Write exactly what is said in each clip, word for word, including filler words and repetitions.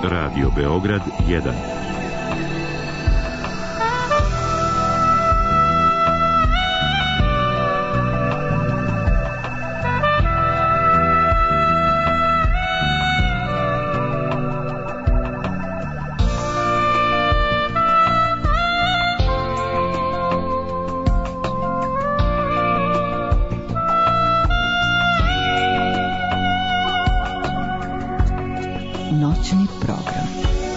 Radio Beograd jedan. Noćni program.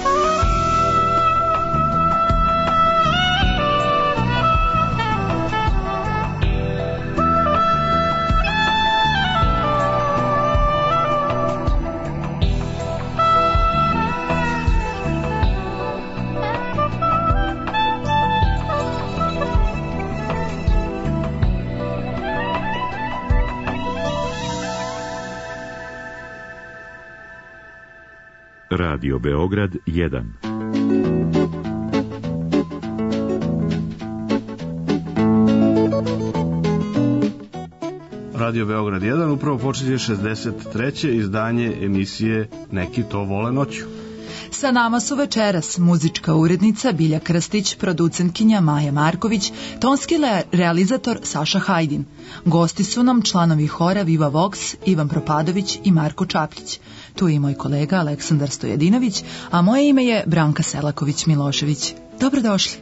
Radio Beograd jedan. Radio Beograd jedan upravo počinje šezdeset treće izdanje emisije Neki to vole noću. Sa nama su večeras muzička urednica Bilja Krstić, producentkinja Maja Marković, tonski realizator Saša Hajdin. Gosti su nam članovi hora Viva Vox, Ivan Propadović i Marko Čaplić. Tu je i moj kolega Aleksandar Stojedinović, a moje ime je Branka Selaković-Milošević. Dobrodošli.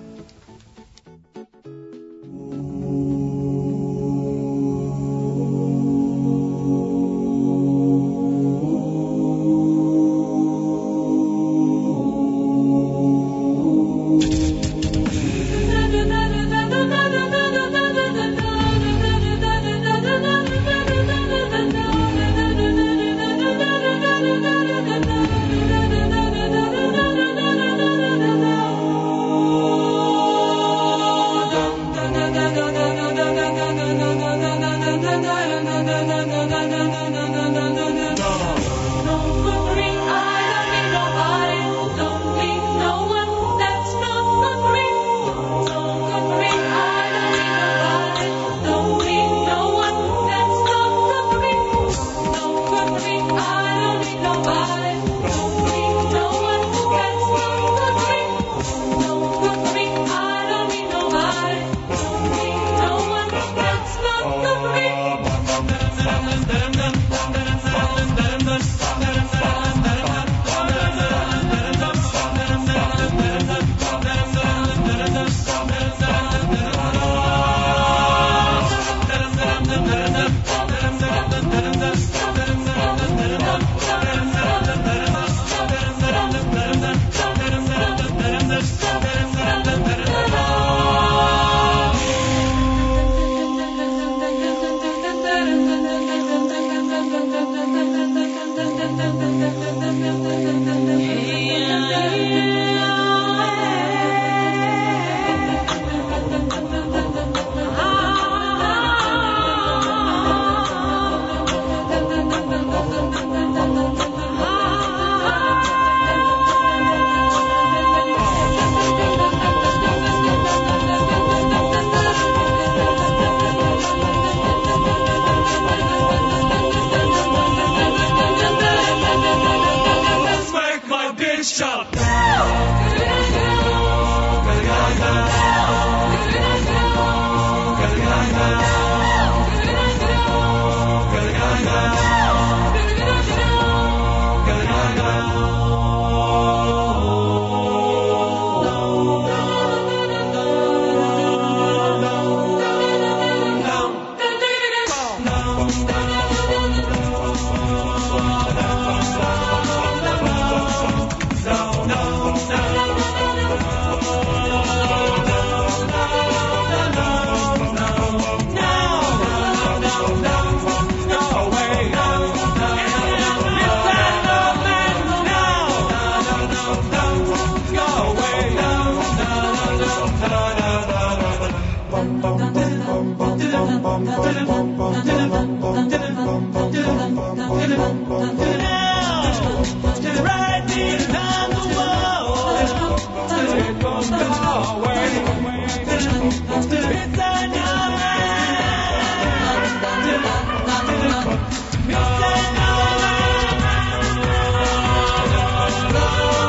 Go!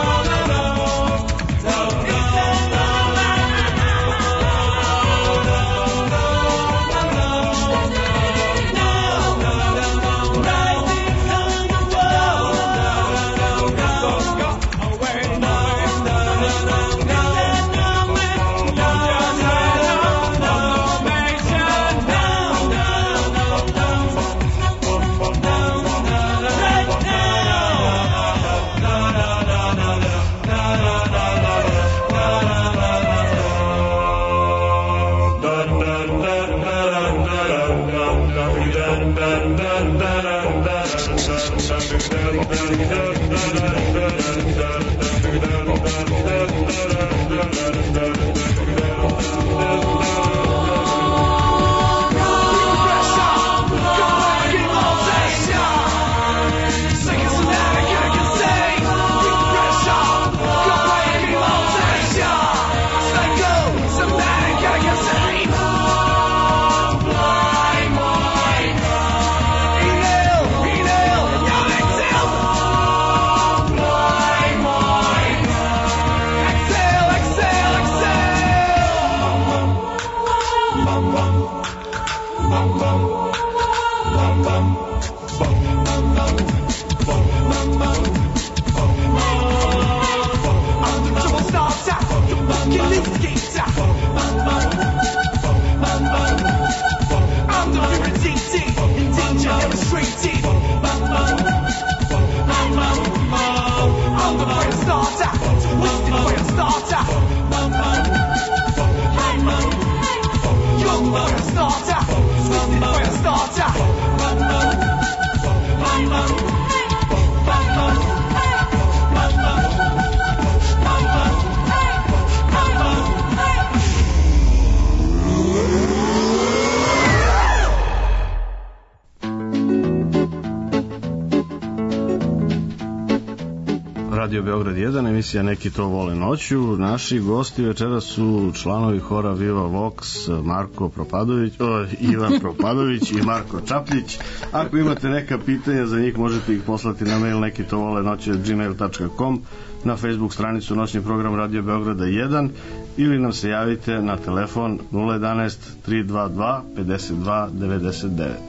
Radio Beograd jedan, emisija Neki to vole noću. Naši gosti večera su članovi hora Viva Vox, Marko Propadović, o, Ivan Propadović i Marko Čapljić. Ako imate neka pitanja za njih, možete ih poslati na mail neki to vole noći at gmail dot com, na Facebook stranicu noćni program Radio Beograda jedan ili nam se javite na telefon nula jedanaest tri dva dva pedeset dva devedeset devet.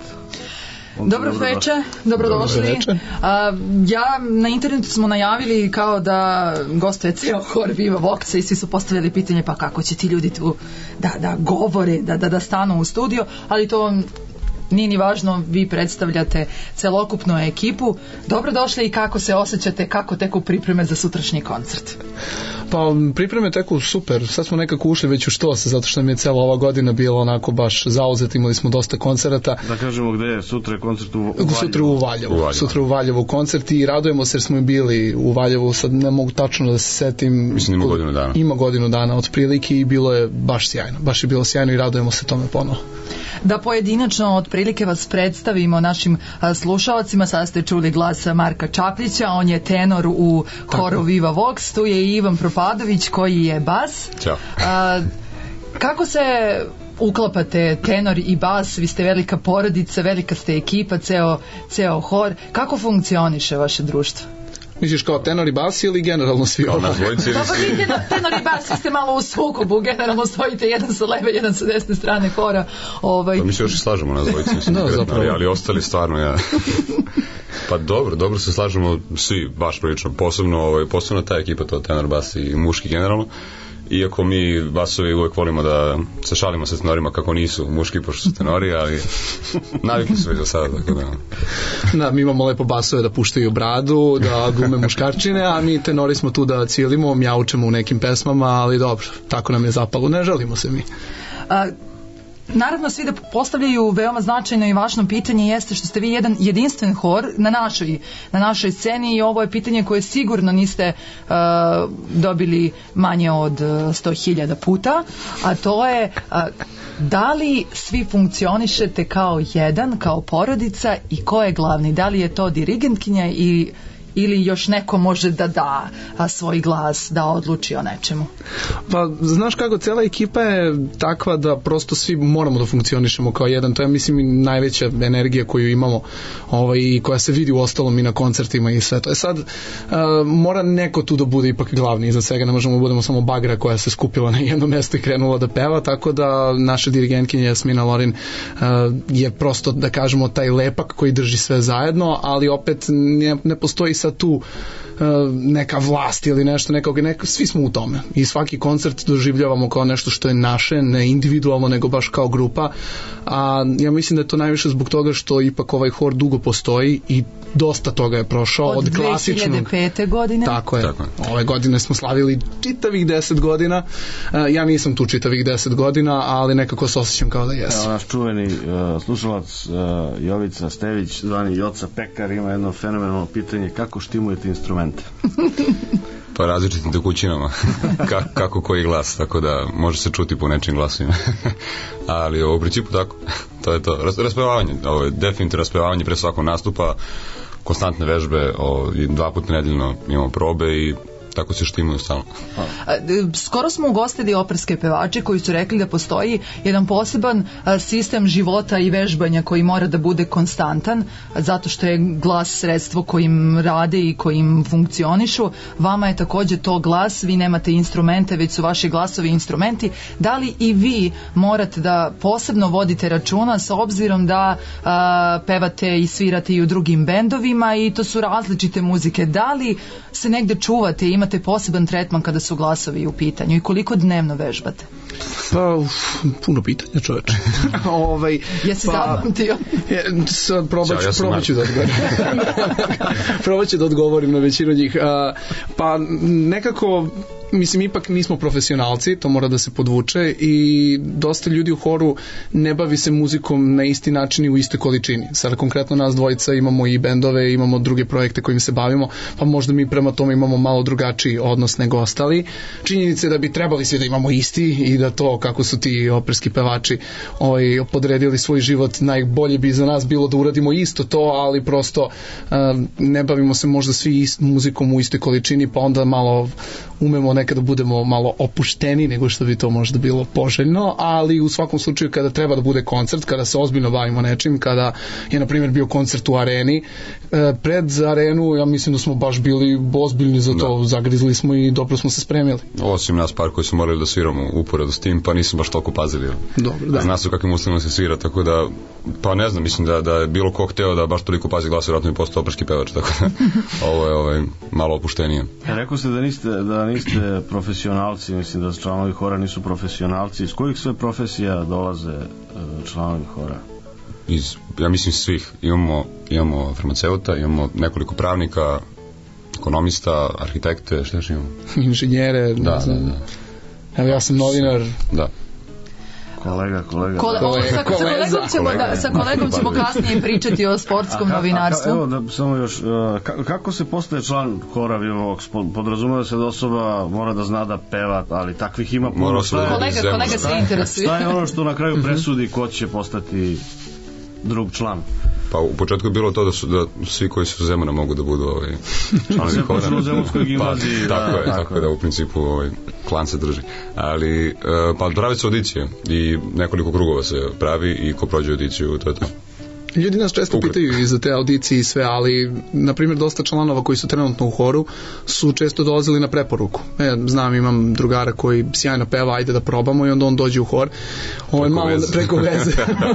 Dobro veče, dobrodošli. A, ja na internetu smo najavili kao da gostuje ceo hor Viva Voxa i svi su postavljali pitanje pa kako će ti ljudi tu da, da govore, da, da, da stanu u studio, ali to nije ni važno, vi predstavljate celokupnu ekipu. Dobrodošli i kako se osjećate, kako teku pripreme za sutrašnji koncert? Pa pripreme teku super, sad smo nekako ušli već u štose, zato što nam je cela ova godina bila onako baš zauzeta, imali smo dosta koncerata. Da kažemo gde je sutra koncert u Valjevu. Sutra u Valjevu, u Valjevu. Sutra u Valjevu koncert i radujemo se jer smo bili u Valjevu, sad ne mogu tačno da se setim. Mislim ima godinu dana. Ima godinu dana otprilike i bilo je baš sjajno, baš je bilo sjajno i radujemo se tome ponovo. Da pojedinačno otprilike vas predstavimo našim a, slušalcima. Sada ste čuli glas Marka Čaplića, on je tenor u horu Viva Vox, tu je i Ivan Propadović koji je bas. Ćao. A, kako se uklapate tenor i bas, vi ste velika porodica, velika ste ekipa, ceo, ceo hor, kako funkcioniše vaše društvo? Misliš kao tenor i bas ili generalno svi ovo? Kao nas dvojice ili svi? Tenor i bas, vi ste malo u sukobu, generalno stojite jedan sa leve, jedan sa desne strane hora. Ovaj... Pa mi se još i slažemo nas dvojice, mislim, no, ali, ali ostali stvarno, ja... Pa dobro, dobro se slažemo svi, baš prilično, posebno, ovaj, posebno ta ekipa, to tenor, bas i muški generalno. Iako mi basovi uvek volimo da se šalimo sa tenorima kako nisu muški pošto su tenori, ali navikli su već do sada, tako da... Da, mi imamo lepo basove da puštaju bradu, da glume muškarčine, a mi tenori smo tu da cijelimo, mjaučemo u nekim pesmama, ali dobro, tako nam je zapalo, ne žalimo se mi. A... Naravno, svi da postavljaju veoma značajno i važno pitanje jeste što ste vi jedan jedinstven hor na našoj, na našoj sceni i ovo je pitanje koje sigurno niste uh, dobili manje od sto hiljada puta, a to je uh, da li svi funkcionišete kao jedan, kao porodica i ko je glavni? Da li je to dirigentkinja i ili još neko može da da a, svoj glas, da odluči o nečemu? Pa, znaš kako, cijela ekipa je takva da prosto svi moramo da funkcionišemo kao jedan, to je mislim i najveća energija koju imamo ovaj, i koja se vidi u ostalom i na koncertima i sve to. E sad, a, mora neko tu da bude ipak glavni iza svega, ne možemo da budemo samo bagra koja se skupila na jedno mesto i krenula da peva, tako da naša dirigentkinja Jasmina Lorin a, je prosto, da kažemo, taj lepak koji drži sve zajedno, ali opet ne, ne postoji sad tu uh, neka vlast ili nešto, nekog, neko, svi smo u tome i svaki koncert doživljavamo kao nešto što je naše, ne individualno nego baš kao grupa, a ja mislim da je to najviše zbog toga što ipak ovaj hor dugo postoji i dosta toga je prošao od, od klasičnog. dve hiljade pete. godine. Tako je. Tako je. Ove godine smo slavili čitavih deset godina. Ja nisam tu čitavih deset godina, ali nekako se osjećam kao da jesam. Evo naš čuveni uh, slušalac uh, Jovica Stević, zvani Joca Pekar, ima jedno fenomenalno pitanje: kako štimujete instrumente? Pa različitim tekućinama, Ka, kako koji glas, tako da može se čuti po nečim glasovima. Ali u principu tako, to je to. Ras, raspevavanje, ovo je definitivno raspevavanje pre svakog nastupa, konstantne vežbe, o, dva puta nedeljno imamo probe i tako se štimuju stalno. Skoro smo ugostili operske pevače koji su rekli da postoji jedan poseban sistem života i vežbanja koji mora da bude konstantan, zato što je glas sredstvo kojim rade i kojim funkcionišu. Vama je takođe to glas, vi nemate instrumente, već su vaši glasovi instrumenti. Da li i vi morate da posebno vodite računa sa obzirom da a, pevate i svirate i u drugim bendovima i to su različite muzike? Da li se negde čuvate i imate poseban tretman kada su glasovi u pitanju i koliko dnevno vežbate? Pa, uf, puno pitanja, čoveče. ovaj, Jesi pa, zapamtio? Sad probat ću, probat ću da odgovorim. probat ću da odgovorim na većinu njih. A, pa, nekako, mislim, ipak nismo profesionalci, to mora da se podvuče i dosta ljudi u horu ne bavi se muzikom na isti način i u istoj količini. Sada konkretno nas dvojica imamo i bendove, imamo druge projekte kojim se bavimo, pa možda mi prema tome imamo malo drugačiji odnos nego ostali. Činjenica je da bi trebali svi da imamo isti i da to kako su ti operski pevači ovaj, podredili svoj život, najbolje bi za nas bilo da uradimo isto to, ali prosto uh, ne bavimo se možda svi ist, muzikom u istoj količini, pa onda malo umemo nekada budemo malo opušteni nego što bi to možda bilo poželjno, ali u svakom slučaju kada treba da bude koncert, kada se ozbiljno bavimo nečim, kada je na primjer bio koncert u areni, pred arenu ja mislim da smo baš bili ozbiljni za to, da. Zagrizli smo i dobro smo se spremili. Osim nas par koji su morali da sviramo uporedo s tim, pa nisam baš toliko pazili. Dobro, da. Zna se u kakvim uslovima se svira, tako da, pa ne znam, mislim da, da je bilo ko hteo da baš toliko pazi glas, vjerojatno mi postao operski pevač, tako da ovo je ovaj, malo opuštenije. Ja, rekao ste da niste, da niste profesionalci, mislim da članovi hora nisu profesionalci. Iz kojih sve profesija dolaze članovi hora? Iz, ja mislim svih. Imamo, imamo farmaceuta, imamo nekoliko pravnika, ekonomista, arhitekte, šta još imamo? Inženjere, da, ne znam. Da, da. Evo ja sam novinar. Da. Kolega, kolega. Kole, o, sa, sa kolegom ćemo, da, sa kolegom ćemo kasnije pričati o sportskom a, novinarstvu. A, evo da samo još, uh, kako se postaje član hora Viva Vox? Podrazumeva se da osoba mora da zna da peva, ali takvih ima puno. Kolega, kolega se interesuje. Šta je ono što na kraju presudi ko će postati drug član? Pa u početku je bilo to da su da svi koji su Zemuna mogu da budu ovaj članovi hora. Sve počelo u Zemunskoj gimnaziji. Pa, tako da, je, tako, tako da u principu ovaj klan se drži. Ali pa pravi se audicije i nekoliko krugova se pravi i ko prođe audiciju, to je to. Ljudi nas često Ukrat. pitaju i za te audicije i sve, ali na primjer dosta članova koji su trenutno u horu su često dolazili na preporuku. E, znam, imam drugara koji sjajno peva, ajde da probamo, i onda on dođe u hor. Ovo je malo veze. preko veze.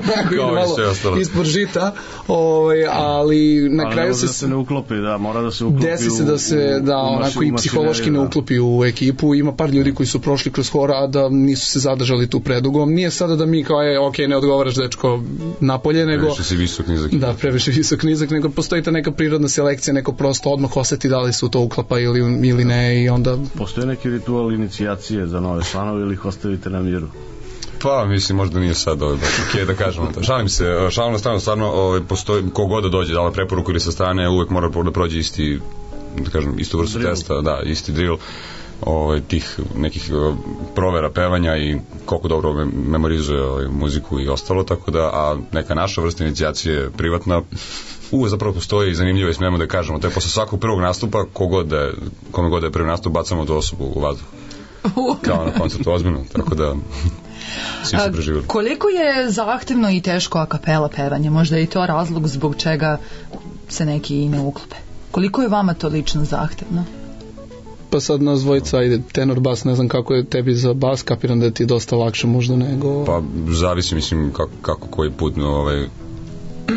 malo ispod žita, ovaj, ali na ali kraju se... da se ne uklopi, da, mora da se uklopi. Desi se da se, da, u, onako i psihološki ne uklopi u ekipu. Ima par ljudi koji su prošli kroz hor, a da nisu se zadržali tu predugo. Nije sada da mi kao, je, ok, ne odgovaraš dečko napolje, nego... visok nizak. Da, previše visok nizak, nego postoji ta neka prirodna selekcija, neko prosto odmah oseti da li su to uklapa ili, ili ne i onda... Postoje neki ritual inicijacije za nove članove ili ih ostavite na miru? Pa, mislim, možda nije sad ovaj, baš ok da kažemo to. Šalim se, šalim na stranu, stvarno ovaj, postoji, kogod da dođe, da ova preporuku ili sa strane, uvek mora da prođe isti, da kažem, istu vrstu drill. Testa, da, isti drill, ovaj, tih nekih provera pevanja i koliko dobro memorizuje ovaj, muziku i ostalo, tako da, a neka naša vrsta inicijacije je privatna, uvek zapravo postoji i zanimljivo i smijemo da kažemo, to je posle svakog prvog nastupa, kogod da je, kome god da je prvi nastup, bacamo tu osobu u vazduh. Kao na koncertu, ozbiljno, tako da svi se preživjeli. Koliko je zahtevno i teško a kapela pevanje? Možda je i to razlog zbog čega se neki i ne uklope. Koliko je vama to lično zahtevno? Pa sad nas dvojica, ajde, tenor, bas, ne znam kako je tebi za bas, kapiram da je ti dosta lakše možda nego... Pa zavisi, mislim, kako, kako koji put, no, ovaj,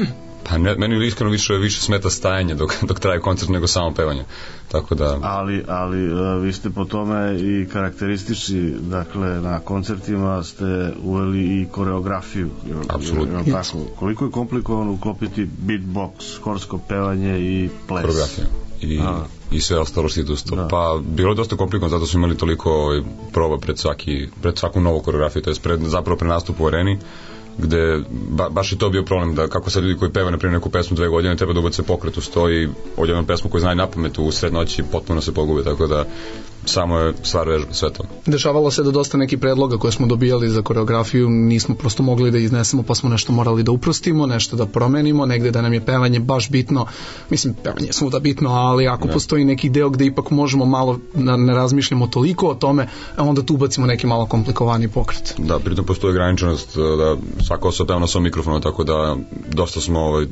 Pa ne, meni iskreno više, više smeta stajanje dok, dok traje koncert nego samo pevanje. Tako da... Ali, ali uh, vi ste po tome i karakteristični, dakle, na koncertima ste uveli i koreografiju. Apsolutno. Tako, koliko je komplikovano uklopiti beatbox, horsko pevanje i ples? Koreografija. I, i sve ostalo što je dosta. Da. Pa bilo je dosta komplikovano, zato smo imali toliko proba pred, svaki, pred svaku novu koreografiju, to je pred, zapravo pre nastupu u areni, gde ba, baš je to bio problem da kako sad ljudi koji pevaju na primjer neku pesmu dve godine treba da ubace pokret u sto i odjednom pesmu koju znaju na pamet u sred noći potpuno se pogube, tako da samo je stvar vežba, sve to. Dešavalo se da dosta nekih predloga koje smo dobijali za koreografiju nismo prosto mogli da iznesemo, pa smo nešto morali da uprostimo, nešto da promenimo, negde da nam je pevanje baš bitno, mislim pevanje je svuda bitno, ali ako ne. Postoji neki deo gde ipak možemo malo, ne razmišljamo toliko o tome, onda tu ubacimo neki malo komplikovani pokret. Da, pritom postoji ograničenost da svaka osoba peva na svom mikrofonu, tako da dosta smo ovaj,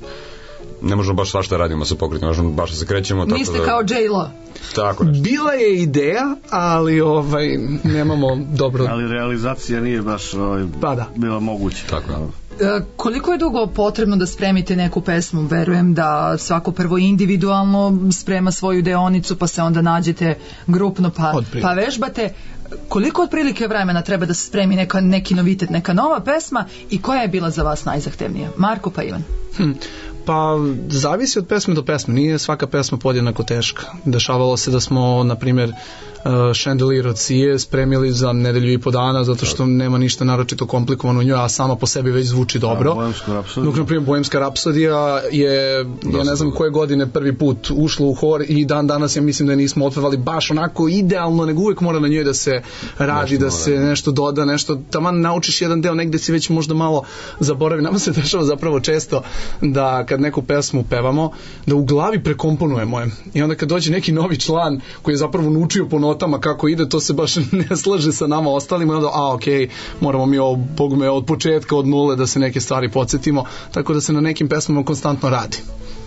ne možemo baš svašta radimo sa pokretima, možemo baš da se krećemo. Tako niste da... kao J-Lo. Tako nešto. Bila je ideja, ali ovaj, nemamo dobro... ali realizacija nije baš ovaj, pa da. bila moguća. Tako je. E, koliko je dugo potrebno da spremite neku pesmu? Verujem da svako prvo individualno sprema svoju deonicu, pa se onda nađete grupno, pa, pa vežbate. Koliko otprilike vremena treba da se spremi neka, neki novitet, neka nova pesma i koja je bila za vas najzahtevnija? Marko pa Ivan. Hm. Pa zavisi od pesme do pesme, nije svaka pesma podjednako teška. Dešavalo se da smo, na primjer, uh, Chandelier od Cije spremili za nedelju i po dana, zato što nema ništa naročito komplikovano u njoj, a sama po sebi već zvuči dobro. Dok, na primjer, Bohemska rapsodija je, ja ne znam koje godine prvi put ušla u hor i dan danas ja mislim da je nismo otpevali baš onako idealno, nego uvijek mora na njoj da se radi, nešto da se nešto doda, nešto, taman naučiš jedan deo, negde si već možda malo zaboravi. Nama se dešava zapravo često da kad neku pesmu pevamo, da u glavi prekomponujemo je. I onda kad dođe neki novi član koji je zapravo naučio po notama kako ide, to se baš ne slaže sa nama ostalima i onda, a okej, okay, moramo mi ovo, bogume, od početka, od nule da se neke stvari podsjetimo, tako da se na nekim pesmama konstantno radi.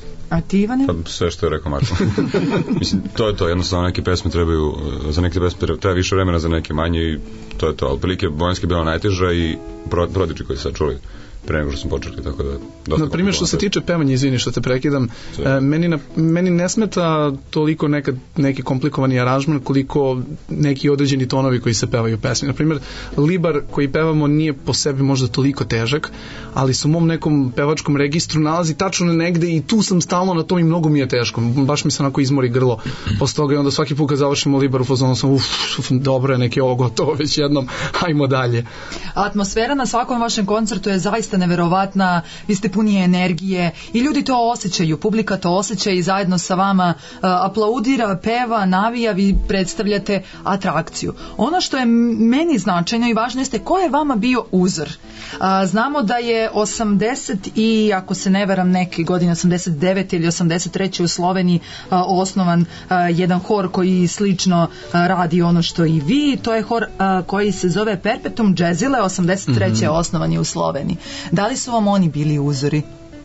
A ti, Ivane? Pa sve što je rekao Marko. Mislim, to je to, jednostavno neke pesme trebaju, za neke pesme treba, treba više vremena, za neke manje i to je to, ali prilike Bojanski je bila najteža i Prodigy koji sad čuli pre nego što smo počeli, tako da... Na primjer, što se tiče pevanja, izvini što te prekidam, e, meni, na, meni ne smeta toliko nekad neki komplikovani aranžman koliko neki određeni tonovi koji se pevaju u pesmi. Na primjer, Libar koji pevamo nije po sebi možda toliko težak, ali su u mom nekom pevačkom registru nalazi tačno negde i tu sam stalno na tom i mnogo mi je teško. Baš mi se onako izmori grlo posle toga i onda svaki put kad završimo Libar u fazonu sam uf, uf, dobro je, neki ovo gotovo već jednom, hajmo dalje. Atmosfera na svakom vašem koncertu je zaista neverovatna, vi ste puni energije i ljudi to osjećaju, publika to osjeća i zajedno sa vama uh, aplaudira, peva, navija, vi predstavljate atrakciju. Ono što je meni značajno i važno jeste ko je vama bio uzor. Uh, znamo da je osamdeset i ako se ne varam neke godine osamdeset devete ili osamdeset treće u Sloveniji uh, osnovan uh, jedan hor koji slično uh, radi ono što i vi, to je hor uh, koji se zove Perpetuum Jazzile, osamdeset treće Mm-hmm. osnovan je u Sloveniji. Da li su vam oni bili uzori?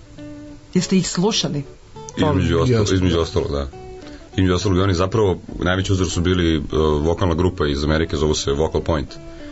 Jeste ih slušali? Između ostalo, između ostalo, da. Između ostalo, oni zapravo, najveći uzor su bili uh, vokalna grupa iz Amerike, zovu se Vocal Point.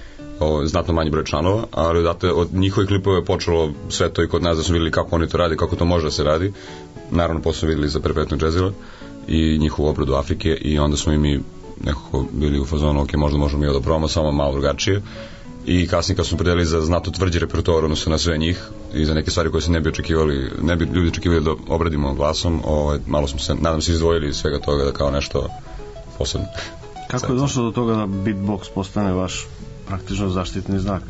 O, znatno manji broj članova, ali dakle, od njihovih klipova je počelo sve to i kod nas da smo vidjeli kako oni to radi, kako to može da se radi. Naravno, posle smo vidjeli za Perpetuum Jazzile i njihovu obradu Afrike i onda smo i mi nekako bili u fazonu, ok, možda možemo mi da probamo, samo malo drugačije. I kasnije kad smo predelili za znatno tvrđi repertoar odnosno na sve njih i za neke stvari koje se ne bi očekivali, ne bi ljudi očekivali da obradimo glasom, ovaj, malo smo se, nadam se, izdvojili iz svega toga da kao nešto posebno. Kako je došlo do toga da beatbox postane vaš praktično zaštitni znak?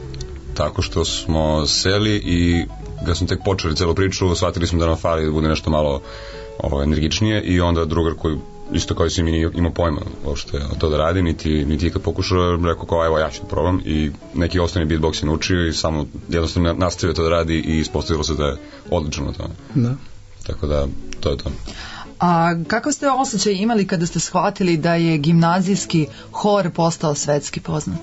Tako što smo seli i kad smo tek počeli celu priču, shvatili smo da nam fali da bude nešto malo ovaj, energičnije i onda drugar koji isto kao i svi mi ima pojma uopšte to da radi, niti, niti kad pokušao, rekao kao evo ja ću da probam i neki osnovni beatbox je naučio i samo jednostavno nastavio to da radi i ispostavilo se da je odlično to. Da. Tako da, to je to. A kako ste osjećaj imali kada ste shvatili da je gimnazijski hor postao svetski poznat?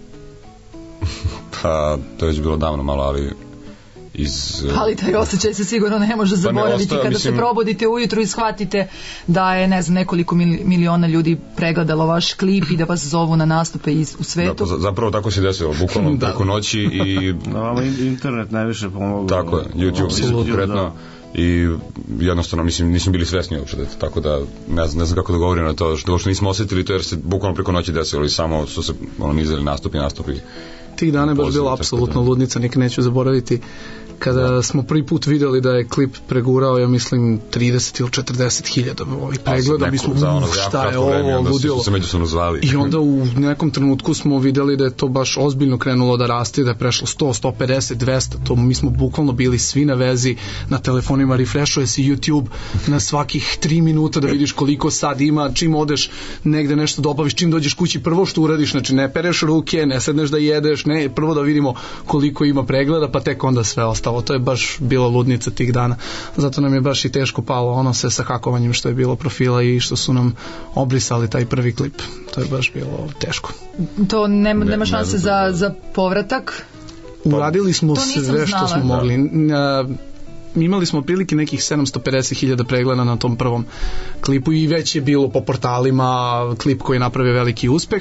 Pa, to je već bilo davno malo, ali iz... Ali taj osjećaj se sigurno ne može zaboraviti pa ne ostao, kada mislim... se probudite ujutru i shvatite da je, ne znam, nekoliko miliona ljudi pregledalo vaš klip i da vas zovu na nastupe iz, u svetu. Da, zapravo tako se desilo, bukvalno da. Preko noći i... Da, vama internet najviše pomogao. Tako je, YouTube se konkretno. i jednostavno, mislim, nismo bili svesni uopšte, tako da ne znam, ne znam kako da govorim na to, što uopšte nismo osetili to jer se bukvalno preko noći desilo i samo su se ono, nizeli nastupi, nastupi. Tih dana je baš bila apsolutno da. ludnica, nikad neću zaboraviti. Kada da. smo prvi put videli da je klip pregurao, ja mislim, trideset ili četrdeset hiljada ovih pregleda, mi smo, ono, šta je ovo, ludilo. Se međusobno zvali. I onda u nekom trenutku smo videli da je to baš ozbiljno krenulo da raste, da je prešlo sto, sto pedeset, dvesta, to mi smo bukvalno bili svi na vezi, na telefonima refreshuje se YouTube na svakih tri minuta da vidiš koliko sad ima, čim odeš negde nešto da obaviš, čim dođeš kući, prvo što uradiš, znači ne pereš ruke, ne sedneš da jedeš, ne, prvo da vidimo koliko ima pregleda, pa tek onda sve ostalo. To je baš bila ludnica tih dana. Zato nam je baš i teško palo ono sve sa hakovanjem što je bilo profila i što su nam obrisali taj prvi klip. To je baš bilo teško. To nema, nema šanse za, za povratak? Uradili smo sve što smo mogli. Da. Imali smo prilike nekih sedamsto pedeset hiljada pregleda na tom prvom klipu i već je bilo po portalima klip koji je napravio veliki uspeh.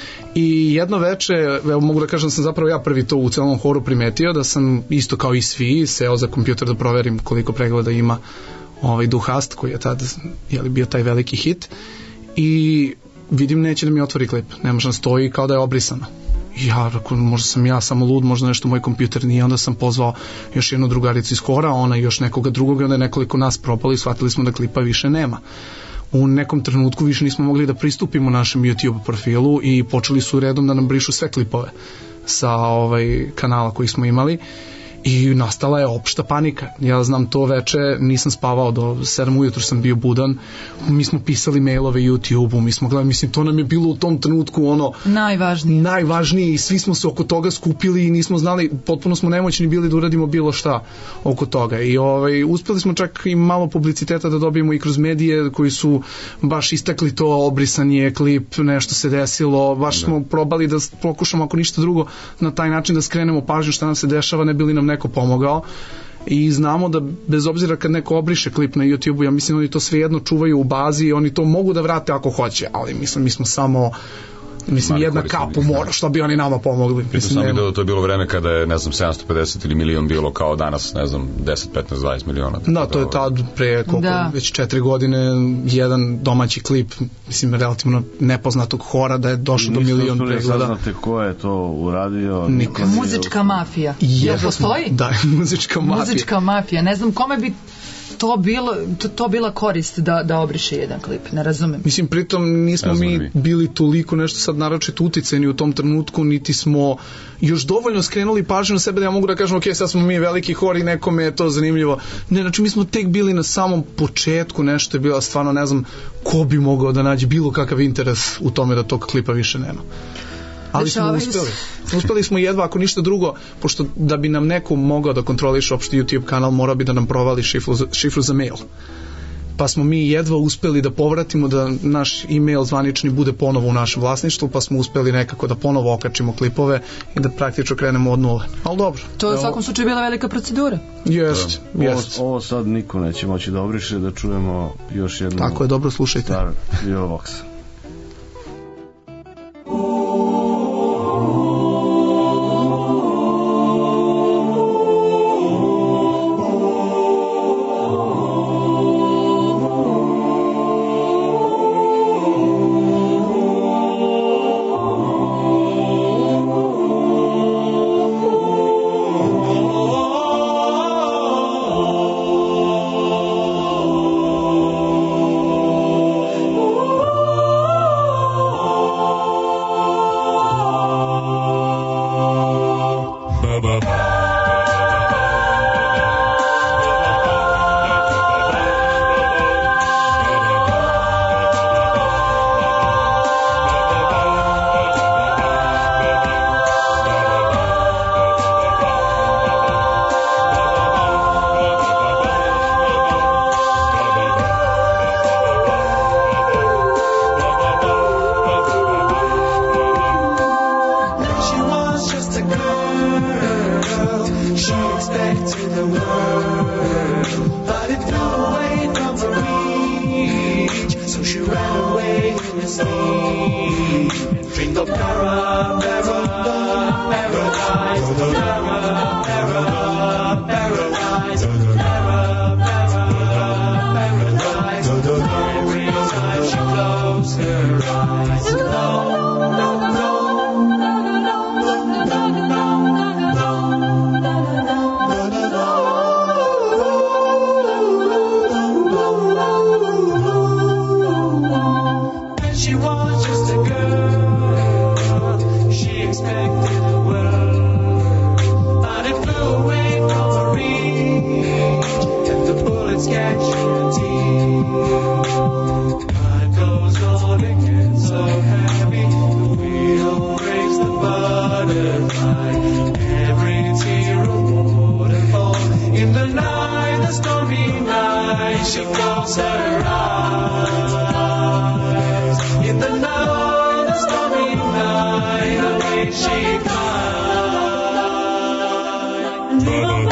I jedno veče, evo mogu da kažem da sam zapravo ja prvi to u celom horu primetio, da sam isto kao i svi seo za kompjuter da proverim koliko pregleda ima ovaj Duhast koji je tad jeli, bio taj veliki hit i vidim neće da mi otvori klip, ne može da stoji kao da je obrisano. Ja, možda sam ja samo lud, možda nešto moj kompjuter nije, onda sam pozvao još jednu drugaricu iz hora, ona i još nekoga drugog i onda je nekoliko nas propali i shvatili smo da klipa više nema. U nekom trenutku više nismo mogli da pristupimo našem YouTube profilu i počeli su redom da nam brišu sve klipove sa ovaj kanala koji smo imali i nastala je opšta panika. Ja znam to veče, nisam spavao do sedam ujutru, sam bio budan, mi smo pisali mailove YouTube-u, mi smo gledali, mislim, to nam je bilo u tom trenutku ono najvažnije, najvažnije i svi smo se oko toga skupili i nismo znali, potpuno smo nemoćni bili da uradimo bilo šta oko toga i ovaj, uspeli smo čak i malo publiciteta da dobijemo i kroz medije koji su baš istakli to, obrisan je klip, nešto se desilo, baš da. smo probali da pokušamo ako ništa drugo na taj način da skrenemo pažnju šta nam se dešava, ne bili nam neko pomogao i znamo da bez obzira kad neko obriše klip na YouTube-u, ja mislim oni to svejedno čuvaju u bazi i oni to mogu da vrate ako hoće, ali mislim mi smo samo mislim jedna kap u moru, što bi oni nama pomogli. Mislim sam vidio da to je bilo vreme kada je, ne znam, sedamsto pedeset ili milion bilo kao danas, ne znam, deset, petnaest, dvadeset miliona. Da, to je tad pre koliko, da. već četiri godine jedan domaći klip, mislim, relativno nepoznatog hora da je došlo do milion pregleda. Nisam saznate ko je to uradio? Niko. Muzička mafija. Jel postoji? Da, muzička mafija. Muzička mafija, ne znam kome bi to bilo, to, to bila korist da, da obriše jedan klip, ne razumem. Mislim, pritom nismo mi vi. bili toliko nešto sad naročito uticeni u tom trenutku, niti smo još dovoljno skrenuli pažnju na sebe da ja mogu da kažem, ok, sad smo mi veliki hor i nekome je to zanimljivo. Ne, znači mi smo tek bili na samom početku, nešto je bilo stvarno, ne znam ko bi mogao da nađe bilo kakav interes u tome da tog klipa više nema. Ali smo uspeli. Uspeli smo jedva, ako ništa drugo, pošto da bi nam neko mogao da kontroliše opšte YouTube kanal, mora bi da nam provali šifru za, šifru za mail. Pa smo mi jedva uspeli da povratimo da naš e-mail zvanični bude ponovo u našem vlasništvu, pa smo uspeli nekako da ponovo okačimo klipove i da praktično krenemo od nule. Ali dobro. To je u svakom slučaju bila velika procedura. Jest, jest. Ovo, ovo sad niko neće moći da obriše, da čujemo još jednu... Tako je, dobro, slušajte. Star Viva Vox. Paradise, paradise, paradise. night she closed her eyes. In the night, a stormy night, away she flies.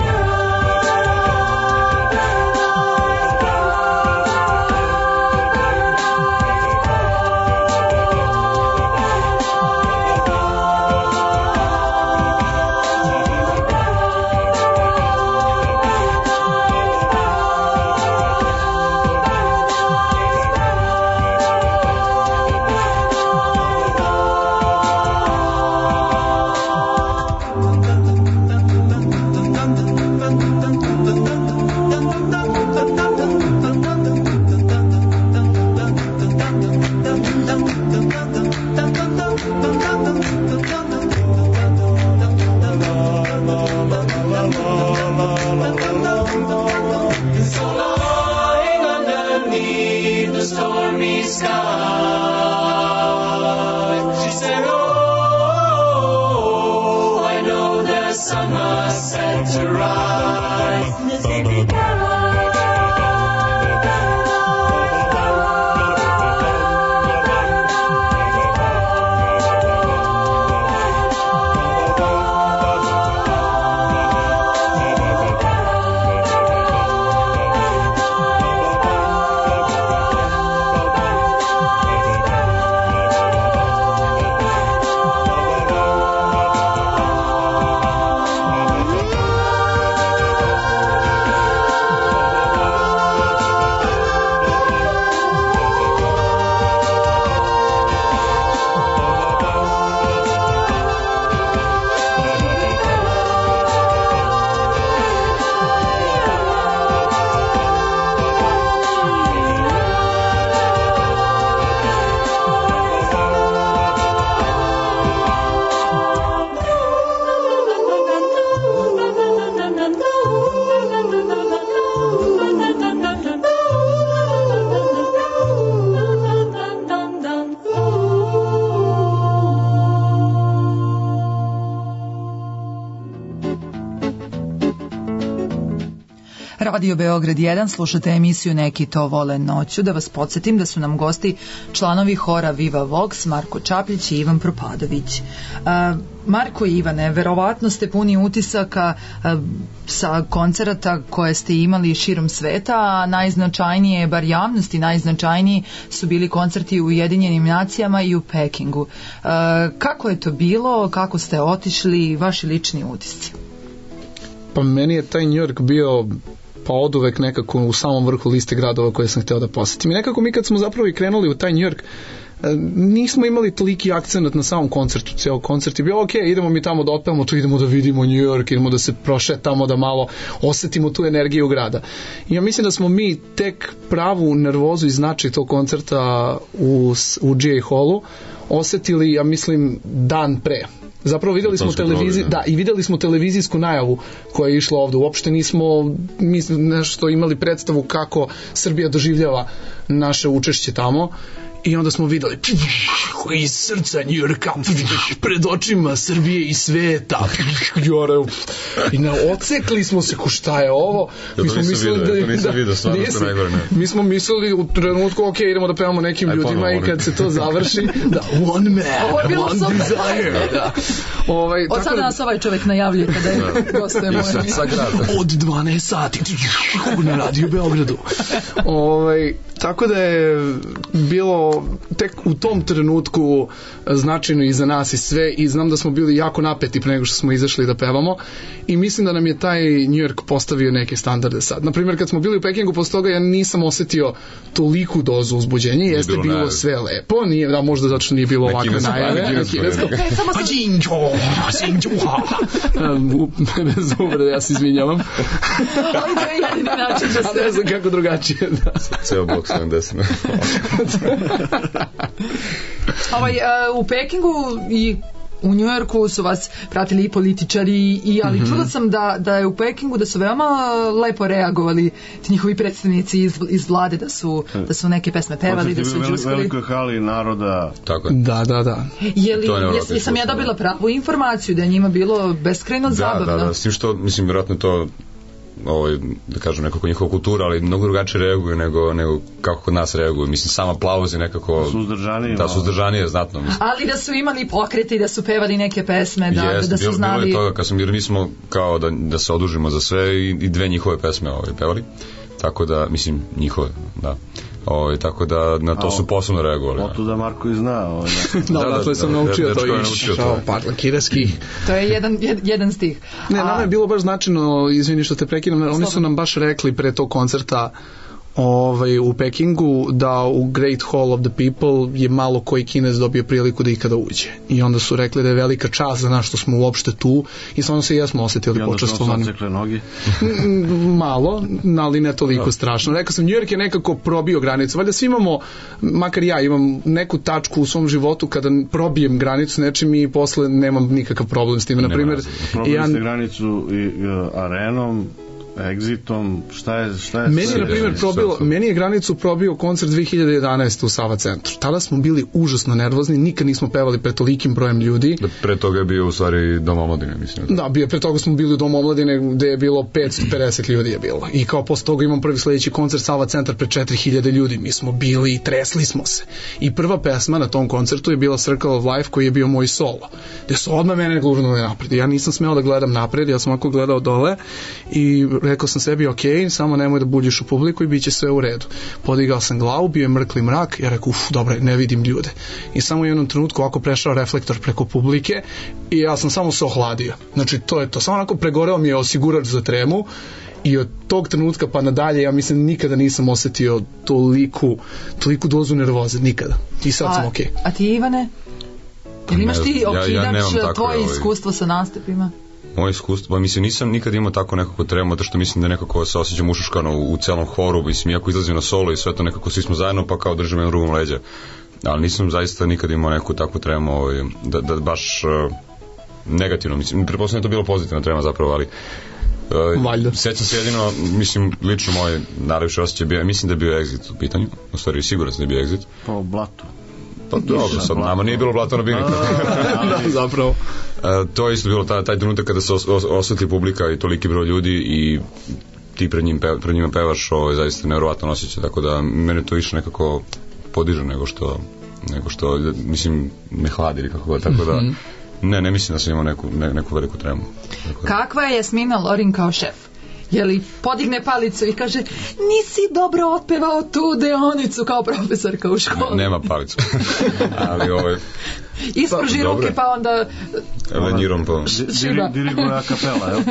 Radio Beograd jedan, slušate emisiju Neki to vole noću. Da vas podsjetim da su nam gosti članovi hora Viva Vox, Marko Čapljić i Ivan Propadović. Uh, Marko i Ivane, verovatno ste puni utisaka uh, sa koncerata koje ste imali širom sveta, a najznačajnije, bar javnosti najznačajniji su bili koncerti u Ujedinjenim nacijama i u Pekingu. Uh, kako je to bilo, kako ste otišli, vaši lični utisci? Pa meni je taj New York bio pa oduvek nekako u samom vrhu liste gradova koje sam hteo da posetim. I nekako mi kad smo zapravo i krenuli u taj New York, nismo imali toliki akcenat na samom koncertu. Cijel koncert je bio ok, idemo mi tamo da otpevamo, tu idemo da vidimo New York, idemo da se prošetamo, da malo osetimo tu energiju grada. I ja mislim da smo mi tek pravu nervozu i značaj tog koncerta u, u G A Hallu osetili, ja mislim, dan pre. Zapravo videli smo televiziju, da, i videli smo televizijsku najavu koja je išla ovde. Uopšte nismo mi nešto imali predstavu kako Srbija doživljava naše učešće tamo. I onda smo videli iz srca New Yorka pred očima Srbije i sveta i na ocekli smo se ko šta je ovo. Ja, mi smo mislili vidio, da, ja, to nisam da, vidio, stvarno ste najgore. Mi smo mislili u trenutku ok, idemo da pevamo nekim Aj, ljudima i kad se to završi da one man, one desire da. Ovaj, od sada nas ovaj čovjek najavljuje kada je gostujemo od dvanaest sati na Radio Beogradu. Ovaj, tako da je bilo tek u tom trenutku značajno i za nas i sve, i znam da smo bili jako napeti pre nego što smo izašli da pevamo, i mislim da nam je taj New York postavio neke standarde sad. Naprimjer, kad smo bili u Pekingu, posle toga ja nisam osetio toliku dozu uzbuđenja, jeste bilo, bilo sve lepo, nije, da, možda zato što nije bilo ovakve najave na kineskom. Bez uvrede, ja se izvinjavam. A ne znam kako drugačije. Ceo blok sedamdeset. Ovaj, uh, u Pekingu i u Njujorku su vas pratili i političari, i, ali mm-hmm. čula sam da, da je u Pekingu da su veoma lepo reagovali ti njihovi predstavnici iz, iz vlade, da su, da su neke pesme pevali, da su džuskali. Velikoj hali naroda. Tako je. Da, da, da. Je li, jesam jes, ja dobila pravu informaciju da je njima bilo beskrajno da, zabavno? Da, da, s tim što, mislim, vjerojatno to ovaj, da kažem, nekako njihova kultura, ali mnogo drugačije reaguju nego, nego kako kod nas reaguju. Mislim, sam aplauz je nekako... Suzdržanije. Da, suzdržanije znatno. Mislim. Ali da su imali pokrete i da su pevali neke pesme, da, Jest, da su bilo, znali... Bilo je toga, kad sam, jer mi smo kao da, da se odužimo za sve i, i dve njihove pesme ovaj, pevali. Tako da, mislim, njihove, da. Ovaj, tako da na to su posebno reagovali. Oto da Marko i zna. Ovaj, da, da, da, da, sam naučio to i šao, patla kireski. To je jedan, jedan stih. Ne, nama je bilo baš značajno, izvini što te prekinem, oni su nam baš rekli pre tog koncerta ovaj, u Pekingu da u Great Hall of the People je malo koji Kinez dobio priliku da ikada uđe. I onda su rekli da je velika čast za nas što smo uopšte tu i stvarno se i jesmo osetili počastvovani. I onda su vam noge? Malo, ali ne toliko no. strašno. Rekao sam, New York je nekako probio granicu. Valjda svi imamo, makar ja imam neku tačku u svom životu kada probijem granicu s nečim i posle nemam nikakav problem s time. Naprimjer, probili ja... ste granicu i uh, arenom, Exitom, šta je, šta je meni je na primjer probilo, meni je granicu probio koncert dve hiljade jedanaeste u Sava centru. Tada smo bili užasno nervozni, nikad nismo pevali pred tolikim brojem ljudi. Da, pre toga je bio u stvari Dom omladine, mislim. Da, bio, pre toga smo bili u Dom omladine gde je bilo petsto pedeset ljudi je bilo. I kao posle toga imam prvi sledeći koncert Sava centar pred četiri hiljade ljudi. Mi smo bili i tresli smo se. I prva pesma na tom koncertu je bila Circle of Life koji je bio moj solo. Gde su odmah mene gurnuli napred. Ja nisam smeo da gledam napred, ja sam ovako gledao dole i rekao sam sebi, ok, samo nemoj da buljiš u publiku i bit će sve u redu. Podigao sam glavu, bio je mrkli mrak, ja rekao, uf, dobro, ne vidim ljude. I samo u jednom trenutku ovako prešao reflektor preko publike i ja sam samo se ohladio. Znači, to je to. Samo onako pregoreo mi je osigurač za tremu i od tog trenutka pa nadalje, ja mislim, nikada nisam osetio toliku, toliku dozu nervoze, nikada. I sad a, sam ok. A ti, Ivane? Jel imaš ti okidač ja, ja tvoje ovaj... iskustvo sa nastupima? Moje iskustvo, mislim, nisam nikad imao tako nekako tremu, zato što mislim da nekako se osjećam ušuškano u, u celom horu, mislim, iako izlazim na solo i sve to nekako svi smo zajedno, pa kao držim jednom drugom leđa. Ali nisam zaista nikad imao neku takvu tremu, ovaj, da, da baš uh, negativno, mislim, pretpostavljam je to bilo pozitivna trema zapravo, ali uh, sećam se jedino, mislim, lično moje najlepše osjećaj bio, mislim da je bio Exit u pitanju, u stvari siguran sam da je bio Exit. Pa u blatu. Pa dobro, sad nama nije bilo blato na bini. Da, zapravo. E, to je isto bilo taj, taj trenutak kada se os, os, osjeti publika i toliki broj ljudi i ti pred, njim, pe, pred njima pevaš, ovo je zaista nevjerovatan osjećaj, tako da mene to više nekako podiže nego što, nego što mislim, ne hladi ili kako god, tako da ne, ne mislim da sam imao neku, ne, neku veliku tremu. Da. Kakva je Jasmina Lorin kao šef? Je li podigne palicu i kaže nisi dobro otpevao tu deonicu kao profesorka u školi? Ne, nema palicu. Ali ovaj... Ispruži pa, ruke pa onda... Lenjirom pa... Diriguje a kapela, jel?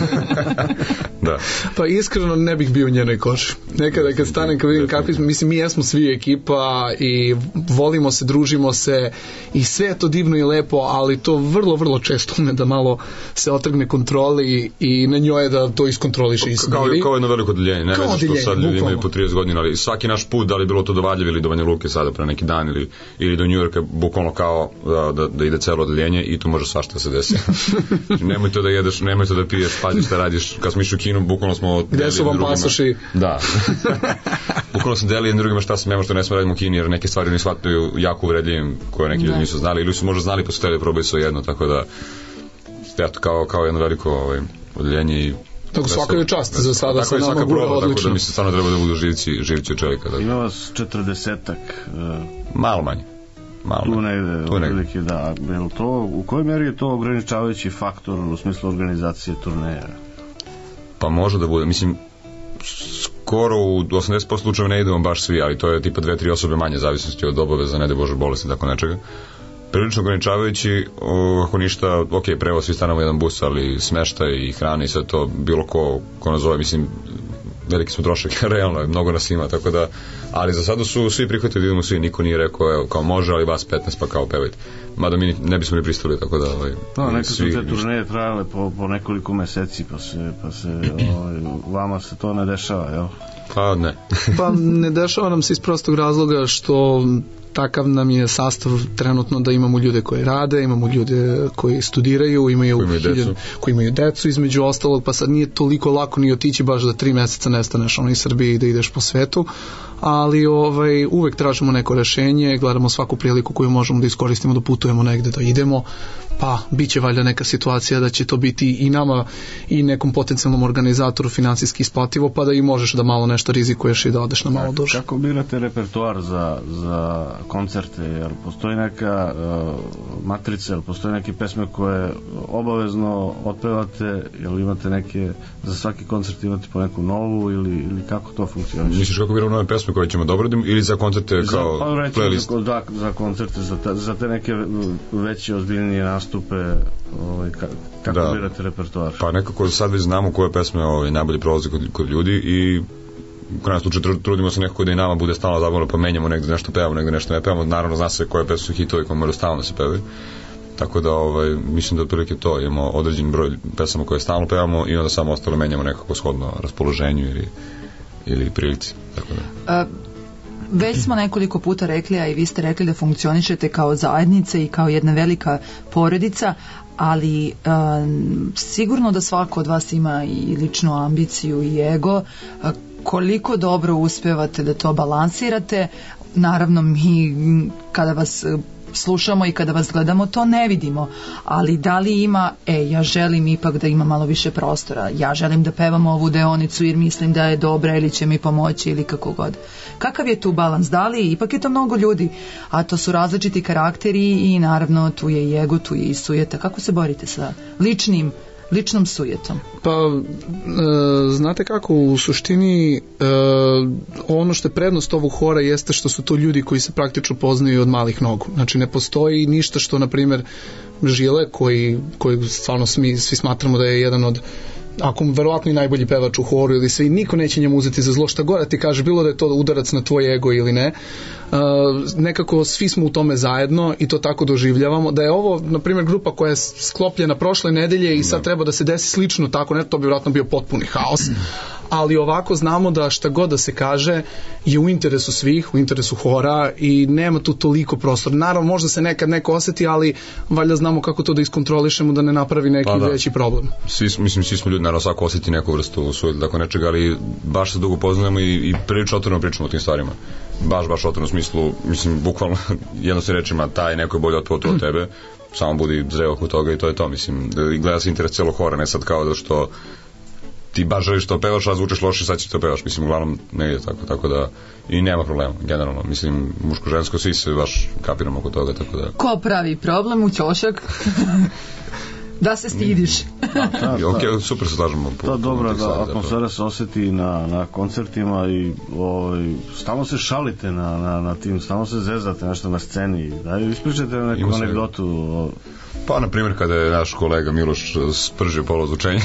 Da. Pa iskreno ne bih bio u njenoj koši. Nekada kad stanem, kad vidim Kapis, mislim mi jesmo svi ekipa i volimo se, družimo se i sve je to divno i lepo, ali to vrlo, vrlo često ume da malo se otrgne kontroli i na njoj je da to iskontroliše i smiri. Kao, kao jedno veliko odeljenje, ne veze što sad ljudi imaju po trideset godina, ali svaki naš put, da li bilo to do Valjevi ili do Banja Luke sada pre neki dan ili, ili do Njujorka, bukvalno kao da, da, da ide celo odeljenje i tu može svašta se desi. Nemoj to da jedeš, nemoj to da piješ, pazi šta radiš. Kad smo išli u kinu, bukvalno smo... Gde su vam pasoši? Da. Bukvalno smo delili jednim drugima šta se nema, što ne smo radimo u kini, jer neke stvari oni shvataju jako uvredljivim koje neki ljudi nisu znali ili su možda znali pa su hteli da probaju sve jedno, tako da eto, kao, kao jedno veliko ovaj, odeljenje i tako svaka je čast za sada tako sa nama svaka bude proba, odlično. Tako da mi se stvarno treba da budu živci, živci od čovjeka. Tako. Ima vas četrdesetak. Uh, malo manje. Malo tu negde, tu negde. Da, je to, u kojoj meri je to ograničavajući faktor u smislu organizacije turneja? Pa može da bude, mislim, skoro u osamdeset posto slučajeva ne idemo baš svi, ali to je tipa dve, tri osobe manje zavisnosti od obaveza, ne de Bože bolesti, tako nečega. Prilično ograničavajući, ako ništa, ok, prevoz, svi stanemo jedan bus, ali smeštaj i hrana i sve to, bilo ko, ko nazove, mislim, veliki smo trošak, realno je, mnogo nas ima, tako da, ali za sada su svi prihvatili da idemo svi, niko nije rekao, evo, kao može, ali vas petnaest pa kao pevajte. Mada mi ne bismo ni pristali, tako da, ovaj, no, neka su te turneje trajale po, po nekoliko meseci, pa se, pa se, ovaj, vama se to ne dešava, jel? Pa ne. Pa ne dešava nam se iz prostog razloga što takav nam je sastav trenutno da imamo ljude koji rade, imamo ljude koji studiraju, imaju koji imaju, hiljad, koji imaju decu između ostalog, pa sad nije toliko lako ni otići baš da tri meseca nestaneš ono iz Srbije i da ideš po svetu, ali ovaj, uvek tražimo neko rešenje, gledamo svaku priliku koju možemo da iskoristimo, da putujemo negde, da idemo, pa bit će valjda neka situacija da će to biti i nama i nekom potencijalnom organizatoru finansijski isplativo, pa da i možeš da malo nešto rizikuješ i da odeš na malo duže. Kako birate repertoar za, za koncerte? Jer postoji neka uh, matrica, jel postoji neke pesme koje obavezno otpevate, jel imate neke, za svaki koncert imate po neku novu ili, ili kako to funkcioniše? Misliš kako biramo nove pesme koje ćemo da obradimo ili za koncerte kao za, pa, reći, playlist? Za, za koncerte, za te, za te neke veće, ozbiljnije nastupe, ovaj, kako da. birate repertoar? Pa nekako sad već znamo koje pesme ovaj, najbolje prolaze kod, kod ljudi i u krajnjem slučaju trudimo se nekako da i nama bude stalno zabavno, pa menjamo, negde nešto pevamo, negde nešto ne pevamo, naravno zna se koje pesme su hitovi koje moraju stalno da se pevaju, tako da ovaj, mislim da otprilike to, imamo određen broj pesama koje stalno pevamo i onda samo ostalo menjamo nekako shodno raspoloženju ili, ili prilici, tako da. A, već smo nekoliko puta rekli, a i vi ste rekli da funkcionišete kao zajednica i kao jedna velika porodica, ali um, sigurno da svako od vas ima i ličnu ambiciju i ego. A, koliko dobro uspevate da to balansirate? Naravno, mi kada vas slušamo i kada vas gledamo to ne vidimo, ali da li ima, e, ja želim ipak da ima malo više prostora, ja želim da pevam ovu deonicu jer mislim da je dobra ili će mi pomoći ili kako god. Kakav je tu balans? Da li ipak je to mnogo ljudi, a to su različiti karakteri i naravno tu je i ego, tu je i sujeta. Kako se borite sa ličnim ličnom sujetom? Pa, e, znate kako, u suštini e, ono što je prednost ovog hora jeste što su to ljudi koji se praktično poznaju od malih nogu. Znači ne postoji ništa što, na primjer, Žile, koji, koji stvarno smi, svi smatramo da je jedan od, ako verovatno i najbolji pevač u horu ili sve, i niko neće njemu uzeti za zlo šta god ti kaže, bilo da je to udarac na tvoj ego ili ne. Uh, nekako svi smo u tome zajedno i to tako doživljavamo, da je ovo, na primjer, grupa koja je sklopljena prošle nedelje i sad treba da se desi slično tako, ne, to bi vjerojatno bio potpuni haos, ali ovako znamo da šta god da se kaže je u interesu svih, u interesu hora i nema tu toliko prostora. Naravno, možda se nekad neko oseti, ali valjda znamo kako to da iskontrolišemo da ne napravi neki pa da. veći problem. Svi, mislim, svi smo ljudi, naravno svako osjeti neku vrstu sujeta, tako nečega, ali baš se dugo poznajemo i, i prilično otvoreno pričamo o tim stvarima. Baš, baš otvoreno u smislu, mislim, bukvalno jednostavnim rečima, taj neko je bolje otpeo to od tebe, samo budi zreo oko toga i to je to, mislim, gleda se interes celog hora, ne sad kao da što ti baš želiš to pevaš, a zvučeš loše, sad ćeš to pevaš, mislim, uglavnom ne ide tako, tako da i nema problema, generalno, mislim, muško-žensko, svi se baš kapiramo oko toga, tako da. Ko pravi problem u ćošak? Da se stidiš. Da, da, da. Ok, super se slažemo. To dobro, da atmosfera se osjeti na, na koncertima i ovaj, stalno se šalite na, na, na tim, stalno se zezate nešto na sceni. Da, ispričajte neku anegdotu. Pa, na primjer, kada je naš kolega Miloš spržio polozvučenje.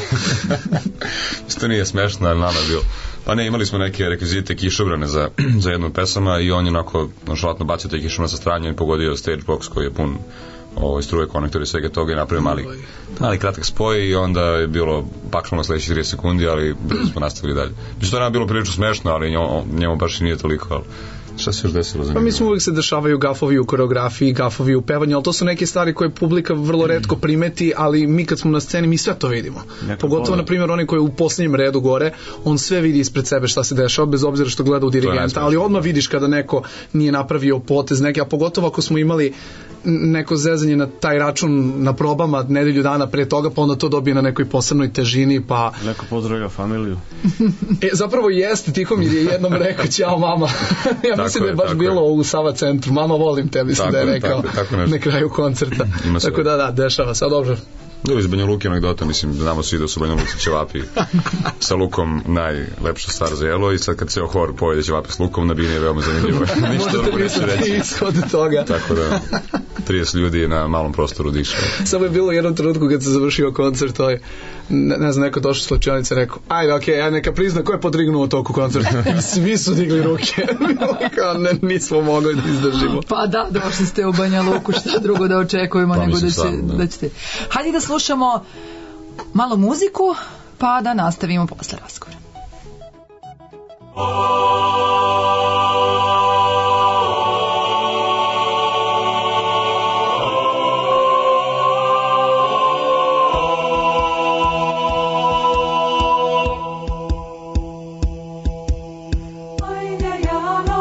To nije smešno, ali nama je bilo. Pa ne, imali smo neke rekvizite kišobrane za, za jednu pesama i on je onako našalatno bacio taj kišobran sa stranje i pogodio stage box koji je pun ovo, struje, konektori i svega toga i napravio mali, mali kratak spoj i onda je bilo pakšalo na sledećih trideset sekundi, ali smo nastavili dalje. Znači to nam je bilo prilično smešno, ali njemu, njemu baš i nije toliko, ali šta se još desilo za njega? Pa mislim uvijek se dešavaju gafovi u koreografiji, gafovi u pevanju, ali to su neke stvari koje publika vrlo retko primeti, ali mi kad smo na sceni mi sve to vidimo. Neka Pogotovo, na primjer, onaj koji je u posljednjem redu gore, on sve vidi ispred sebe šta se dešava, bez obzira što gleda u dirigenta, ali odmah vidiš kada neko nije napravio potez neki, a pogotovo ako smo imali neko zezanje na taj račun na probama nedelju dana pre toga, pa onda to dobije na nekoj posebnoj težini, pa... Neko pozdravlja familiju. E, zapravo jeste, Tihomir je jednom rekao, ćao mama. Ja mislim da je baš bilo je. u Sava centru. Mama, volim te, mislim tako da je rekao tako, tako na kraju koncerta. Tako da, da, dešava se, dobro. Ili iz Banja Luke anegdota, mislim, znamo svi da su Banja Luci ćevapi sa lukom najlepša stvar za jelo i sad kad ceo hor pojede ćevapi s lukom, nabini je veoma zanimljivo. Ništa drugo neću reći. Ishod toga. Tako da, trideset ljudi na malom prostoru diše. Samo je bilo u jednom trenutku kad se završio koncert, to je, ne, ne znam, neko došao s slučajnice i rekao, ajde, okej, okay, ja neka prizna, ko je podrignuo toku koncerta? I svi su digli ruke. Kao, ne, nismo mogli da izdržimo. Pa da, došli ste u Banja Luku, šta drugo da očekujemo pa, nego da, će, sam, da. da ćete. Hajde da slušamo malo muziku, pa da nastavimo posle razgovora. Ajde, Jano,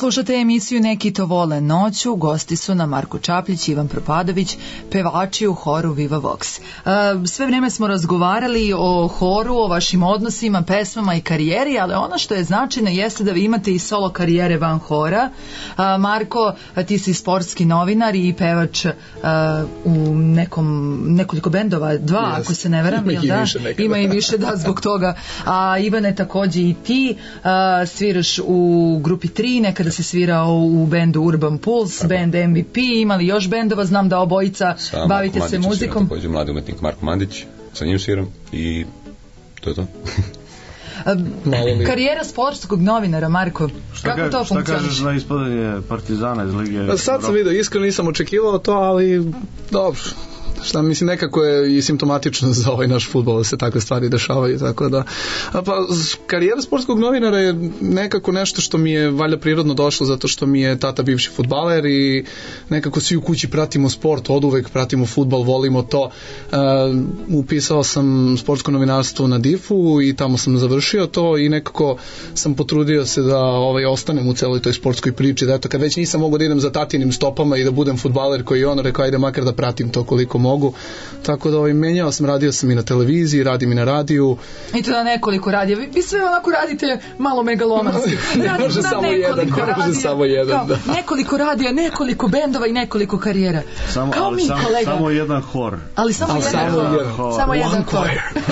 Slušate emisiju Neki to vole noću, gosti su nam Marko Čaplić, Ivan Propadović, pevači u horu Viva Vox. Sve vrijeme smo razgovarali o horu, o vašim odnosima, pesmama i karijeri, ali ono što je značajno jeste da vi imate i solo karijere van hora. Marko, ti si sportski novinar i pevač u nekom, nekoliko bendova, dva, yes. Ako se ne veram, ima, da? i više nekada. Ima i više, da, zbog toga. A Ivane, takođe i ti a, sviraš u grupi tri, nekada si svirao u bendu Urban Pulse, tako. Band M V P, imali još bendova, znam da obojica sa bavite se muzikom. Takođe mladi umetnik Marko Mandić, sa njim sviram i to je to. Karijera sportskog novinara, Marko, šta kako ka, to šta funkcioniš? Šta kažeš na ispadanje Partizana iz Lige? Pa sad sam vidio, iskreno nisam očekivao to, ali dobro. Šta mislim, nekako je i simptomatično za ovaj naš fudbal da se takve stvari dešavaju, tako da pa karijera sportskog novinara je nekako nešto što mi je valjda prirodno došlo zato što mi je tata bivši fudbaler i nekako svi u kući pratimo sport, oduvek pratimo fudbal, volimo to. Uh, upisao sam sportsko novinarstvo na D I F-u i tamo sam završio to i nekako sam potrudio se da ovaj, ostanem u celoj toj sportskoj priči, da eto kad već nisam mogao da idem za tatinim stopama i da budem fudbaler koji je on, rekao ajde makar da pratim to koliko mogu. Tako da ovaj, menjao sam, radio sam i na televiziji, radim i na radiju. I to na nekoliko radija. Vi, vi sve onako radite malo megalomanski. Ne može samo jedan, ne može samo jedan. Da. Nekoliko radija, nekoliko bendova i nekoliko karijera. Samo, kao ali mi, sam, kolega. Samo jedan hor. Ali samo ali jedan samo hor. Jedan hor. Samo jedan hor.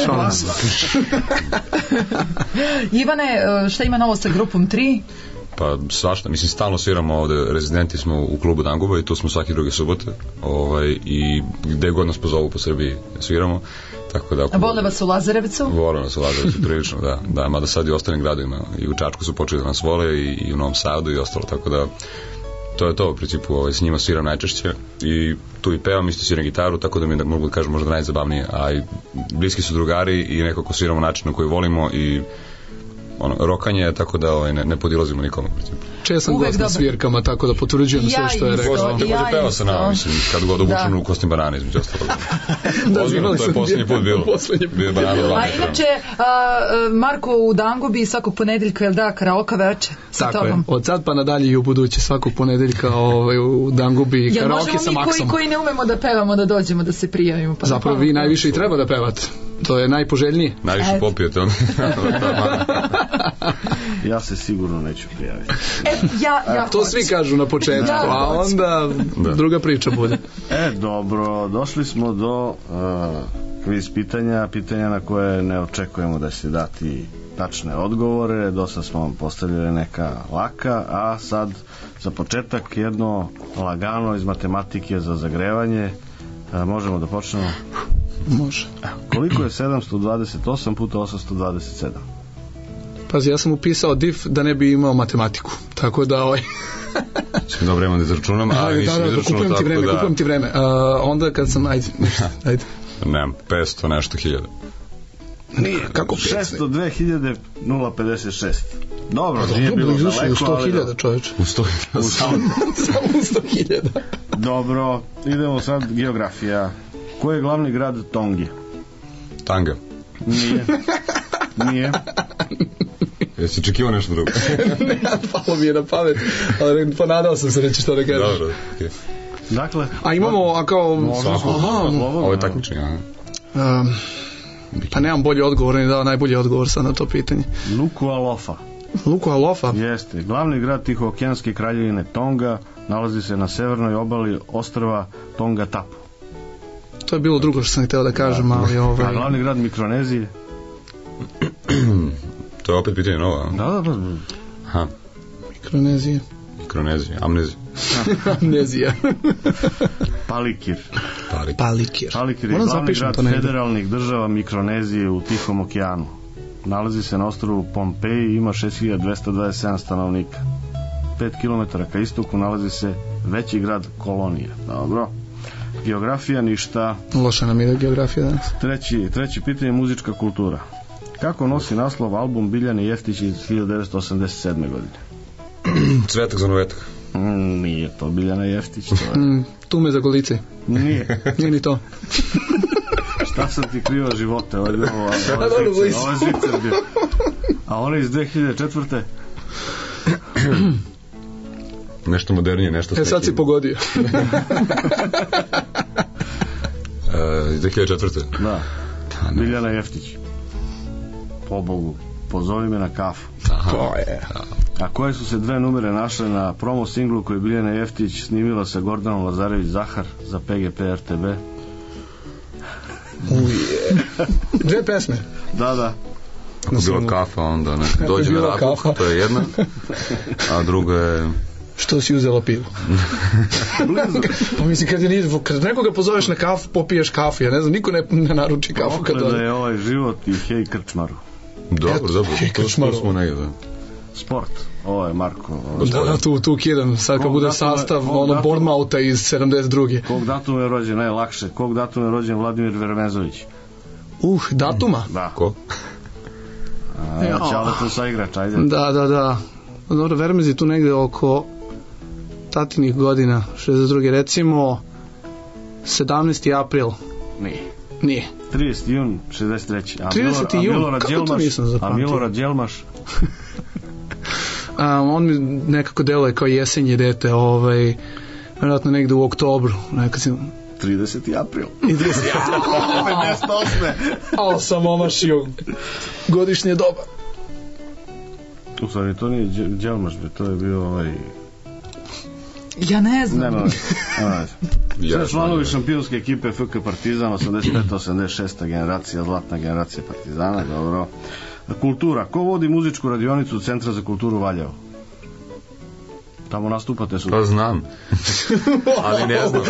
Ivane, šta ima novo sa grupom tri? Pa svašta, mislim stalno sviramo ovde, rezidenti smo u klubu Danguba i tu smo svake druge subote, ovaj, i gde god nas pozovu po Srbiji sviramo, tako da... A vole vas u Lazarevcu? Vole nas u Lazarevcu, prilično, da, da, mada sad i u ostalim gradovima, i u Čačku su počeli da nas vole i, i u Novom Sadu i ostalo, tako da to je to u principu, ovaj, s njima sviram najčešće i tu i pevam, isto sviram gitaru, tako da mi je, mogu da kažem, možda najzabavnije, a i bliski su drugari i nekako sviramo način na koji volimo i ono, rokanje, tako da ovaj, ne, ne podilazimo nikome. Često sam gost na svirkama, tako da potvrđujem sve što je rekao. Takođe ja peva sa nama, mislim, kad god obučem u kostim banana, između ostalo. Da, ozbiljno, to je poslednji put bilo. Bio banana dva. A inače, uh, Marko u Dangubi svakog ponedeljka, jel da, karaoke veče sa tako tobom? Je, od sad pa nadalje i u buduće svakog ponedeljka ovaj, u Dangubi karaoke sa Maksom. Jel možemo mi koji, koji ne umemo da pevamo da dođemo, da se prijavimo? Pa zapravo vi najviše i treba da pevate. To je najpoželjnije. Najviše popijete onda. Ja se sigurno neću prijaviti. E, ja, ja to svi kažu na početku, da, a onda da. druga priča bude. E, dobro, došli smo do uh, kviz pitanja, pitanja na koje ne očekujemo da će dati tačne odgovore, dosta smo vam postavljali neka laka, a sad za početak jedno lagano iz matematike za zagrevanje. Uh, možemo da počnemo? Može. Koliko je sedamsto dvadeset osam puta osamsto dvadeset sedam? Pazi, ja sam upisao D I F da ne bi imao matematiku, tako da ovaj... Sve dobro imam da izračunam, ali nisam da, da, izračunao kupujem tako ti vreme, da... Kupujem ti vreme, uh, onda kad sam, ajde, ajde. Nemam, petsto nešto hiljada. Nije, kako šesto dve hiljade pedeset šest. Dobro, nije dobro, bilo daleko, ali... U sto hiljada, čoveče. U sto hiljada. Samo u sto hiljada. Dobro, idemo sad geografija. Ko je glavni grad Tongi? Tanga. Nije. Nije. Jesi očekivao nešto drugo? Ne, palo mi je na pamet, ali ponadao sam se reći što da kažeš. Dobro, okej. Okay. Dakle, a imamo, a kao... Ovo je takmičenje, aha. Um, pa nemam bolji odgovor, ni dao najbolji odgovor sad na to pitanje. Nuku'alofa. Nuku'alofa? Jeste. Glavni grad Tihookeanske kraljevine Tonga nalazi se na severnoj obali ostrva Tonga Tapu. To je bilo drugo što sam hteo da kažem, da, ali ovaj... A glavni grad Mikronezije? To je opet pitanje novo, a? Da, da, da. Aha. Mikronezija. Mikronezija, amnezija. Amnezija. Palikir. Palikir. Palikir. Palikir je glavni grad federalnih država Mikronezije u Tihom okeanu. Nalazi se na ostrvu Pompeji i ima šest hiljada dvesta dvadeset sedam stanovnika. pet kilometara ka istoku nalazi se veći grad Kolonija. Dobro. Geografija ništa. Loša nam ide geografija danas. Treći, treći pitanje, muzička kultura. Kako nosi naslov album Biljane Jeftić iz hiljadu devetsto osamdeset sedme godine? Cvetak za novetak. Mm, nije to Biljana Jeftić. To je... mm, tume za golice. Nije. Nije ni to. Šta sam ti krio živote? Ovo je zicer bio. A ona iz dve hiljade četvrte. Nešto modernije, nešto s E, sad si pogodio. Uh, iz dve hiljade četvrte. Da. Biljana Jeftić. Po Bogu, pozovi me na kafu. Aha. To je. A koje su se dve numere našle na promo singlu koji Biljana Jeftić snimila sa Gordanom Lazarević Zahar za P G P R T B? Uje. Dve pesme. Da, da. Ako je bila kafa, onda ne, dođe na razlog, to je jedna. A druga je... Što si uzela pivo? Pa mislim, kad, je nije, kad nekoga pozoveš na kafu, popiješ kafu. Ja ne znam, niko ne, ne naruči kafu. Kad da je ovaj život i hej krčmaru. Dobro, dobro. To, to smo negdje, da. Sport. Ovo je Marko. Ovo je da, da, tu, tu kidam. Sad kad bude sastav, ono, datum, Bournemouta iz sedamdeset druge. Kog datuma je rođen, najlakše. Kog datuma je rođen Vladimir Vermezović? Uh, datuma? Da. Ko? A, ja, Čaletu sa igrač, ajde. Da, da, da. Dobro, Vermez je tu negde oko tatinih godina, šezdeset druge recimo sedamnaesti april. Nije. Nije. trideseti jun šezdeset treće. A trideseti jun? Kako Djelmaš, to nisam zapamtio? A Milorad Djelmaš? A, on mi nekako deluje kao jesenje dete, ovaj, vjerojatno negde u oktobru. Nekad si... trideseti april. trideseti april. pedeset osme. Al sam omašio godišnje doba. U stvari, to nije Djelmaš, to je bio ovaj... Ja ne znam. Nema veze. Sve članovi šampionske ekipe F K Partizan, osamdeset peta osamdeset šesta generacija, zlatna generacija Partizana, dobro. Kultura. Ko vodi muzičku radionicu Centra za kulturu Valjevo? Tamo nastupate su. Pa znam. Ali ne znam.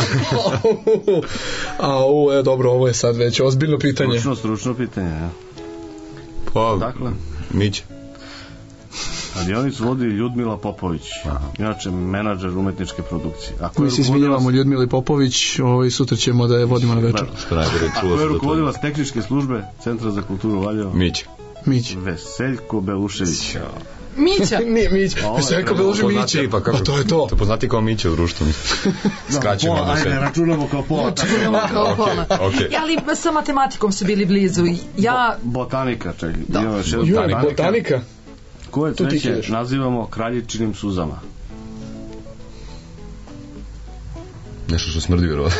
A ovo je dobro, ovo je sad već ozbiljno pitanje. Stručno, stručno pitanje, ja. Pa, dakle, Mić. Radionicu vodi Ljudmila Popović. Aha. Inače menadžer umetničke produkcije. Ako mi se izvinjavamo Ljudmili Popović, ovaj, sutra ćemo da je vodimo na večer. Ako je rukovodilac tehničke službe Centra za kulturu Valjevo? Mić. Mić. Veseljko Belušević. Mića. Nije Mić. Veseljko Belušević Miće. Pa, kako, pa to je to. To poznati kao Miće u društvu. Skraćemo da, da se... Ajde, računamo kao pola. Računamo kao pola. Okay, okay. Ali sa matematikom su bili blizu. Ja... Bo, botanika, čekaj. Da. Joj, botanika. Koje cveće nazivamo kraljičinim suzama? Nešto što smrdi, vjerovatno.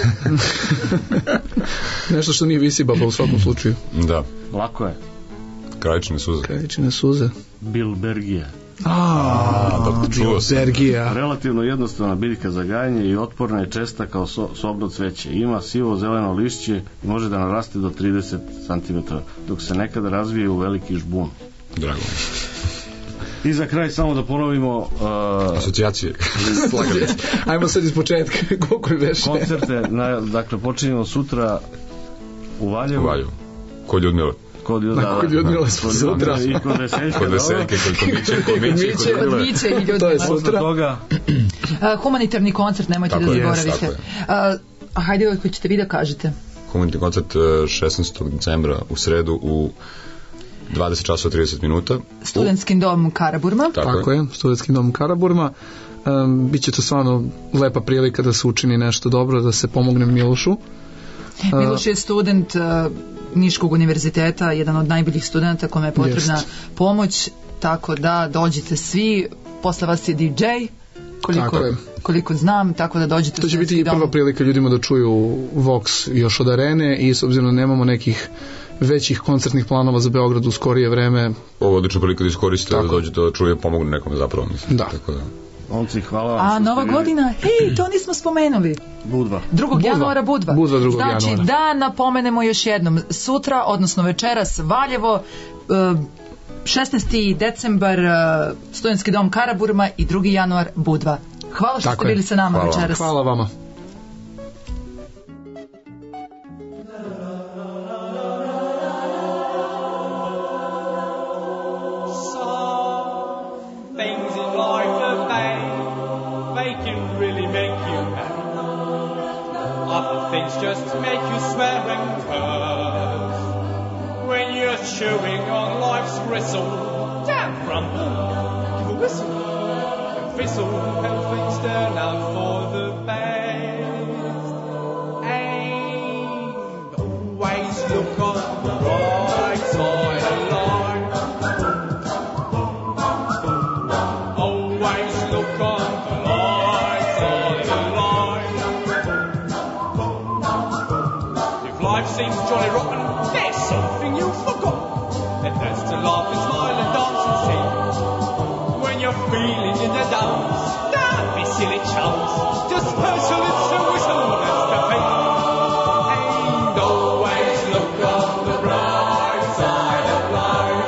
Nešto što nije visibaba u svakom slučaju. Da. Lako je. Kraljičine suze. Kraljičine suze. Bilbergija. Aaa, Bilbergija. Relativno jednostavna biljka za gajanje i otporna je česta kao so, sobno cveće. Ima sivo-zeleno lišće i može da naraste do trideset centimetara, dok se nekada razvije u veliki žbun. Drago. I za kraj samo da ponovimo uh, asocijacije. Ajmo sad iz početka. Koliko je već? Koncerte, na, dakle, počinjemo sutra u Valjevu. U Valjevu. Kod Ljudmila. Kod Ljudmila. Kod Ljudmila smo sutra. I kod Veseljke. Kod Veseljke, kod Miće, kod Miće. Kod Miće i Ljudmila. To je sutra. Toga... Uh, humanitarni koncert, nemojte tako da je, zaboravite. Uh, a hajde, koji ćete vi da kažete? Humanitarni koncert šesnaestog decembra u sredu u dvadeset časova trideset minuta. Studentskim domom Karaburma. Tako, Tako je, je Studentskim domom Karaburma. Um, Biće to stvarno lepa prilika da se učini nešto dobro, da se pomogne Milošu. Miloš je student uh, Niškog univerziteta, jedan od najboljih studenta kome je potrebna Jest. pomoć, tako da dođite svi, posle vas je D J, koliko, koliko znam, tako da dođite. To će biti i prva prilika ljudima da čuju Vox još od arene i s obzirom da nemamo nekih većih koncertnih planova za Beograd u skorije vreme. Ovo je odlična prilika da iskoriste da dođete da čuje, pomogu nekome zapravo, mislim. Da. Tako da. Omci, hvala vam. A nova godina, hej, to nismo spomenuli. Budva. drugog januara Budva. Budva drugog znači, januara. da napomenemo još jednom, sutra, odnosno večeras Valjevo, šesnaesti decembar, Studentski dom Karaburma i drugi januar Budva. Hvala što Tako ste bili sa nama hvala večeras. Hvala vama. Things just make you swear and curse when you're chewing on life's gristle. Damn rumble, give a whistle, and whistle, and things turn out for the best. And always look on the right side of life. Always look on the light. jolly rotten, there's something you forgot. And that's to laugh and smile and dance and sing. When you're feeling in the dumps, don't be silly chumps. Just whistle, it's a whistle, that's the thing. And always look on the bright side of life.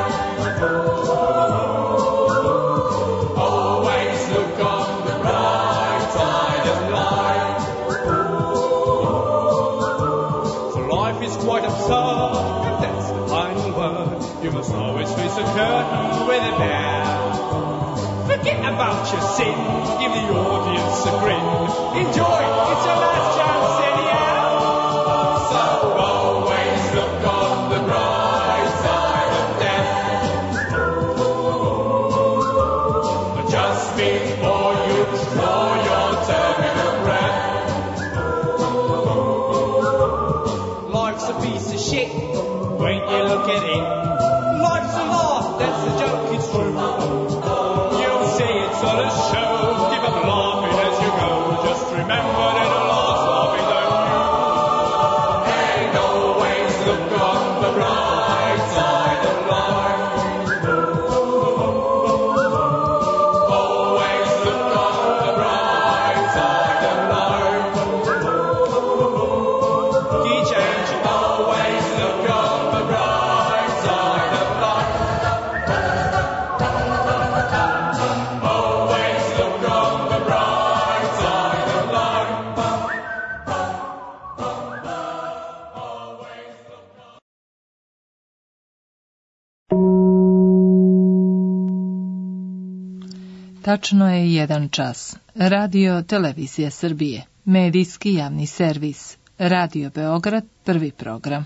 Always look on the bright side of life. For life is quite absurd, and that's the final word. You must always face the curtain with a bear. Forget about your sin, give the audience a grin. Enjoy, it's your last chance anyhow. So always look on the bright side of death. But just before you draw your terminal breath. Life's a piece of shit when you look at it. Life's a laugh, that's the joke, it's true. You'll see it's all a show. Give up laughing as you go. Just remember that the last laugh is on you. And always look on the bright side of life. Always look on the bright side of life. Key change. Always look on the bright side of life. Always look on the bright side of life. Always look on. Tačno je jedan čas. Radio Televizija Srbije. Medijski javni servis. Radio Beograd, prvi program.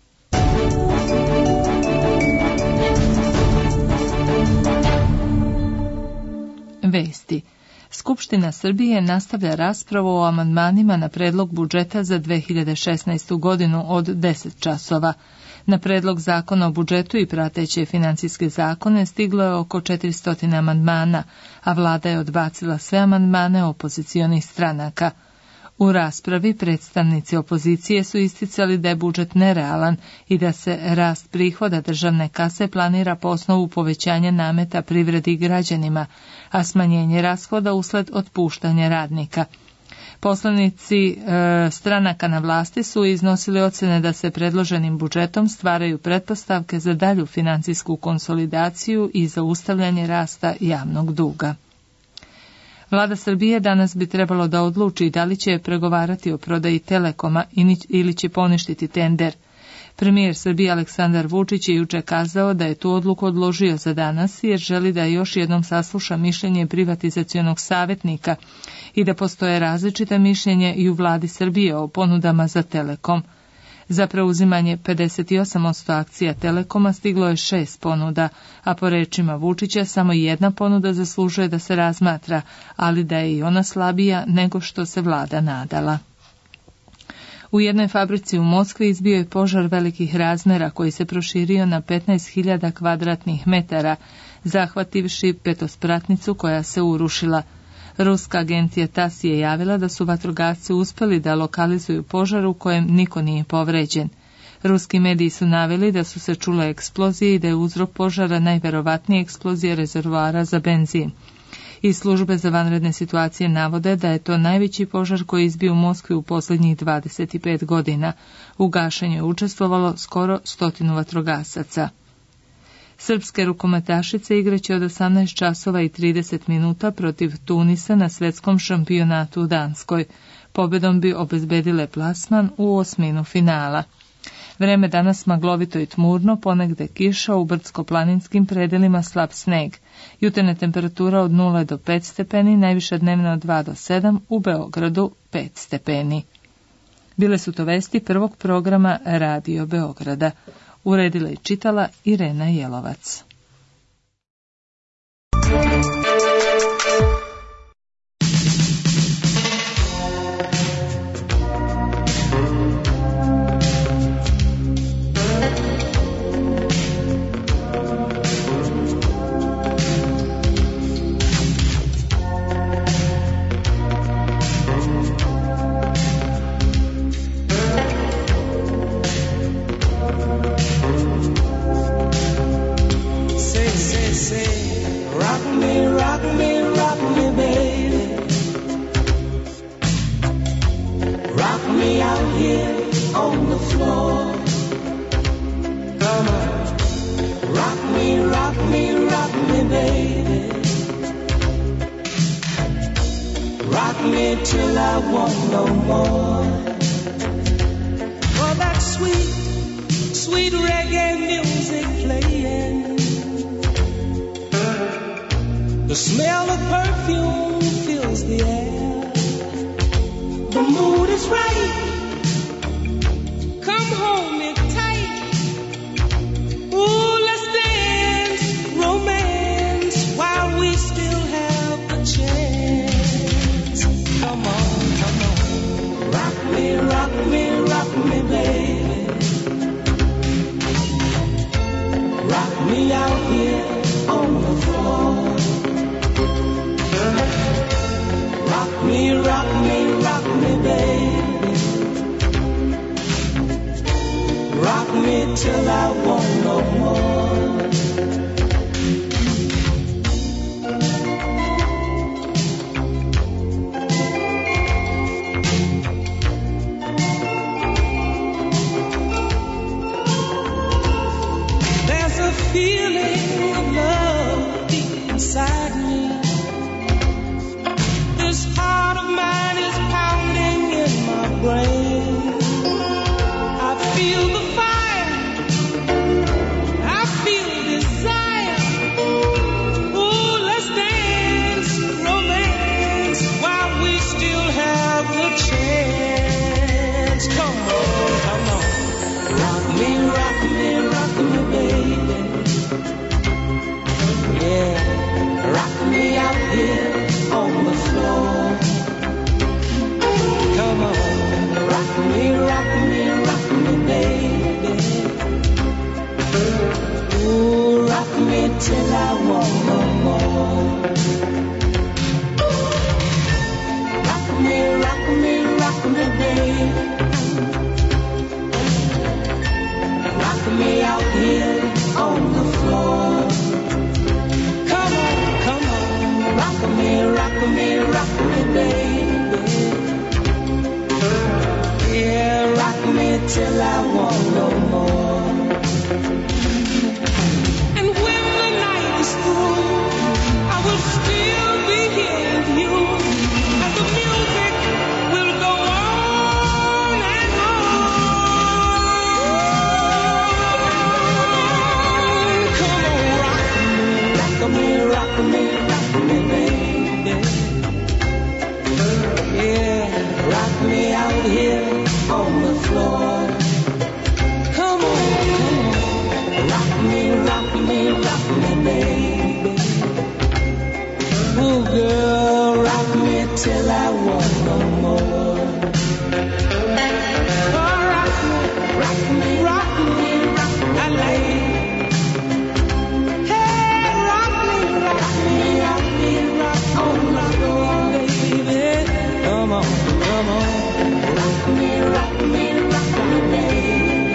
Vesti. Skupština Srbije nastavlja raspravu o amandmanima na predlog budžeta za dve hiljade šesnaestu godinu od deset časova. Na predlog zakona o budžetu i prateće financijske zakone stiglo je oko četiristo amandmana, a vlada je odbacila sve amandmane opozicionih stranaka. U raspravi predstavnici opozicije su isticali da je budžet nerealan i da se rast prihoda državne kase planira po osnovu povećanja nameta privredi i građanima, a smanjenje rashoda usled otpuštanja radnika. Poslanici e, stranaka na vlasti su iznosili ocene da se predloženim budžetom stvaraju pretpostavke za dalju financijsku konsolidaciju i zaustavljanje rasta javnog duga. Vlada Srbije danas bi trebalo da odluči da li će pregovarati o prodaji Telekoma ili će poništiti tender. Premijer Srbije Aleksandar Vučić je juče kazao da je tu odluku odložio za danas jer želi da još jednom sasluša mišljenje privatizacionog savjetnika i da postoje različite mišljenje i u vladi Srbije o ponudama za Telekom. Za preuzimanje pedeset osam posto akcija Telekoma stiglo je šest ponuda, a po rečima Vučića samo jedna ponuda zaslužuje da se razmatra, ali da je i ona slabija nego što se vlada nadala. U jednoj fabrici u Moskvi izbio je požar velikih razmera koji se proširio na petnaest hiljada kvadratnih metara, zahvativši petospratnicu koja se urušila. Ruska agencija TASS je javila da su vatrogasci uspeli da lokalizuju požar u kojem niko nije povređen. Ruski mediji su naveli da su se čule eksplozije i da je uzrok požara najverovatnije eksplozija rezervoara za benzin. I službe za vanredne situacije navode da je to najveći požar koji je izbio u Moskvi u posljednjih dvadeset pet godina. U gašenju je učestvovalo skoro stotinu vatrogasaca. Srpske rukometašice igraće od osamnaest časova i trideset minuta protiv Tunisa na svetskom šampionatu u Danskoj. Pobedom bi obezbedile plasman u osminu finala. Vreme danas maglovito i tmurno, ponegde kiša, u brdsko-planinskim predelima slab sneg. Jutarnja temperatura od nula do pet stepeni, najviša dnevna od dva do sedam, u Beogradu pet stepeni. Bile su to vesti prvog programa Radio Beograda. Uredila i čitala Irena Jelovac. rock me till I want no more. For that sweet, sweet reggae music playing, the smell of perfume fills the air. The mood is right. Come hold me tight. Ooh, let's dance romance while we still have the chance. Come on, come on. Rock me, rock me, rock me, baby. Rock me out here on the floor. Rock me, rock me, rock me, baby. Rock me till I want no more. There's a feeling of love deep inside me. This heart of mine is pounding in my brain. I feel the fire, I feel desire. Ooh, let's dance romance while we still have the chance. Come on, come on. Rock me, rock me, rock me, baby. Yeah, rock me out here on the floor. Come on, rock me, rock me, rock me, baby. Ooh, rock me till I want no more. Rock me, rock me, rock me, baby. Rock me out here on the floor. Come on, come on, rock me, rock me, rock me, baby. Yeah, rock me till I want no more. And when the night is through, I will still be here with you, and the music will go on and on. Come on, rock me, rock me, rock me, rock me, baby. Yeah, rock me out here on the floor. Come on, come on. Rock me, rock me, rock me, baby. Oh, girl, rock me till I want no more. Oh, rock me, rock me, rock me, rock me, lady. Hey, rock me, rock me, rock me, rock on the floor, baby. Come on, come on. Rock me, rock me, rock me, baby.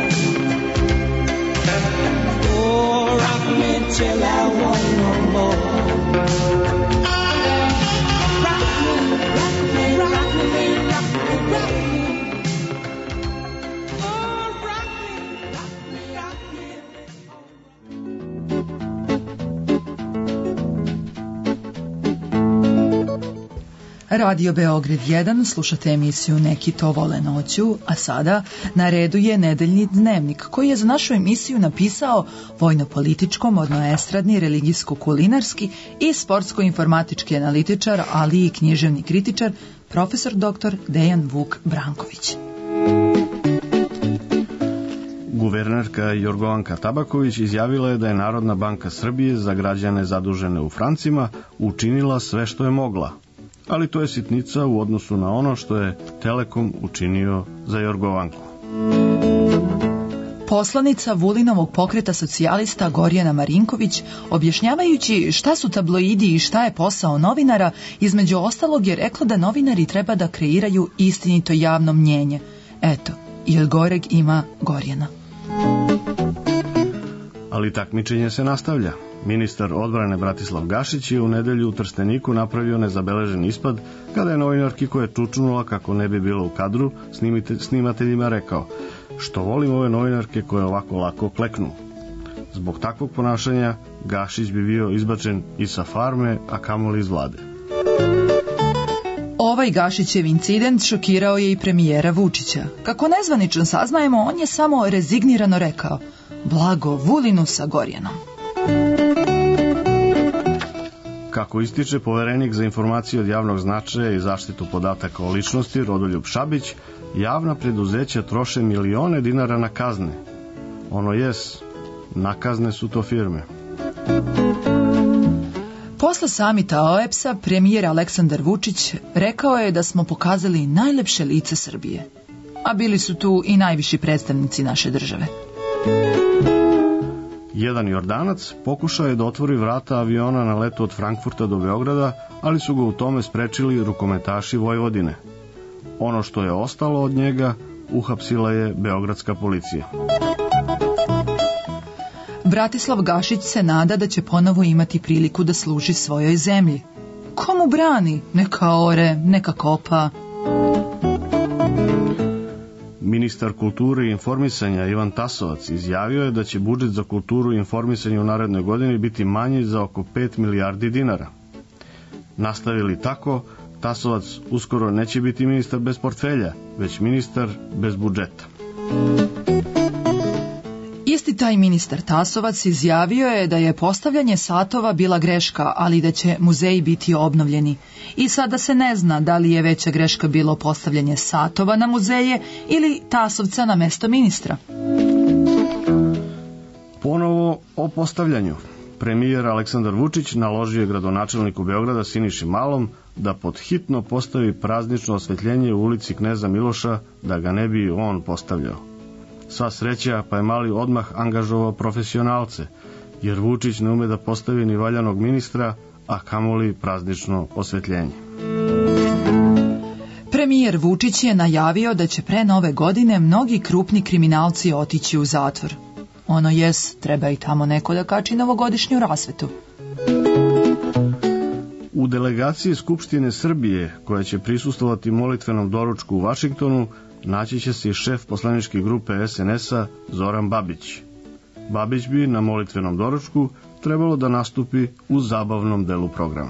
Oh, rock me till I want no more. Rock me, rock me, rock me, rock me, rock me. Oh, rock me, rock me, rock me. Radio Beograd jedan, slušate emisiju Neki to vole noću, a sada na redu je nedeljni dnevnik koji je za našu emisiju napisao vojno-političko, modno-estradni, religijsko-kulinarski i sportsko-informatički analitičar, ali i književni kritičar, profesor doktor Dejan Vuk Branković. Guvernerka Jorgovanka Tabaković izjavila je da je Narodna banka Srbije za građane zadužene u francima učinila sve što je mogla. Ali to je sitnica u odnosu na ono što je Telekom učinio za Jorgovanku. Poslanica Vulinovog pokreta socijalista Gorjana Marinković, objašnjavajući šta su tabloidi i šta je posao novinara, između ostalog je rekla da novinari treba da kreiraju istinito javno mnjenje. Eto, i od goreg ima Gorjana. Ali takmičenje se nastavlja. Ministar odbrane Bratislav Gašić je u nedelju u Trsteniku napravio nezabeležen ispad kada je novinarki koja je čučnula kako ne bi bilo u kadru snimite, snimateljima rekao: što volim ove novinarke koje ovako lako kleknu. Zbog takvog ponašanja Gašić bi bio izbačen i sa farme, a kamoli iz vlade. Ovaj Gašićev incident šokirao je i premijera Vučića. Kako nezvanično saznajemo, on je samo rezignirano rekao: blago Vulinu sa Gorjanom. Kako ističe poverenik za informacije od javnog značaja i zaštitu podataka o ličnosti Rodoljub Šabić, javna preduzeća troše milione dinara na kazne. Ono jes, na kazne su to firme. Posle samita O E B S-a, premijer Aleksandar Vučić rekao je da smo pokazali najlepše lice Srbije. A bili su tu i najviši predstavnici naše države. Jedan Jordanac pokušao je da otvori vrata aviona na letu od Frankfurta do Beograda, ali su ga u tome sprečili rukometaši Vojvodine. Ono što je ostalo od njega uhapsila je beogradska policija. Bratislav Gašić se nada da će ponovo imati priliku da služi svojoj zemlji. Komu brani? Neka ore, neka kopa. Ministar kulture i informisanja Ivan Tasovac izjavio je da će budžet za kulturu i informisanje u narednoj godini biti manji za oko pet milijardi dinara. Nastavili tako, Tasovac uskoro neće biti ministar bez portfelja, već ministar bez budžeta. Isti taj ministar Tasovac izjavio je da je postavljanje satova bila greška, ali da će muzeji biti obnovljeni. I sada se ne zna da li je veća greška bilo postavljanje satova na muzeje ili Tasovca na mesto ministra. Ponovo o postavljanju. Premijer Aleksandar Vučić naložio je gradonačelniku Beograda Siniši Malom da pod hitno postavi praznično osvetljenje u ulici Kneza Miloša, da ga ne bi on postavljao. Sva sreća, pa je Mali odmah angažovao profesionalce, jer Vučić ne ume da postavi ni valjanog ministra, a kamoli praznično osvetljenje. Premijer Vučić je najavio da će pre nove godine mnogi krupni kriminalci otići u zatvor. Ono jes, treba i tamo neko da kači novogodišnju rasvetu. U delegaciji Skupštine Srbije, koja će prisustvovati molitvenom doručku u Vašingtonu, naći će se i šef poslaničke grupe S N S-a Zoran Babić. Babić bi na molitvenom doručku trebalo da nastupi u zabavnom delu programa.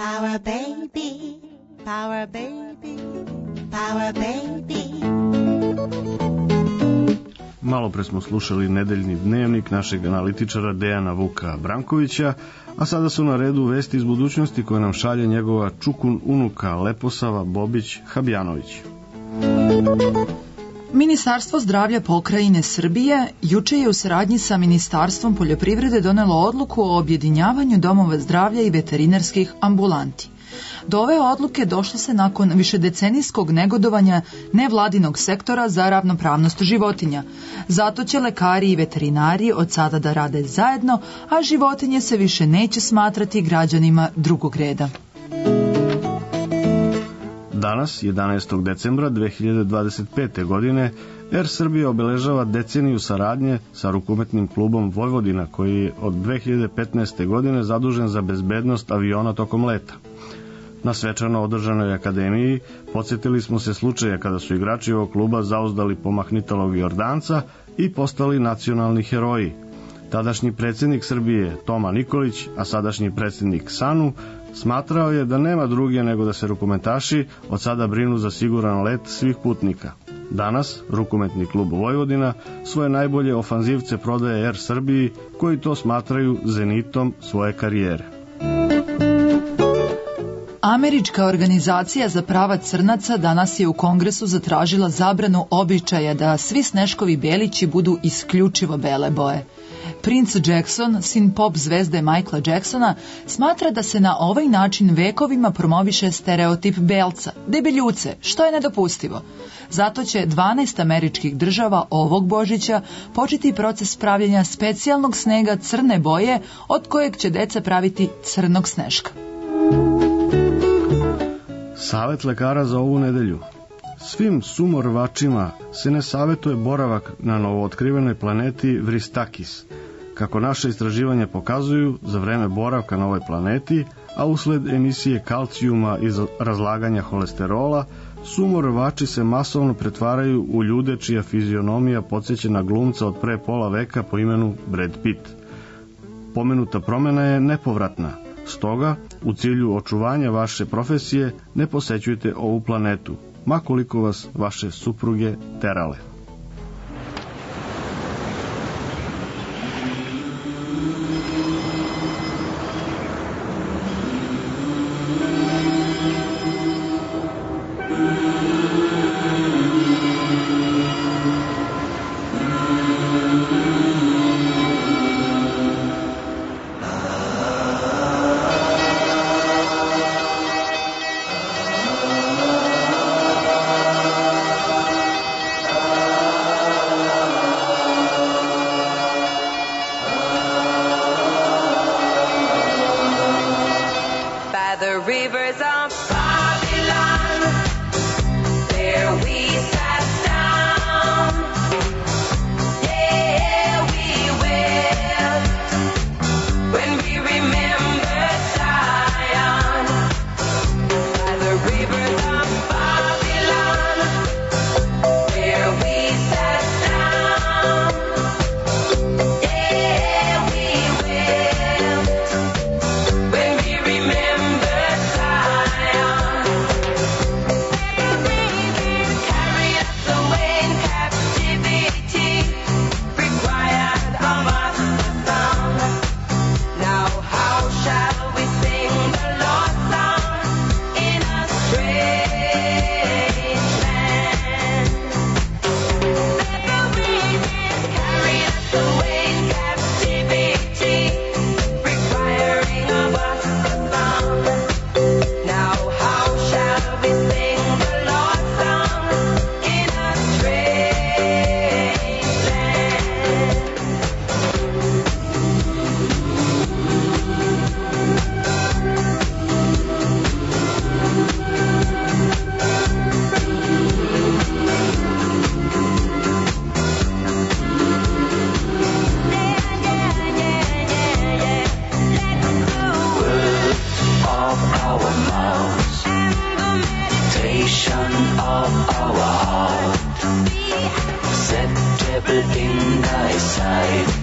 Power baby, power baby, power baby. Malo pre smo slušali nedeljni dnevnik našeg analitičara Dejana Vuka Brankovića, a sada su na redu vesti iz budućnosti koje nam šalje njegova čukun unuka Leposava Bobić Habjanović. Ministarstvo zdravlja pokrajine Srbije juče je u saradnji sa Ministarstvom poljoprivrede donelo odluku o objedinjavanju domova zdravlja i veterinarskih ambulanti. Do ove odluke došlo se nakon višedecenijskog negodovanja nevladinog sektora za ravnopravnost životinja. Zato će lekari i veterinari od sada da rade zajedno, a životinje se više neće smatrati građanima drugog reda. Danas, jedanaestog decembra dve hiljade dvadeset pete. godine, Er Srbija obeležava deceniju saradnje sa rukometnim klubom Vojvodina, koji je od dve hiljade petnaeste. godine zadužen za bezbednost aviona tokom leta. Na svečano održanoj akademiji podsjetili smo se slučaja kada su igrači ovog kluba zauzdali pomahnitalog Jordanca i postali nacionalni heroji. Tadašnji predsjednik Srbije Toma Nikolić, a sadašnji predsjednik Sanu, smatrao je da nema druge nego da se rukometaši od sada brinu za siguran let svih putnika. Danas, rukometni klub Vojvodina svoje najbolje ofanzivce prodaje Er Srbiji, koji to smatraju zenitom svoje karijere. Američka organizacija za prava crnaca danas je u Kongresu zatražila zabranu običaja da svi sneškovi belići budu isključivo bele boje. Prince Jackson, sin pop zvezde Michaela Jacksona, smatra da se na ovaj način vekovima promoviše stereotip belca, debeljuce, što je nedopustivo. Zato će dvanaest američkih država ovog Božića početi proces pravljenja specijalnog snega crne boje, od kojeg će deca praviti crnog sneška. Savet lekara za ovu nedelju. Svim sumorvačima se ne savetuje boravak na novootkrivenoj planeti Vristakis. Kako naše istraživanja pokazuju, za vreme boravka na ovoj planeti, a usled emisije kalcijuma iz razlaganja holesterola, sumorvači se masovno pretvaraju u ljude čija fizionomija podsjeća na glumca od pre pola veka po imenu Brad Pitt. Pomenuta promena je nepovratna. Stoga, u cilju očuvanja vaše profesije, ne posećujte ovu planetu, ma koliko vas vaše supruge terale.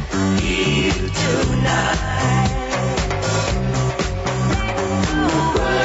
Here tonight.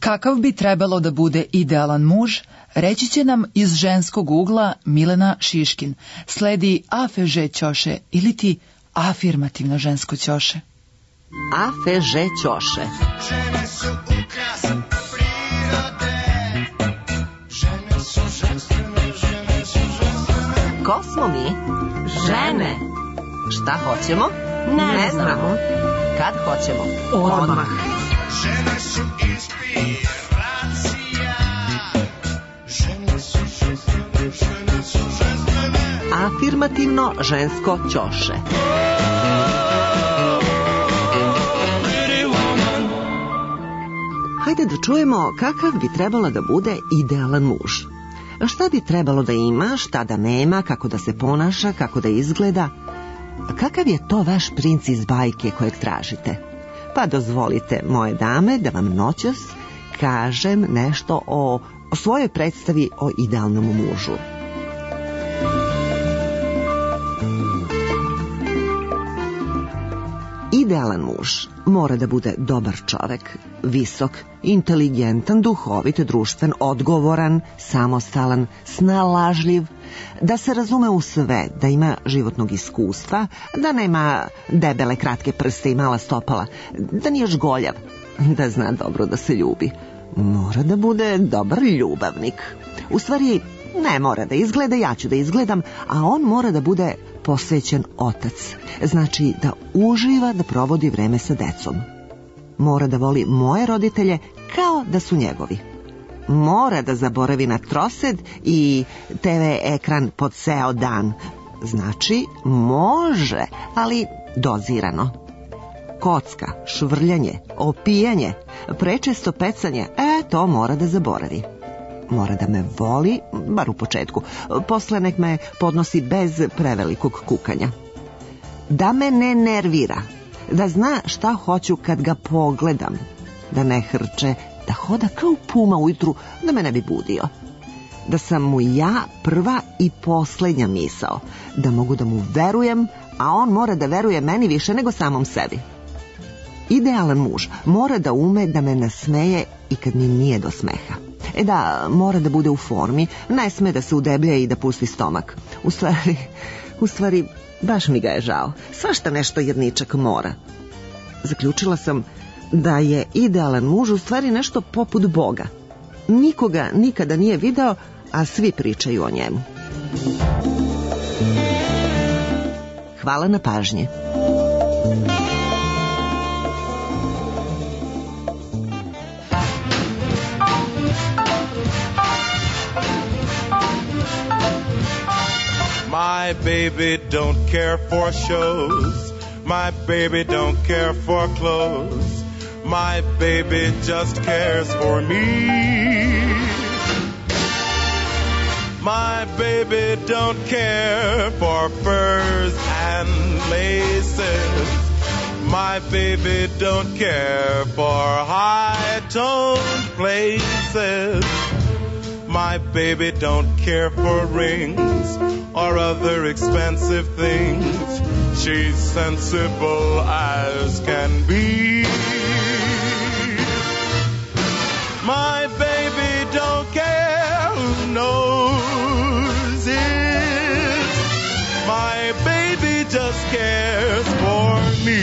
Kakav bi trebalo da bude idealan muž, reći će nam iz ženskog ugla Milena Šiškin. Sledi A F Ž Ćoše ili ti afirmativno žensko ćoše. A F Ž Ćoše. Žene su ukras prirode. Žene su ženstvene, žene su ženstvene. Ko smo mi? Žene. Šta hoćemo? Ne, ne znamo. Kad hoćemo? Odmah. Žene su inspiracija. Žene su ženstvene, žene su ženstvene. Afirmativno žensko ćoše. Hajde da čujemo kakav bi trebalo da bude idealan muž. Šta bi trebalo da ima, šta da nema, kako da se ponaša, kako da izgleda. Kakav je to vaš princ iz bajke kojeg tražite? Pa dozvolite, moje dame, da vam noćas kažem nešto o, o svojoj predstavi o idealnom mužu. Idealan muž mora da bude dobar čovek, visok, inteligentan, duhovit, društven, odgovoran, samostalan, snalažljiv, da se razume u sve, da ima životnog iskustva, da nema debele kratke prste i mala stopala, da nije žgoljav, da zna dobro da se ljubi. Mora da bude dobar ljubavnik. U stvari, ne mora da izgleda, ja ću da izgledam, a on mora da bude posvećen otac. Znači da uživa da provodi vreme sa decom. Mora da voli moje roditelje kao da su njegovi. Mora da zaboravi na trosed i te ve ekran pod ceo dan. Znači, može, ali dozirano. Kocka, švrljanje, opijanje, prečesto pecanje, e, to mora da zaboravi. Mora da me voli, bar u početku, posle nek me podnosi bez prevelikog kukanja. Da me ne nervira, da zna šta hoću kad ga pogledam, da ne hrče, da hoda kao puma ujutru, da me ne bi budio. Da sam mu ja prva i poslednja misao, da mogu da mu verujem, a on mora da veruje meni više nego samom sebi. Idealan muž mora da ume da me nasmeje i kad mi nije do smeha. E da, mora da bude u formi, ne sme da se udeblje i da pusti stomak. U stvari, u stvari, baš mi ga je žao. Svašta nešto jedničak mora. Zaključila sam da je idealan muž u stvari nešto poput Boga. Nikoga nikada nije video, a svi pričaju o njemu. Hvala na pažnji. My baby don't care for shows. My baby don't care for clothes. My baby just cares for me. My baby don't care for furs and laces. My baby don't care for high-toned places. My baby don't care for rings or other expensive things. She's sensible as can be. My baby don't care who knows it. My baby just cares for me.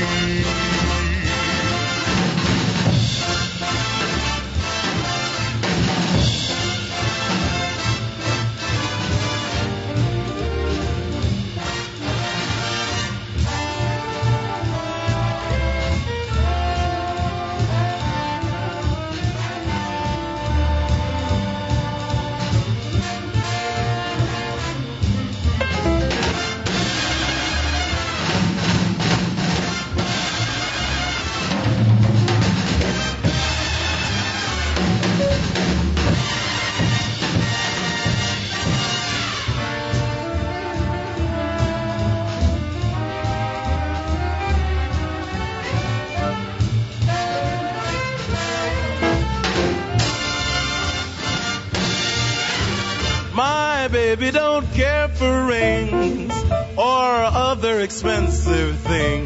My baby don't care for rings or other expensive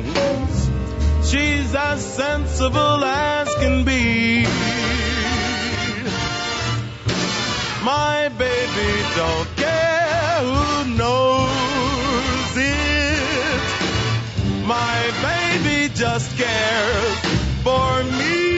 things. She's as sensible as can be. baby don't care who knows it. My baby just cares for me.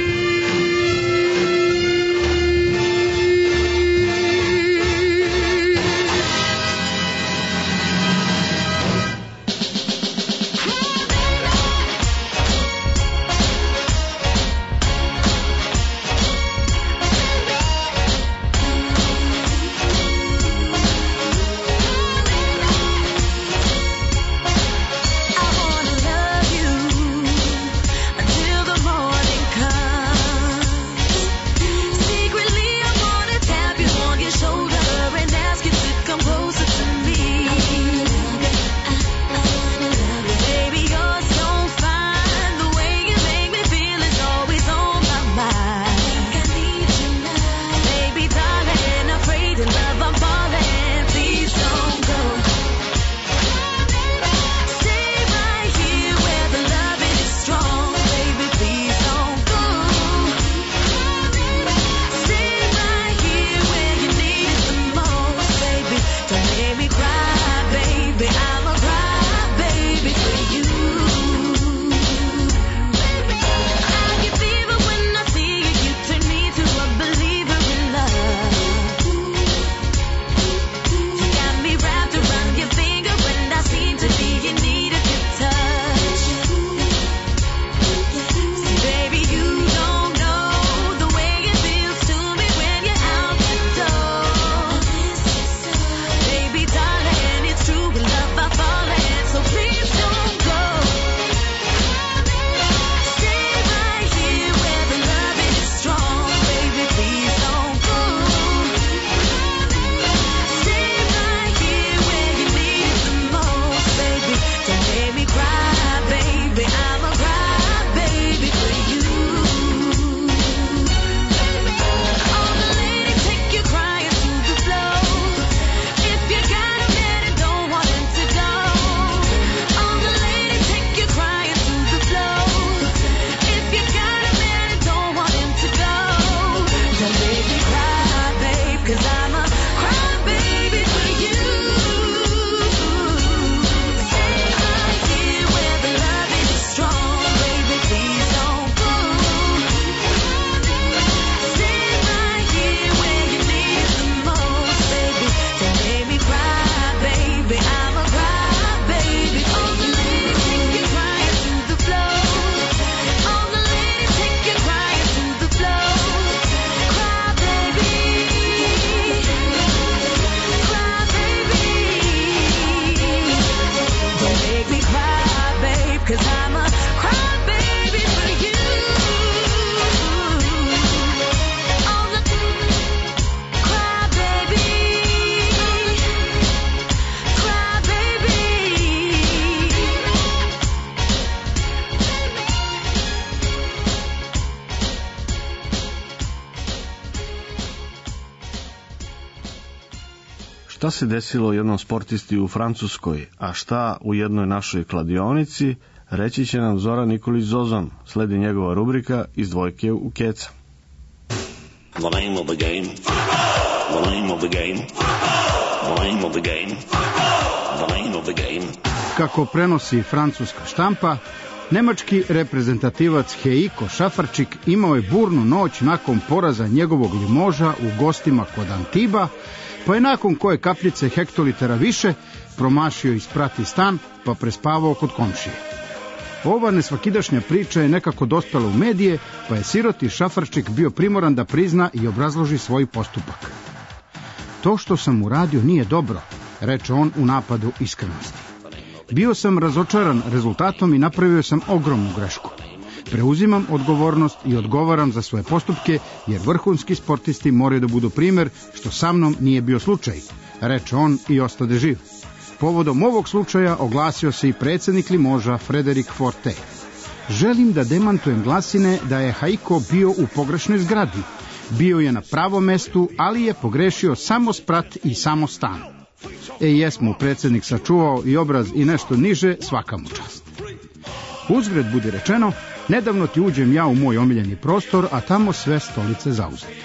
Šta se desilo jednom sportisti u Francuskoj, a šta u jednoj našoj kladionici, reći će nam Zoran Nikolić Zozon. Sledi njegova rubrika Iz dvojke u keca. The name of the game. The name of the game. The name of the game. The name of the game. Kako prenosi francuska štampa, nemački reprezentativac Heiko Šafarčik imao je burnu noć nakon poraza njegovog Limoža u gostima kod Antiba, pa je nakon koje kapljice hektolitera više promašio isprati stan pa prespavao kod komšije. Ova nesvakidašnja priča je nekako dospela u medije, pa je siroti Šafarčik bio primoran da prizna i obrazloži svoj postupak. To što sam uradio nije dobro, reče on u napadu iskrenosti. Bio sam razočaran rezultatom i napravio sam ogromnu grešku. Preuzimam odgovornost i odgovaram za svoje postupke, jer vrhunski sportisti moraju da budu primer, što sa mnom nije bio slučaj, reče on i ostade živ. Povodom ovog slučaja oglasio se i predsjednik Limoža Frederik Forte. Želim da demantujem glasine da je Heiko bio u pogrešnoj zgradi. Bio je na pravom mestu, ali je pogrešio samo sprat i samo stan. E, jesmo, predsjednik sačuvao i obraz i nešto niže, svaka mu čast. Uzgred budi rečeno, nedavno ti uđem ja u moj omiljeni prostor, a tamo sve stolice zauzete.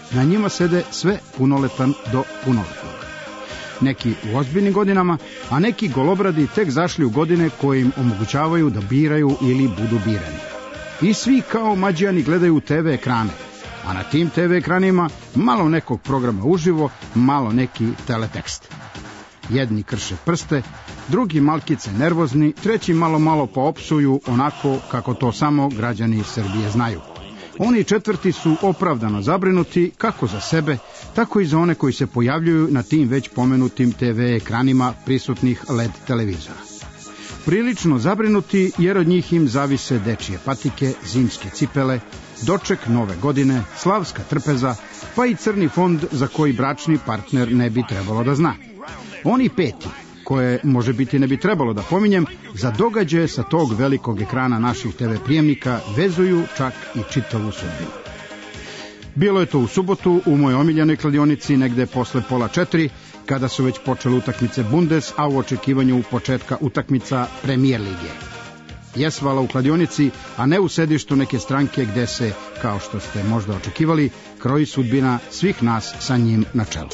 Na njima sede sve punoletan do punoletnog. Neki u ozbiljnim godinama, a neki golobradi tek zašli u godine koje im omogućavaju da biraju ili budu birani. I svi kao mađijani gledaju te ve ekrane, a na tim te ve ekranima malo nekog programa uživo, malo neki teletekst. Jedni krše prste, drugi malkice nervozni, treći malo malo poopsuju onako kako to samo građani Srbije znaju. Oni četvrti su opravdano zabrinuti kako za sebe, tako i za one koji se pojavljuju na tim već pomenutim te ve ekranima prisutnih el e de televizora. Prilično zabrinuti jer od njih im zavise dečije patike, zimske cipele, doček nove godine, slavska trpeza, pa i crni fond za koji bračni partner ne bi trebalo da zna. Oni peti, koje može biti ne bi trebalo da pominjem, za događaje sa tog velikog ekrana naših te ve prijemnika vezuju čak i čitavu sudbinu. Bilo je to u subotu u mojoj omiljenoj kladionici negde posle pola četiri, kada su već počele utakmice Bundes, a u očekivanju početka utakmica Premier lige. Jesvala u kladionici, a ne u sedištu neke stranke gde se, kao što ste možda očekivali, kroji sudbina svih nas sa njim na čelu.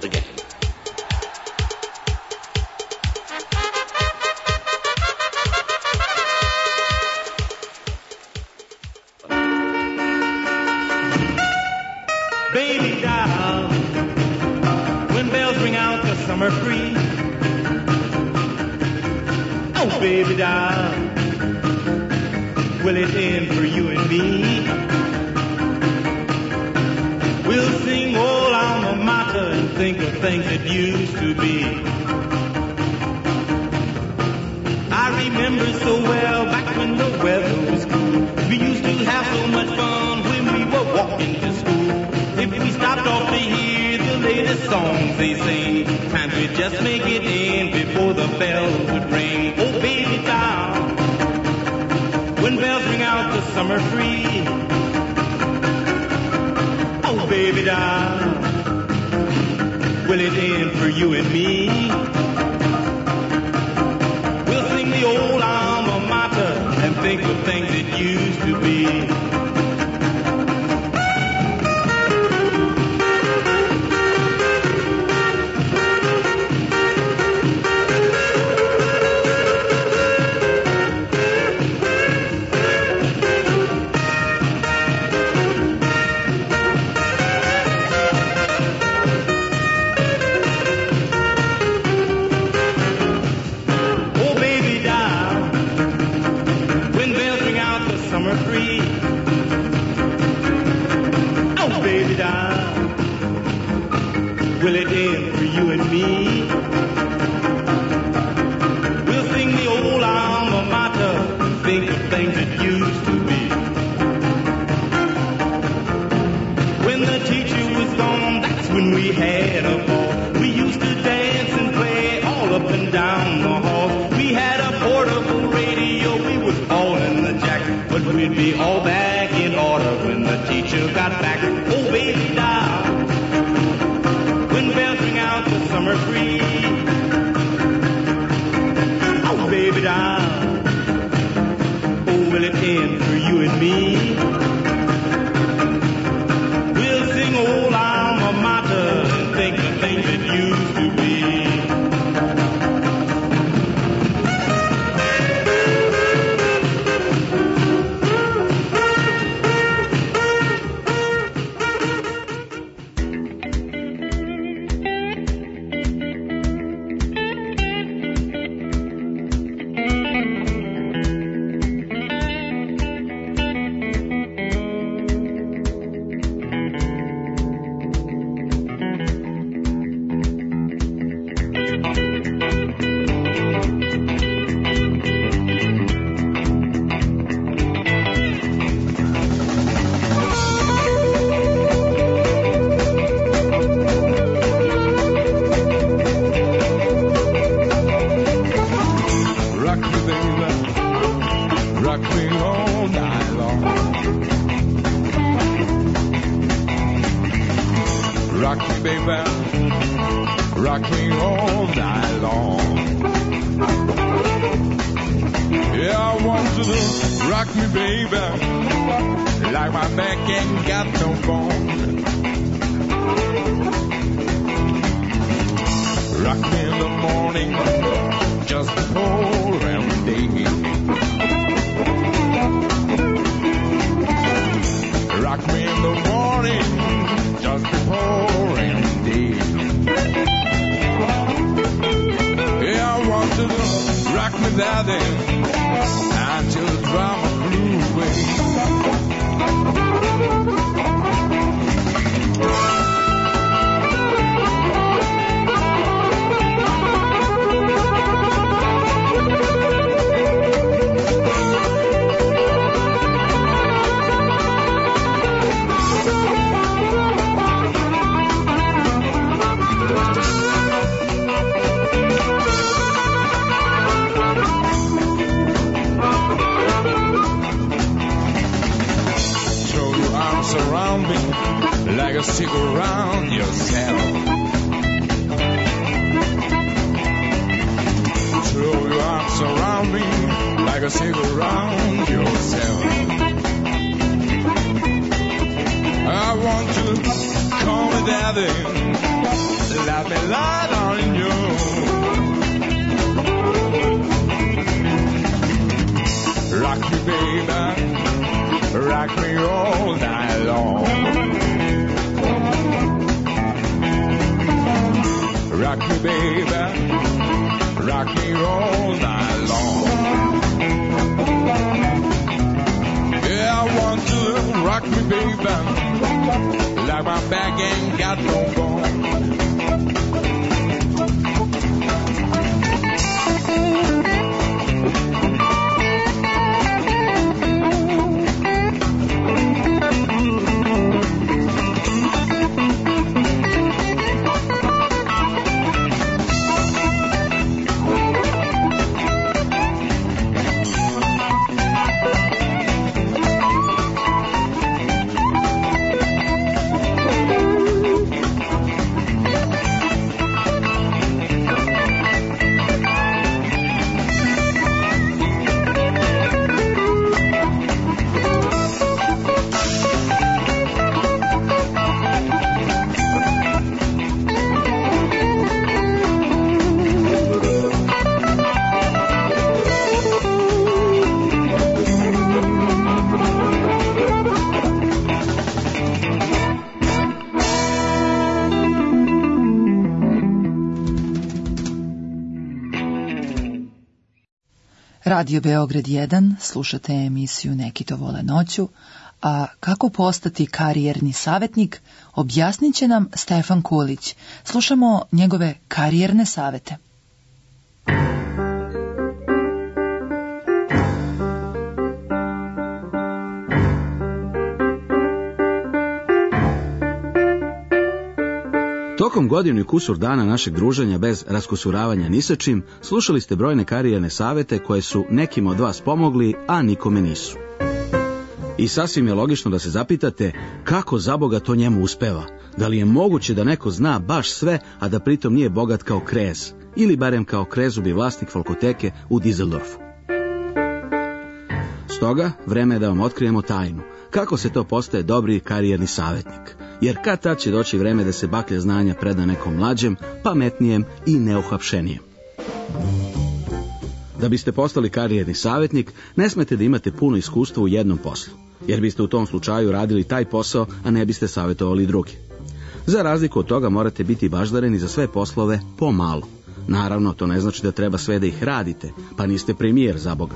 Baby doll, when bells ring out the summer free. Oh, baby doll, will it end for you and me? We'll sing old alma mater and think of things that used to be. I remember so well back when the weather was cool. We used to have so much fun when we were walking to school. If we stopped off to hear the latest songs they sing, times we'd just make it in before the bells would ring. Oh, baby doll, when bells ring out the summer free. Oh, baby doll, will it end for you and me? We'll sing the old alma mater and think of things that used to be. Will it end for you and me? We'll sing the old alma mater and think of things that used to be. When the teacher was gone, that's when we had a ball. We used to dance and play all up and down the hall. We had a portable radio, we was all in the jack, but we'd be all back in order when the teacher got back. Oh, baby doll, bells ring out the summer free. Oh, baby doll, oh, will it end for you and me? We'll sing old alma mater and think of things that used to be. Rock me in the morning, just before rainy day. Rock me in the morning, just before rainy day. Yeah, I want to rock me there then, until the drama blew away. Surround me like a stick around yourself. Throw your arms around me like a stick around yourself. I want you to call me daddy, let me lie on you. Rock me, baby. Rock me all night long. Rock me, baby. Rock me all night long. Yeah, I want to rock me, baby, like my back ain't got no bone. Radio Beograd jedan, slušate emisiju Neki to vole noću, a kako postati karijerni savjetnik objasnit će nam Stefan Kulić. Slušamo njegove karijerne savete. Tokom godinu i kusur dana našeg druženja bez raskosuravanja ni sa čim, slušali ste brojne karijerne savete koje su nekim od vas pomogli, a nikome nisu. I sasvim je logično da se zapitate kako zaboga to njemu uspeva. Da li je moguće da neko zna baš sve, a da pritom nije bogat kao Krez, ili barem kao Krezubi vlasnik Folkoteke u Dizeldorfu. Stoga, vreme je da vam otkrijemo tajnu. Kako se to postaje dobri karijerni savjetnik? Jer kad tad će doći vreme da se baklja znanja preda nekom mlađem, pametnijem i neuhapšenijem. Da biste postali karijerni savjetnik, ne smete da imate puno iskustva u jednom poslu, jer biste u tom slučaju radili taj posao, a ne biste savjetovali drugi. Za razliku od toga morate biti baždareni za sve poslove pomalo. Naravno, to ne znači da treba sve da ih radite, pa niste premijer za Boga.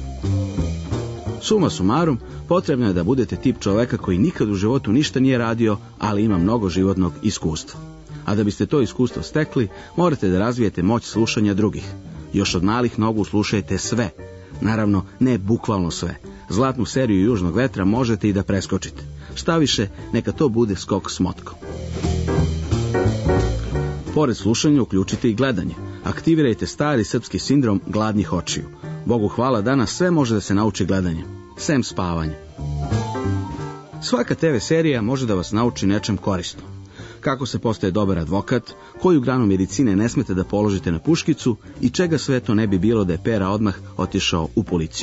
Suma sumarum, potrebno je da budete tip čoveka koji nikad u životu ništa nije radio, ali ima mnogo životnog iskustva. A da biste to iskustvo stekli, morate da razvijete moć slušanja drugih. Još od malih nogu slušajte sve. Naravno, ne bukvalno sve. Zlatnu seriju Južnog vetra možete i da preskočite. Šta više, neka to bude skok s motkom. Pored slušanja uključite i gledanje. Aktivirajte stari srpski sindrom gladnih očiju. Bogu hvala, danas sve može da se nauči gledanjem, sem spavanja. Svaka te ve serija može da vas nauči nečem korisnom. Kako se postaje dobar advokat, koju granu medicine ne smete da položite na puškicu i čega sve to ne bi bilo da je Pera odmah otišao u policiju.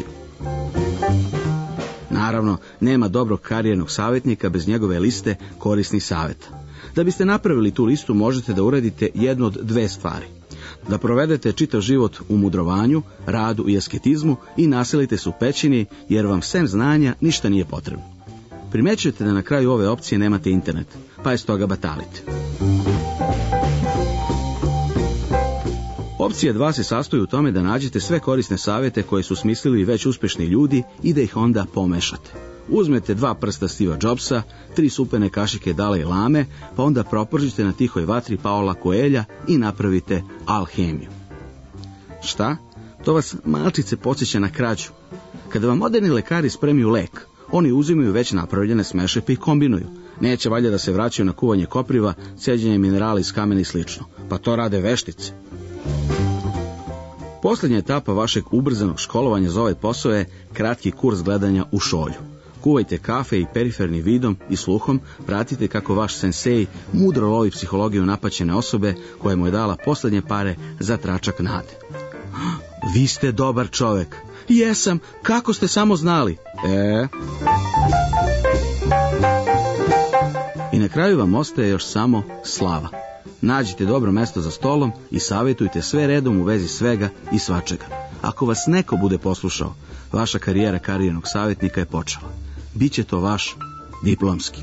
Naravno, nema dobrog karijernog savjetnika bez njegove liste korisnih savjeta. Da biste napravili tu listu možete da uradite jednu od dve stvari. Da provedete čitav život u mudrovanju, radu i asketizmu i naselite se u pećini jer vam sem znanja ništa nije potrebno. Primećujete da na kraju ove opcije nemate internet, pa je stoga batalite. Opcija dva se sastoji u tome da nađete sve korisne savjete koje su smislili već uspešni ljudi i da ih onda pomešate. Uzmete dva prsta Steva Jobsa, tri supene kašike Dalaj Lame, pa onda propržite na tihoj vatri Paola Coelha i napravite alhemiju. Šta? To vas malčice podsjeća na krađu. Kada vam moderni lekari spremiju lek, oni uzimaju već napravljene smešepe i kombinuju. Neće valjda da se vraćaju na kuvanje kopriva, ceđenje minerala iz kamena i slično. Pa to rade veštice. Posljednja etapa vašeg ubrzanog školovanja za ovaj posao je kratki kurs gledanja u šolju. Kuvajte kafe i perifernim vidom i sluhom, pratite kako vaš sensei mudro lovi psihologiju napaćene osobe koja mu je dala posljednje pare za tračak nade. Vi ste dobar čovek. Jesam, kako ste samo znali? E... I na kraju vam ostaje još samo slava. Nađite dobro mesto za stolom i savjetujte sve redom u vezi svega i svačega. Ako vas neko bude poslušao, vaša karijera karijernog savjetnika je počela. Biće to vaš diplomski.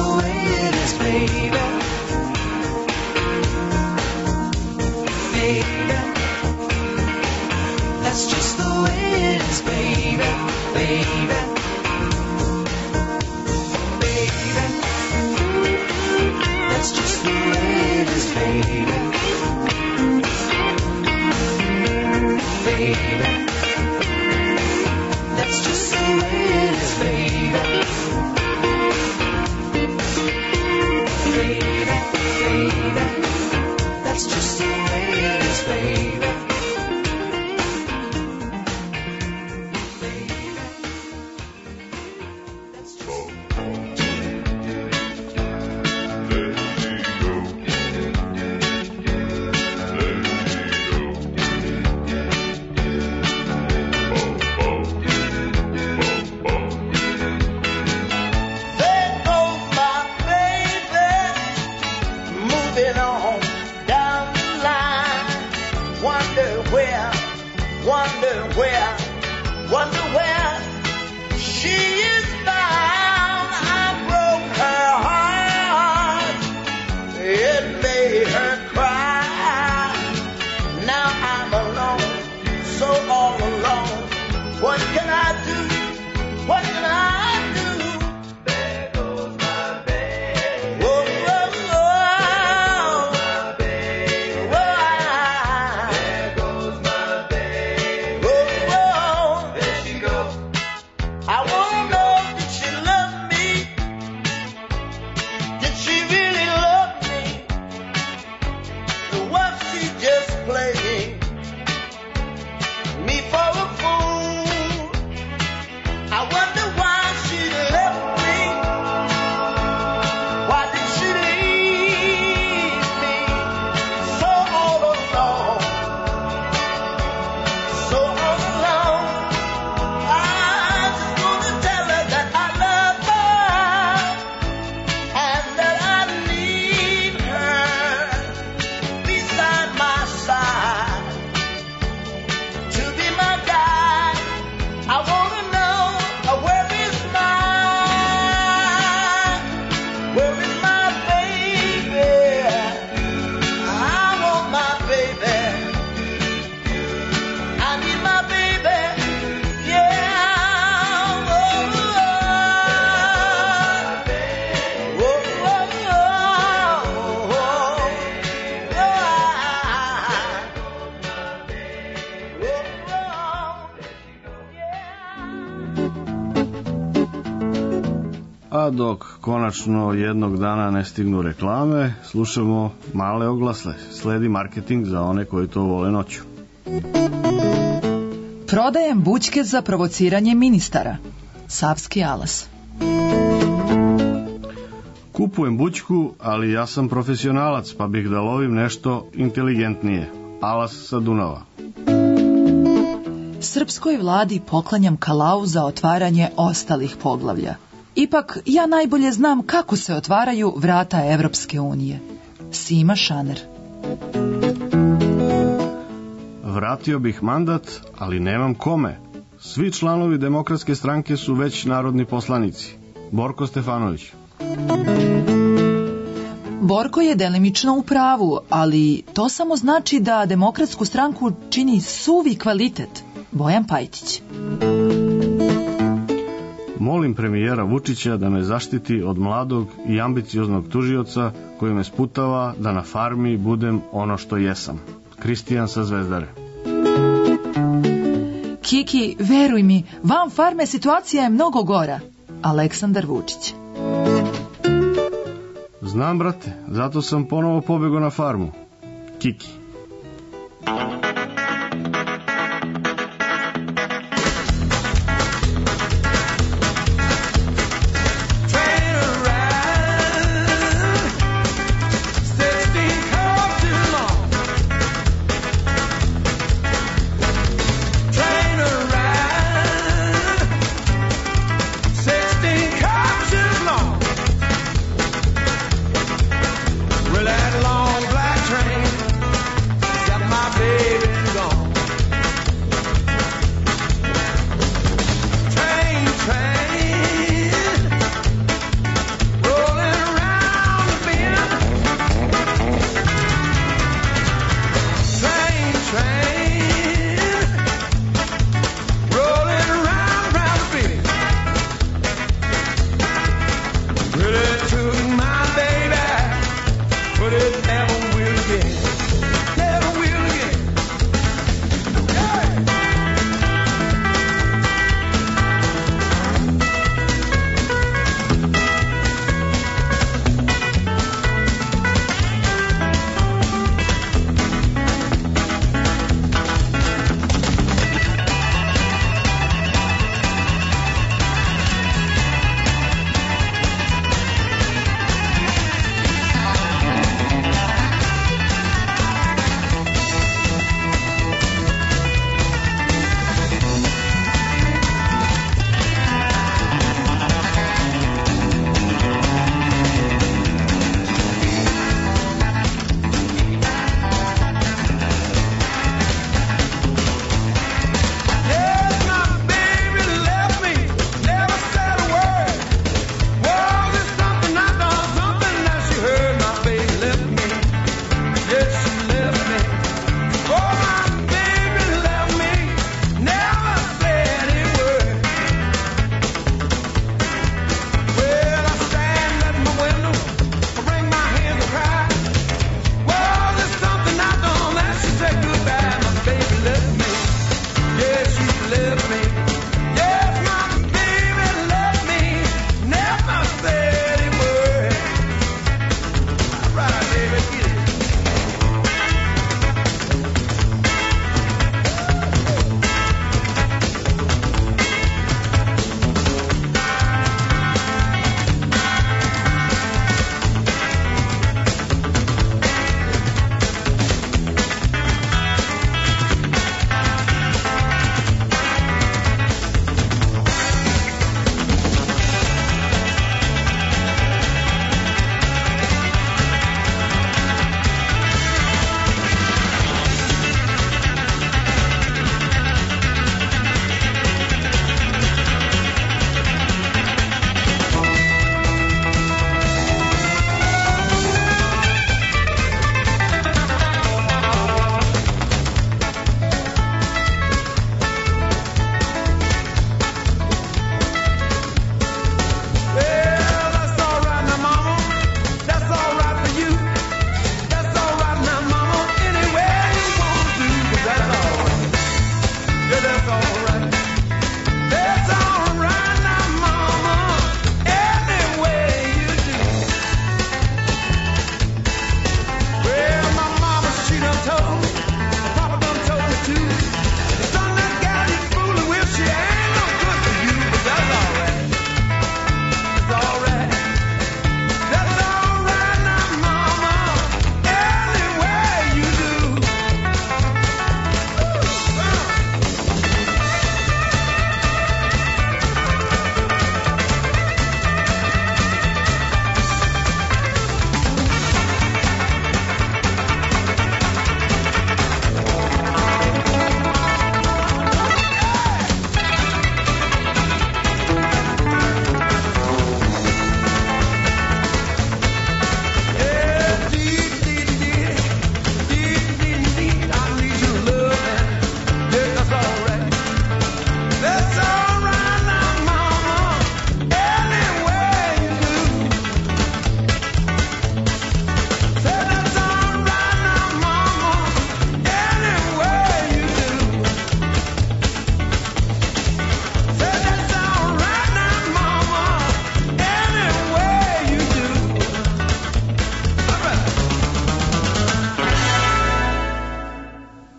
Baby baby. That's just the way it is, baby. Baby, baby. That's just the way it is, baby. A dok konačno jednog dana ne stignu reklame, slušamo male oglasle. Sledi marketing za one koji to vole noću. Prodajem bućke za provociranje ministara. Savski alas. Kupujem bućku, ali ja sam profesionalac, pa bih da lovim nešto inteligentnije. Alas sa Dunava. Srpskoj vladi poklanjam kalau za otvaranje ostalih poglavlja. Ipak, ja najbolje znam kako se otvaraju vrata Evropske unije. Sima Šaner. Vratio bih mandat, ali nemam kome. Svi članovi Demokratske stranke su već narodni poslanici. Borko Stefanović. Borko je delimično u pravu, ali to samo znači da Demokratsku stranku čini suvi kvalitet. Bojan Pajtić. Molim premijera Vučića da me zaštiti od mladog i ambicioznog tužioca koji me sputava da na farmi budem ono što jesam. Kristijan sa Zvezdare. Kiki, veruj mi, van farme situacija je mnogo gora. Aleksandar Vučić. Znam, brate, zato sam ponovo pobegao na farmu. Kiki. Well, that long black train got my baby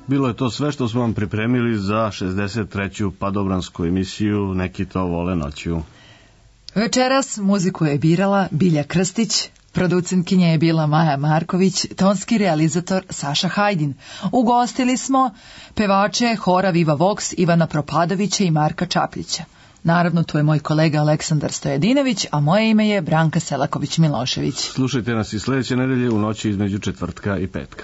bilo je to sve što smo vam pripremili za šezdeset treću padobransku emisiju Neki to vole noću. Večeras muziku je birala Bilja Krstić, producentkinja je bila Maja Marković, tonski realizator Saša Hajdin. Ugostili smo pevače hora Viva Vox, Ivana Propadovića i Marka Čapljića. Naravno, tu je moj kolega Aleksandar Stojadinović, a moje ime je Branka Selaković-Milošević. Slušajte nas i sledeće nedelje u noći između četvrtka i petka.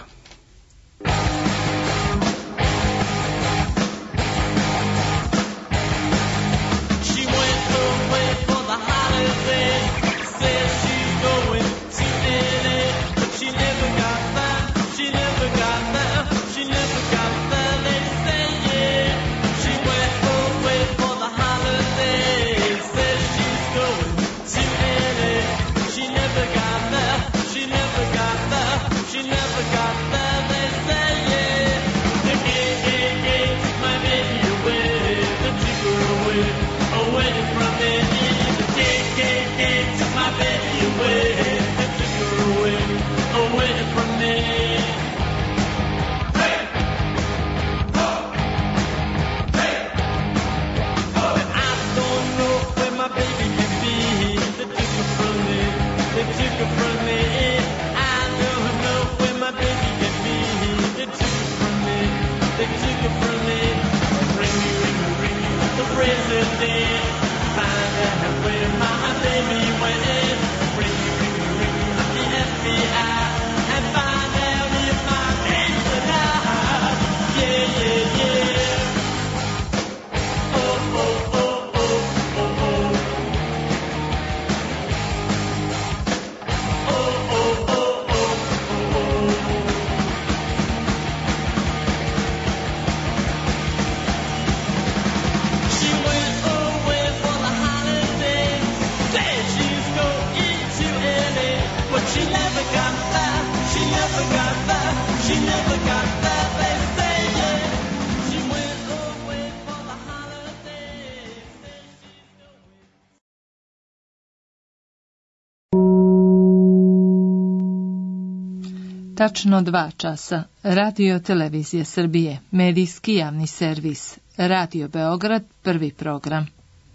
Tačno dva časa. Radio Televizije Srbije. Medijski javni servis. Radio Beograd, prvi program.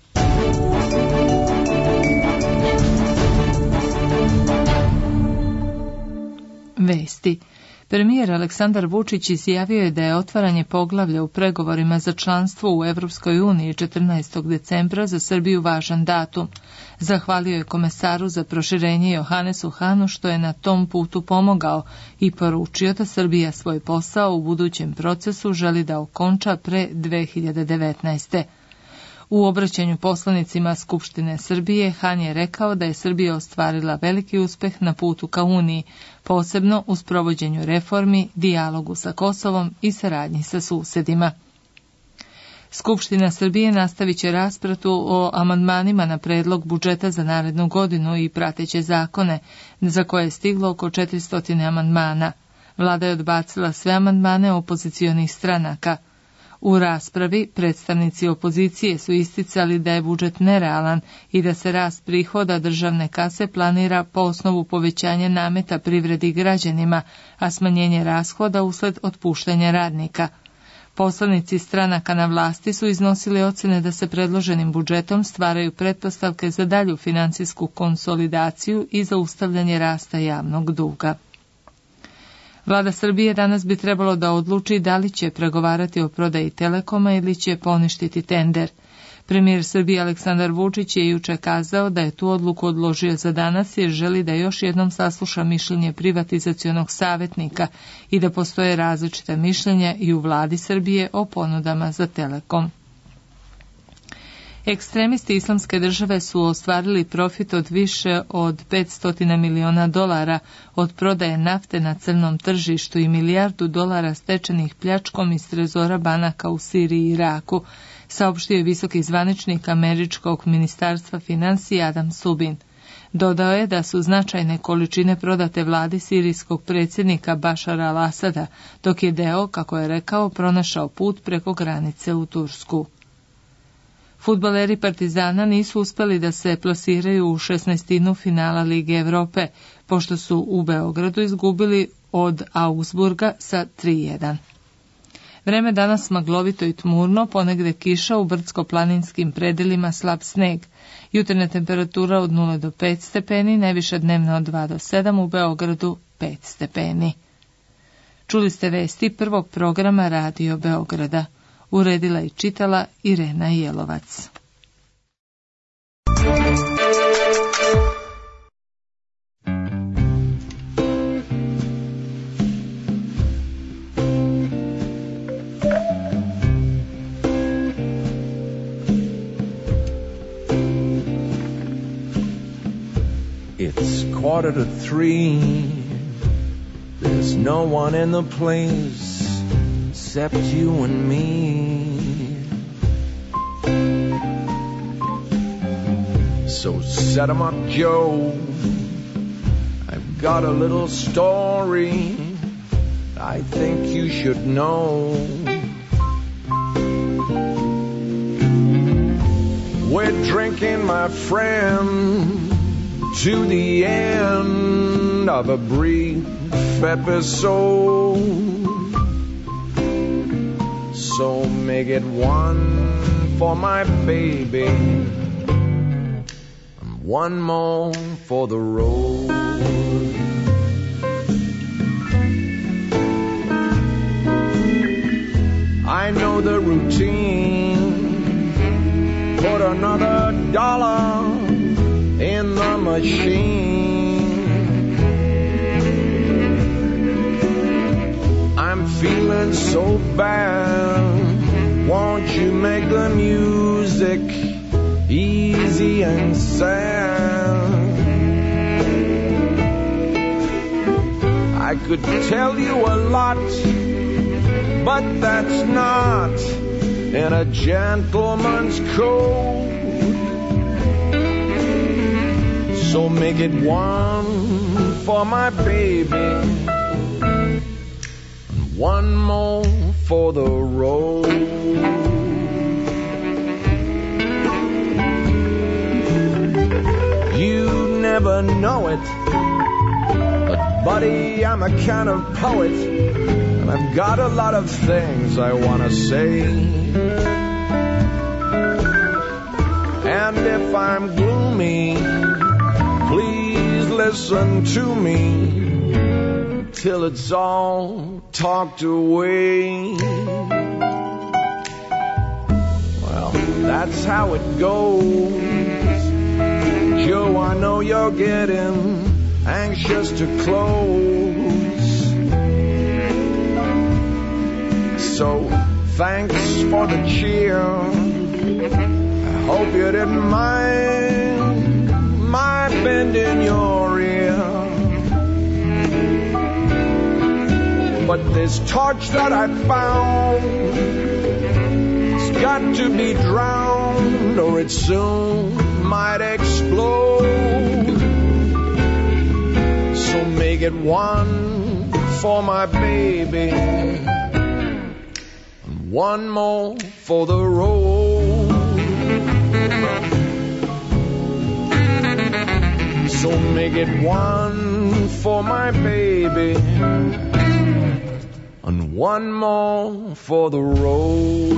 Vesti. Premijer Aleksandar Vučić izjavio je da je otvaranje poglavlja u pregovorima za članstvo u Evropskoj uniji četrnaestog decembra za Srbiju važan datum. Zahvalio je komesaru za proširenje Johanesu Hanu što je na tom putu pomogao i poručio da Srbija svoj posao u budućem procesu želi da okonča pre dve hiljade devetnaeste. U obraćanju poslanicima Skupštine Srbije, Han je rekao da je Srbija ostvarila veliki uspeh na putu ka Uniji, posebno u sprovođenju reformi, dijalogu sa Kosovom i saradnji sa susedima. Skupština Srbije nastavit će raspravu o amandmanima na predlog budžeta za narednu godinu i prateće zakone, za koje je stiglo oko četiristo amandmana. Vlada je odbacila sve amandmane opozicionih stranaka. U raspravi predstavnici opozicije su isticali da je budžet nerealan i da se rast prihoda državne kase planira po osnovu povećanja nameta privredi građanima, a smanjenje rashoda usled otpuštanja radnika. Poslanici stranaka na vlasti su iznosili ocene da se predloženim budžetom stvaraju pretpostavke za dalju finansijsku konsolidaciju i zaustavljanje rasta javnog duga. Vlada Srbije danas bi trebalo da odluči da li će pregovarati o prodaji Telekoma ili će poništiti tender. Premijer Srbije Aleksandar Vučić je juče kazao da je tu odluku odložio za danas jer želi da još jednom sasluša mišljenje privatizacionog savjetnika i da postoje različita mišljenja i u vladi Srbije o ponudama za Telekom. Ekstremisti Islamske države su ostvarili profit od više od petsto miliona dolara od prodaje nafte na crnom tržištu i milijardu dolara stečenih pljačkom iz trezora banaka u Siriji i Iraku, saopštio je visoki zvaničnik američkog ministarstva financija Adam Subin. Dodao je da su značajne količine prodate vladi sirijskog predsjednika Bašara al-Asada, dok je deo, kako je rekao, pronašao put preko granice u Tursku. Fudbaleri Partizana nisu uspeli da se plasiraju u šesnaestinu finala Lige Evrope, pošto su u Beogradu izgubili od Augsburga sa tri jedan. Vreme danas maglovito i tmurno, ponegde kiša, u brdsko-planinskim predelima slab sneg. Jutarnja temperatura od nula do pet stepeni, najviša dnevna od dva do sedam, u Beogradu pet stepeni. Čuli ste vesti prvog programa Radio Beograda. Uredila i čitala Irena Jelovac. It's quarter to three. There's no one in the place except you and me. So set 'em up, Joe. I've got a little story I think you should know. We're drinking, my friend, to the end of a brief episode. So make it one for my baby and one more for the road. I know the routine. Put another dollar in the machine. I'm feeling so bad. Won't you make the music easy and sad? I could tell you a lot, but that's not in a gentleman's code. So make it one for my baby and one more for the road. You never know it, but buddy, I'm a kind of poet, and I've got a lot of things I want to say. And if I'm gloomy, please listen to me till it's all talked away. Well, that's how it goes. Joe, I know you're getting anxious to close. So, thanks for the cheer. I hope you didn't mind my bend in your ear. But this torch that I found, it's got to be drowned or it soon might explode. So make it one for my baby and one more for the road. So make it one for my baby and one more for the road.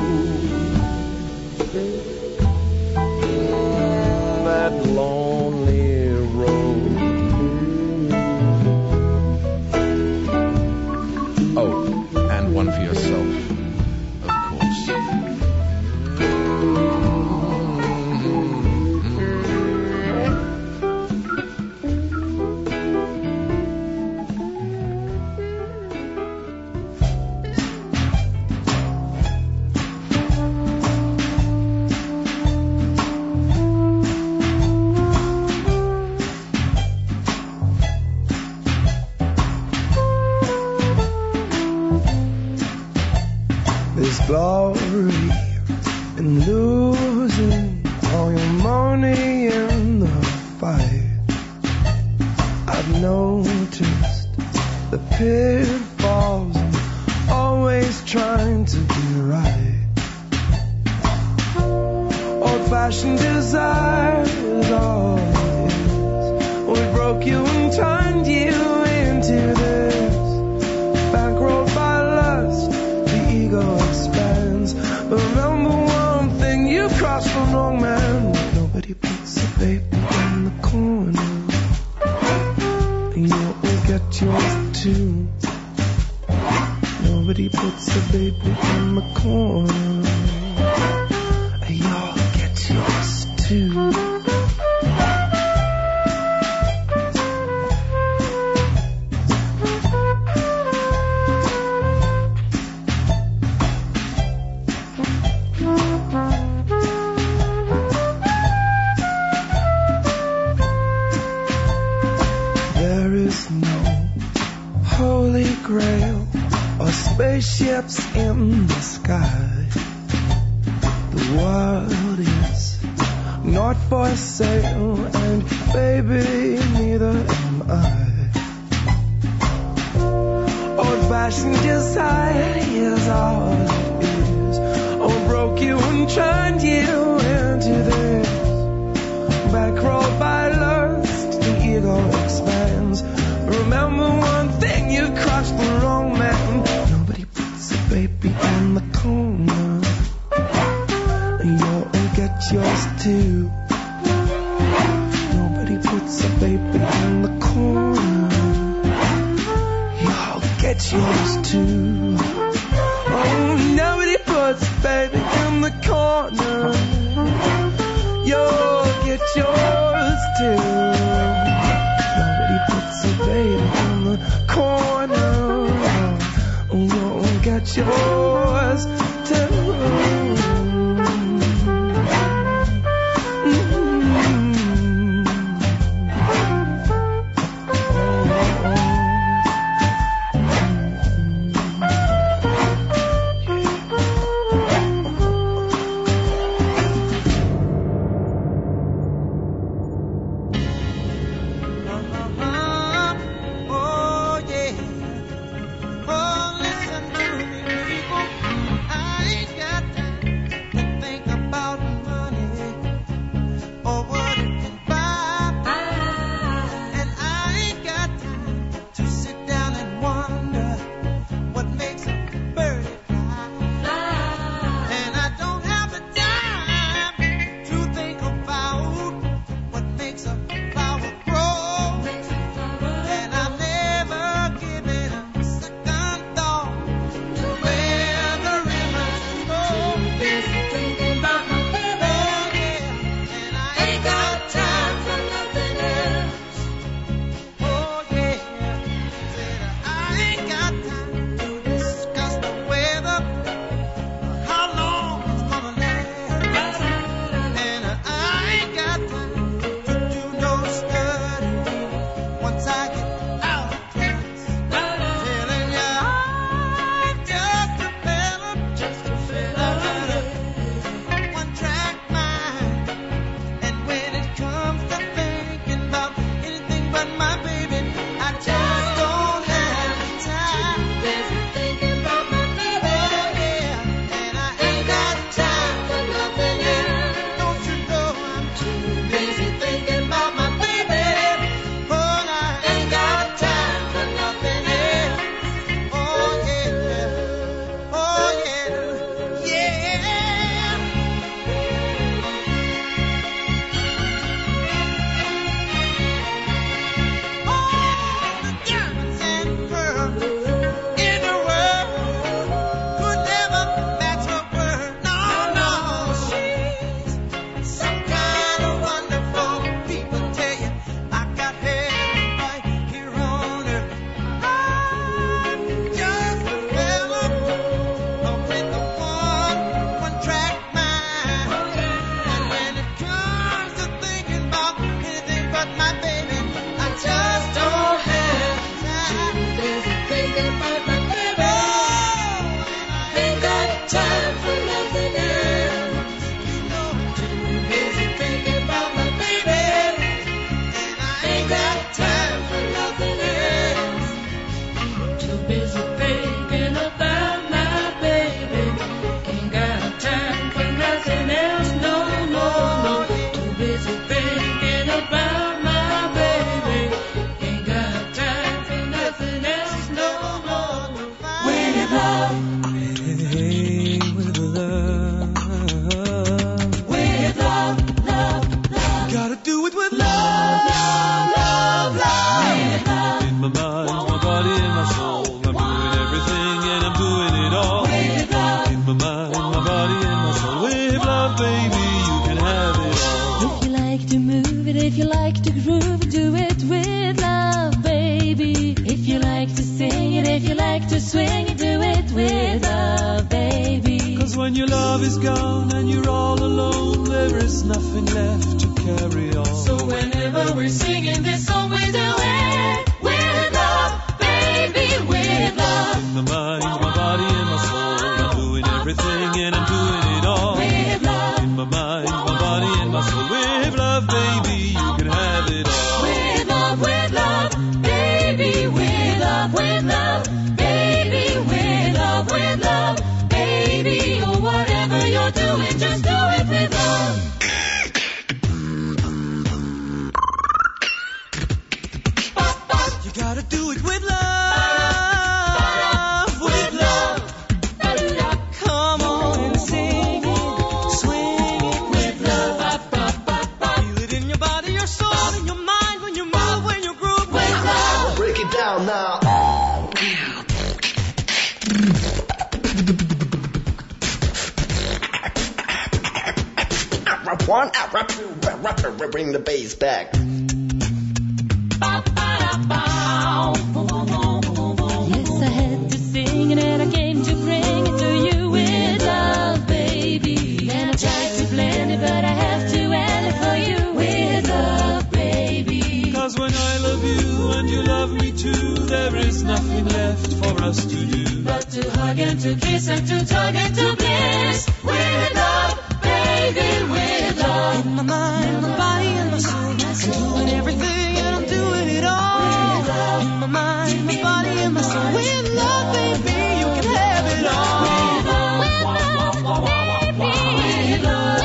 That lonely road. Oh, and one for yourself, of course. Glory in losing all your money in the fight. I've noticed the pitfalls and always trying to be right. Old-fashioned desire is all it is. We broke you and turned you into this. Bankrolled by lust, the ego. cross the wrong man. Nobody puts a baby in the corner. You'll get yours too. Nobody puts a baby in the corner. You'll get yours too. Spaceships in the sky. The world is not for sale, and baby, neither am I. Old-fashioned desire is all it is. Oh, broke you and turned you into this. Bankrolled by lust, the ego expands. Remember one thing, you crushed the wrong man. Baby in the corner, you'll get yours too. Nobody puts a baby in the corner, you'll get yours too. Oh, nobody puts a baby in the corner, you'll get yours too. Nobody puts a baby in the corner, you'll get yours too. Oh, yeah. Oh, listen to me, people. I if you like to groove, do it with love, baby. If you like to sing it, if you like to swing it, do it with love, baby. Cause when your love is gone and you're all alone, there is nothing left to carry on. So whenever we're singing this song, we do it with love, baby, with love. In my mind, my body, and my soul, I'm doing everything and I'm doing it all. With love. In my mind, my body, and my soul, with love, baby, you can have it all. With love, with love, baby, with love, with love, baby, with love, with love, baby, or whatever you're doing, just do it with love. You gotta do it with love. One out, rap, rap, rap, bring the bass back. Yes, I had to sing it and I came to bring it to you with love, baby. And I tried to blend it, but I have to end it for you with love, baby. Cause when I love you and you love me too, there is nothing left for us to do but to hug and to kiss and to tug and to bliss with love, baby, with love. In my mind, my body, and my soul, I'm doing everything and I'm doing it all. In my mind, my body, and my soul, with love, baby, you can have it all. With love, baby, with love,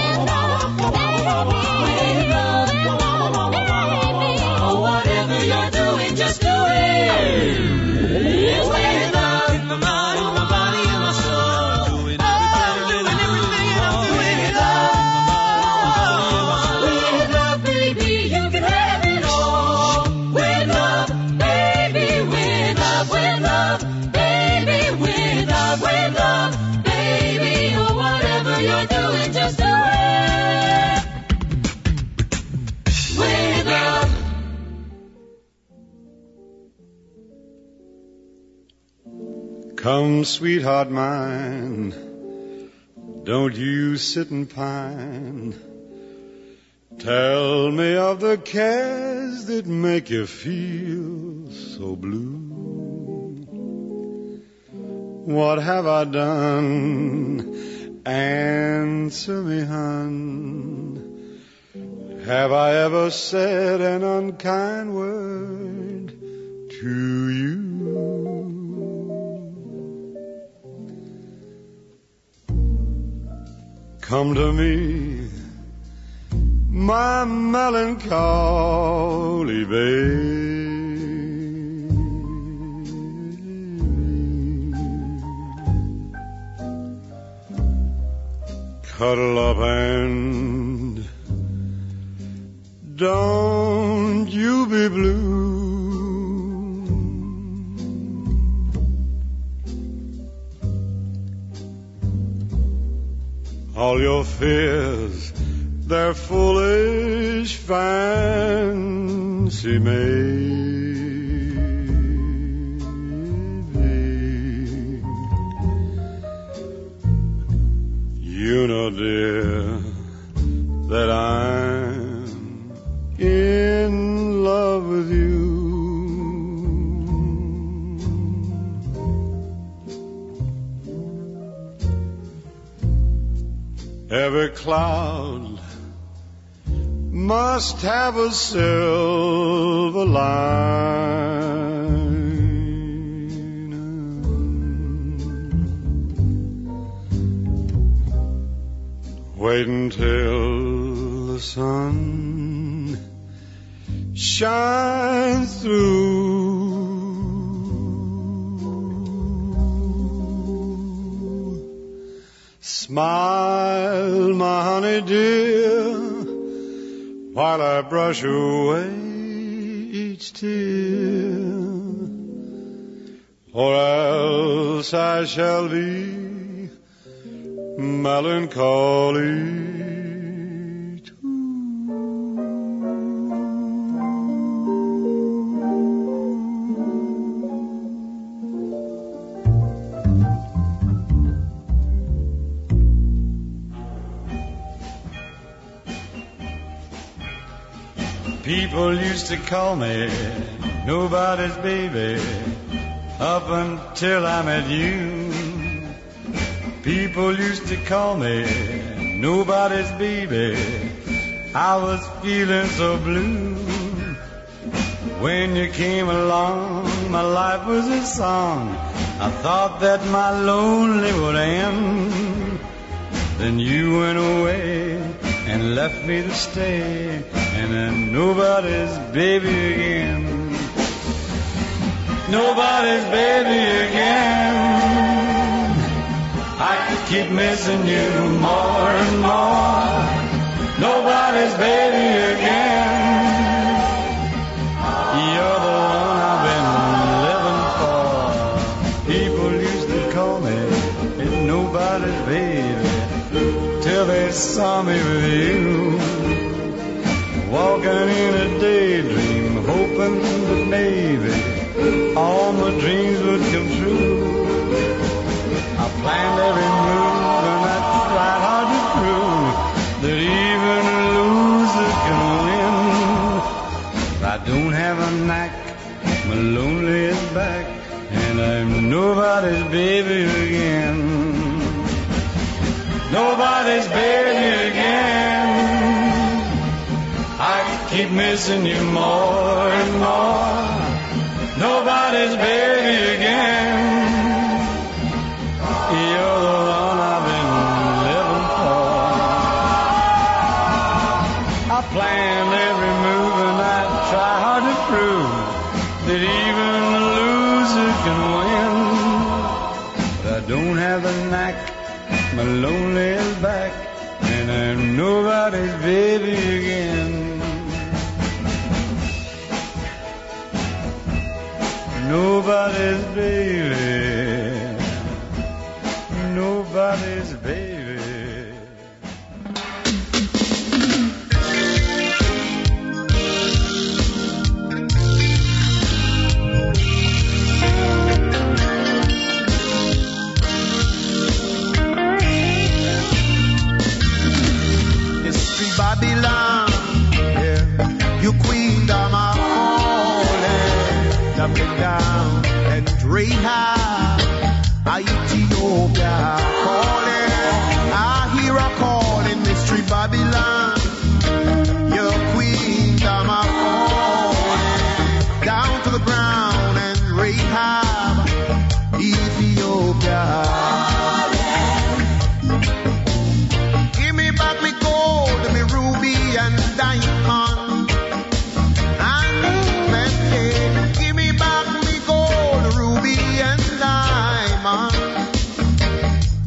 with love, baby, or whatever you're doing, just do it. With love, in my mind, my body, and my soul, doing everything and I'm doing it all. with love, baby, you can have it all. With love, baby, with love, with love, baby, with love, with love, baby, or whatever you're doing, just do it. With love. Come, sweetheart mine, don't you sit and pine. Tell me of the cares that make you feel so blue. What have I done? Answer me, hon. Have I ever said an unkind word to you? Come to me, my melancholy babe. Cuddle up and don't you be blue. All your fears, they're foolish fancy maybe. You know, dear, that I'm in love with you. Every cloud must have a silver line. Wait until the sun shines through. Smile, my honey dear, while I brush away each tear, or else I shall be melancholy too. People used to call me nobody's baby up until I met you. People used to call me nobody's baby. I was feeling so blue. When you came along, my life was a song. I thought that my lonely would end. Then you went away and left me to stay, and I'm nobody's baby again. Nobody's baby again. I keep missing you more and more. Nobody's baby again. You're the one I've been living for. People used to call me it's nobody's baby till they saw me with you, walking in a daydream, hoping that maybe all my dreams would come true. I planned every move and I tried hard to prove that even a loser can win. I don't have a knack, my lonely is back, and I'm nobody's baby again. Nobody's baby again. I keep missing you more and more. Nobody's baby again. You're the one I've been living for. I planned every move and I try hard to prove that even a loser can win. But I don't have a knack, my lonely is back, and I'm nobody's baby again. Nobody's baby, nobody's baby. Babylon, yeah, you queen of my calling, jumping down at Rahab, Ethiopia calling, I hear a calling, mystery Babylon, you queen of my calling, down to the ground and Rahab, Ethiopia. And diamond, and man, give me back me gold, ruby and diamond.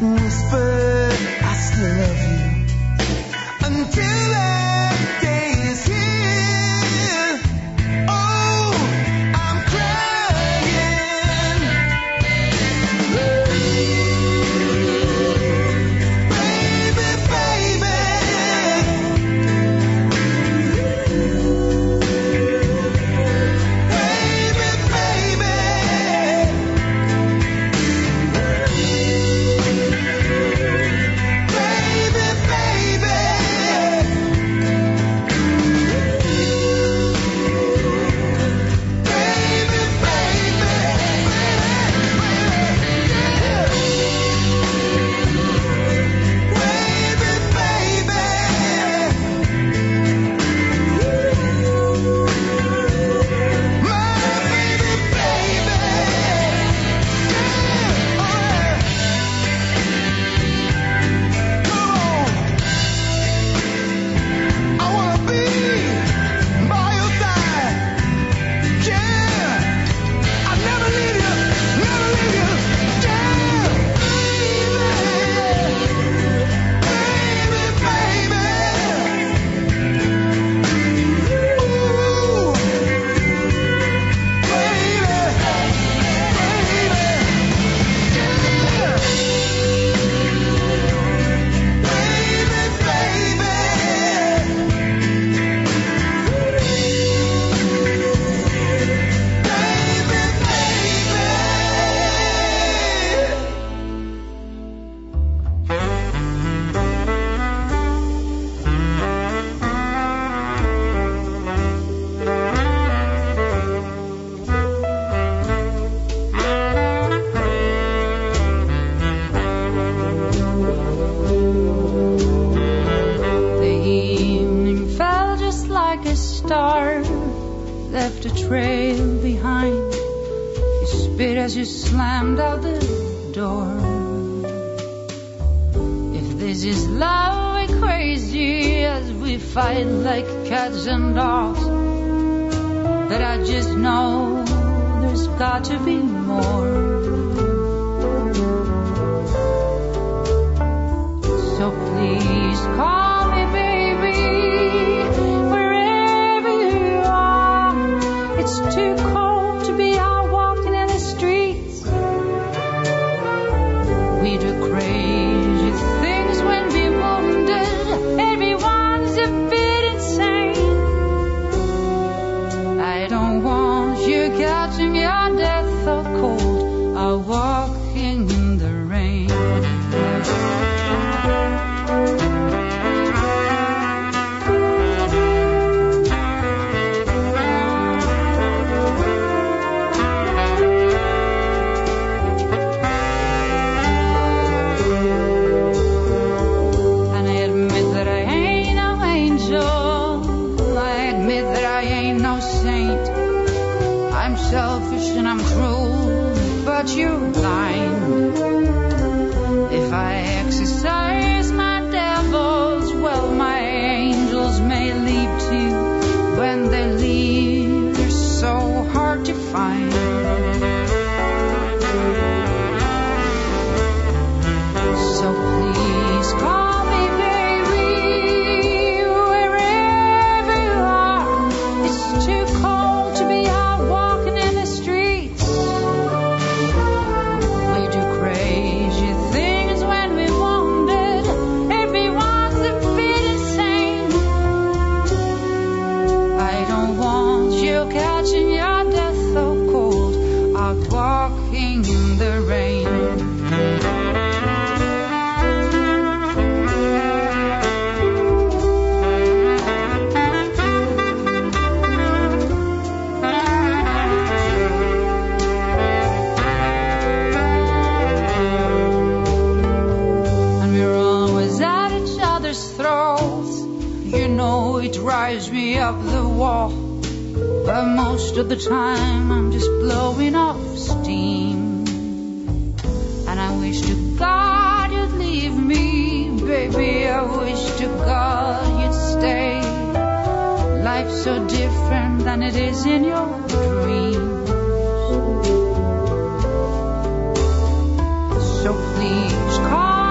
and whisper, I still love you. Until that day is here, oh, I'm crying. Baby, baby. Left a trail behind. You spit as you slammed out the door. If this is love, we're crazy as we fight like cats and dogs. But I just know there's got to be more. So please call me baby. It's too cold to be out walking in the streets. We do crazy things when we're wounded. Everyone's a bit insane. I don't want you catching your death or cold or walking in the rain. Selfish and I'm cruel, but you're blind. If I exercise my devils, well, my angels may leave too. When they leave, they're so hard to find. So please call me baby, wherever you are. It's too cold to be out walking in the streets. We do crazy things when we wanted. Everyone's a bit insane. I don't want you catching your death so cold, out walking in the rain. It drives me up the wall, but most of the time I'm just blowing off steam. And I wish to God you'd leave me, baby, I wish to God you'd stay. Life's so different than it is in your dreams. So please call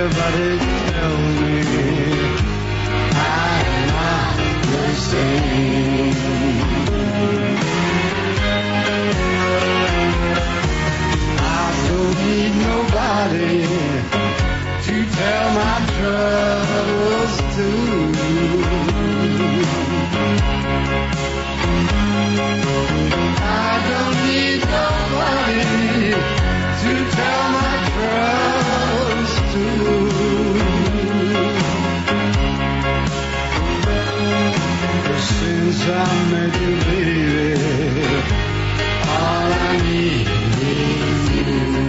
everybody tells me I'm not the same. I don't need nobody to tell my troubles to. I don't need nobody to tell my troubles to. Since I met you, baby, all I need is you.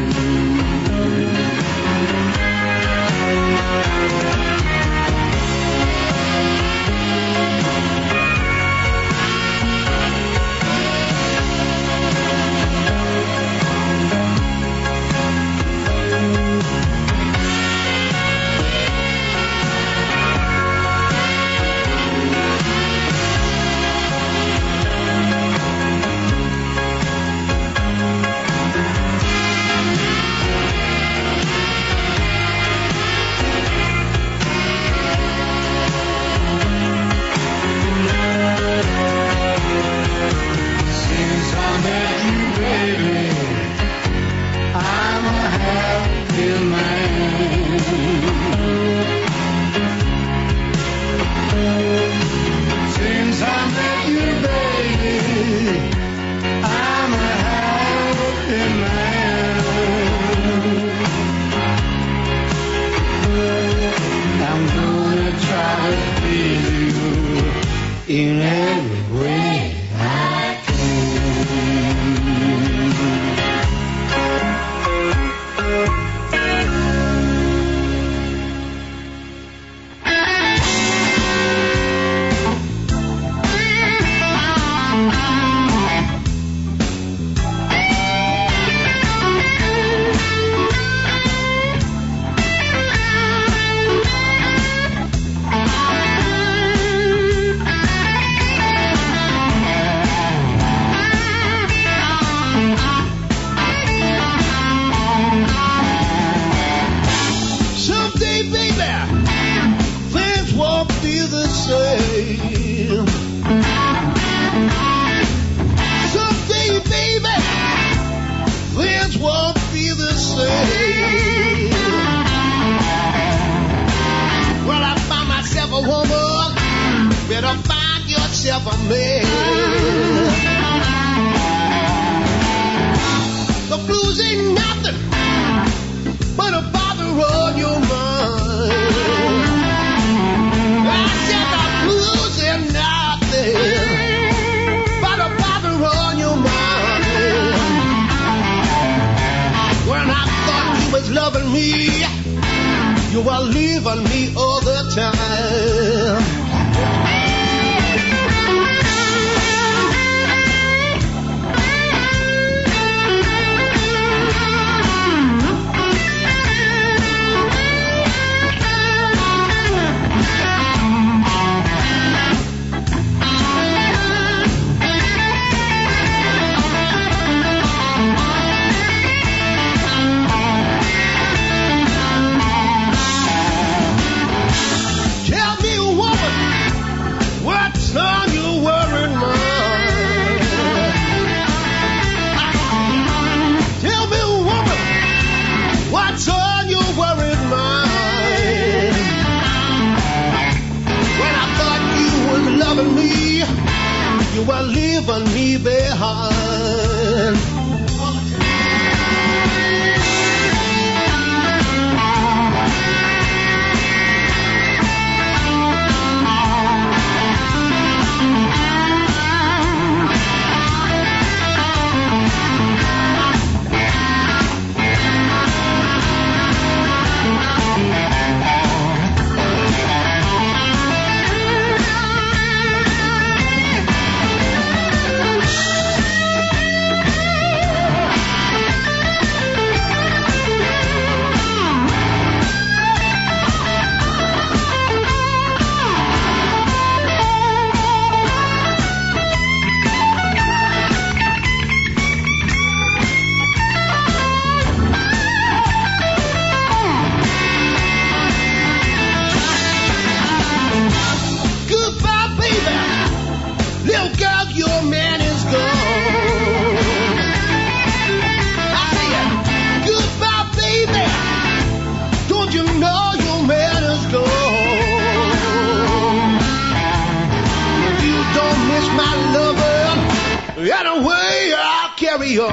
In every way I radio.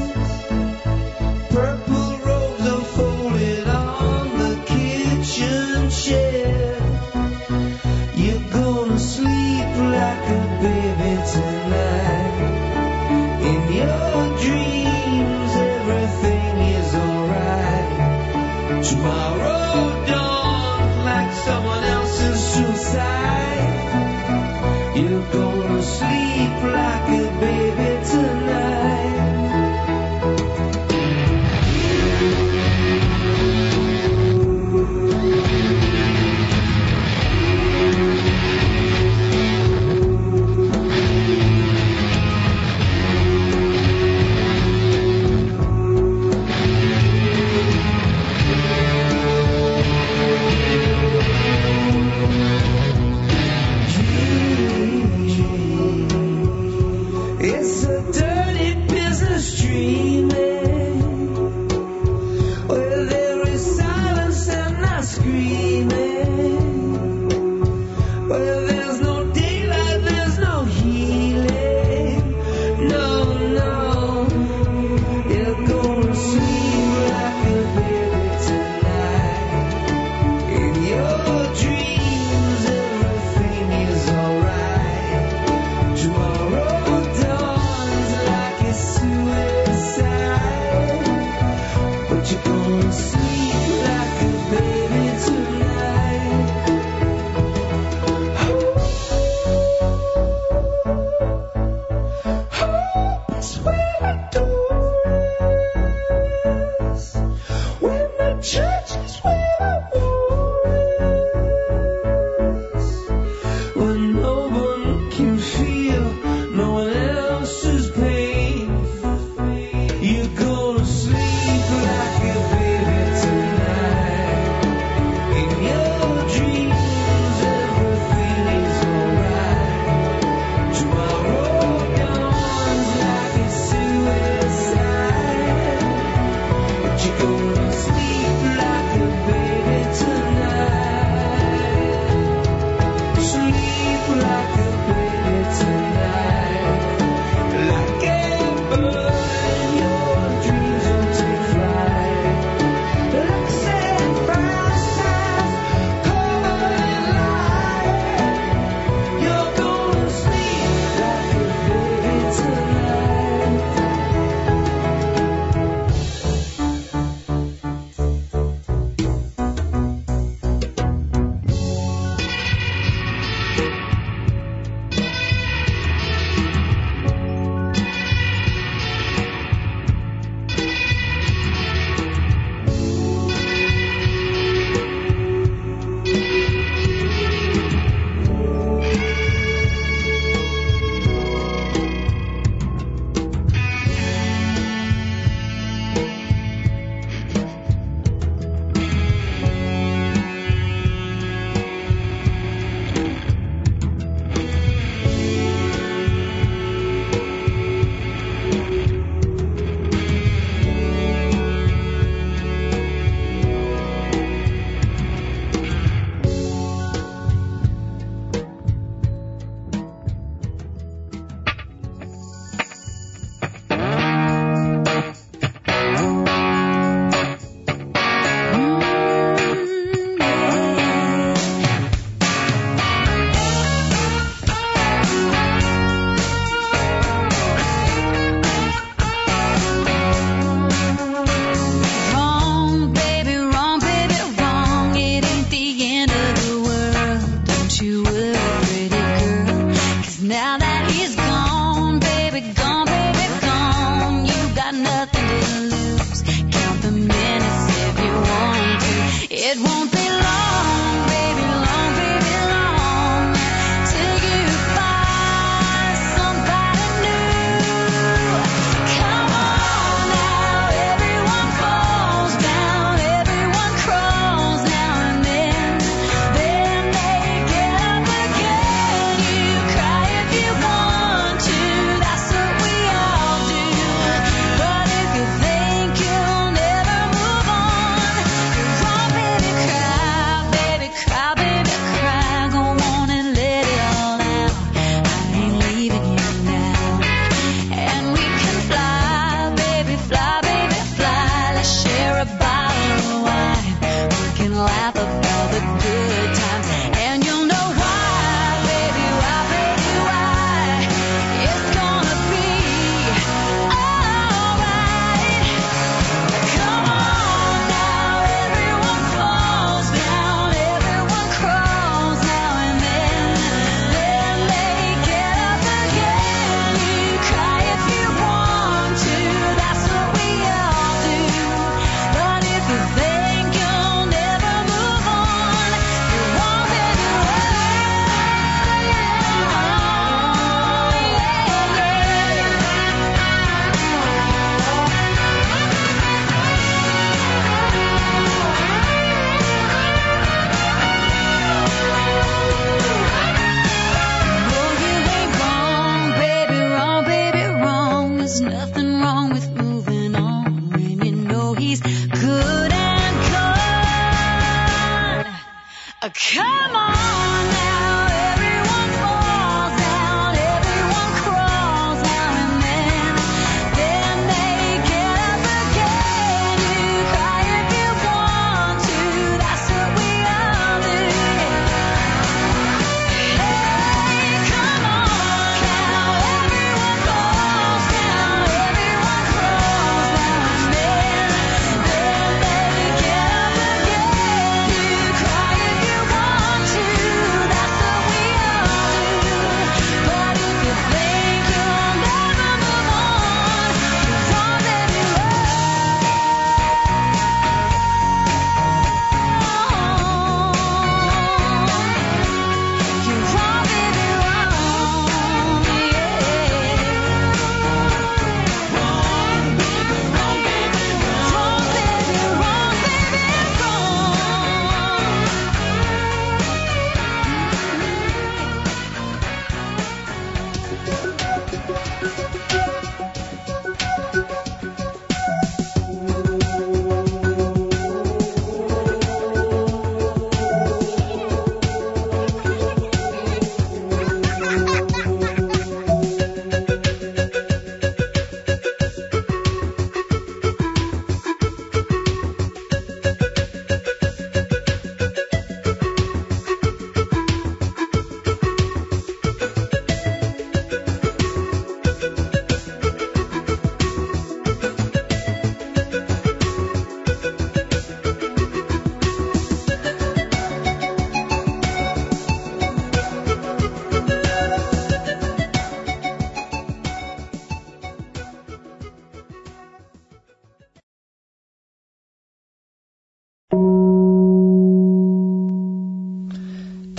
Purple rose are folded on the kitchen like a baby tonight. In your dreams, everything is alright. Tomorrow dawns like someone else's suicide. You're gonna sleep like a baby tonight. It's a dirty business dreaming, where there is silence and not screaming, where there's no daylight, there's no healing. No, no, you're gonna sleep like a baby tonight. In your dreams, everything is alright. Tomorrow dawns like a suicide, but you're gonna sleep like a baby tonight. That's where I do is when the church is where I was, when no one can feel no one else's pain. You're gonna sleep like a baby tonight. In your dreams, everything is alright. Tomorrow dawns like a suicide, but you're gonna sleep like a baby tonight. Sleep like a baby tonight. Like a bird, your dreams will take flight. Like sad fireflies covered in light. You're gonna sleep like a baby tonight. Wrong, baby, wrong, baby, wrong. It ain't the end of the world. Don't you worry, pretty girl. 'Cause now that he's gone, baby, gone, baby, gone. You got nothing to lose. Count the minutes if you want to. It won't be long, baby, long, baby, long. Till you find somebody new. Come on now, everyone falls down, everyone crawls now and then. Then they get up again. You cry if you want.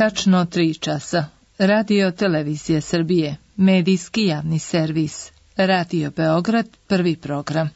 Tačno tri časa. Radio Televizija Srbije. Medijski javni servis. Radio Beograd, prvi program.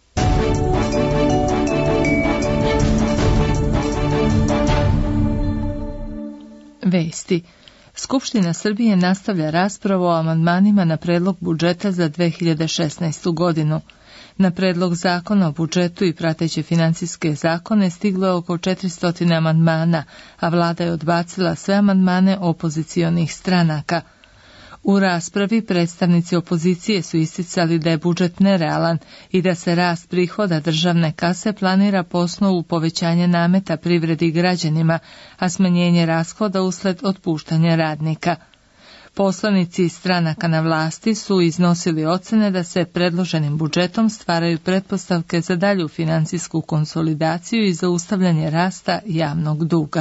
Vesti. Skupština Srbije nastavlja raspravu o amandmanima na predlog budžeta za dve hiljade šesnaestu godinu. Na predlog zakona o budžetu i prateće financijske zakone stiglo je oko četiristo amandmana, a vlada je odbacila sve amandmane opozicionih stranaka. U raspravi predstavnici opozicije su isticali da je budžet nerealan i da se rast prihoda državne kase planira po osnovu povećanja nameta privredi i građanima, a smanjenje rashoda usled otpuštanja radnika. Poslanici stranaka na vlasti su iznosili ocene da se predloženim budžetom stvaraju pretpostavke za dalju financijsku konsolidaciju i zaustavljanje rasta javnog duga.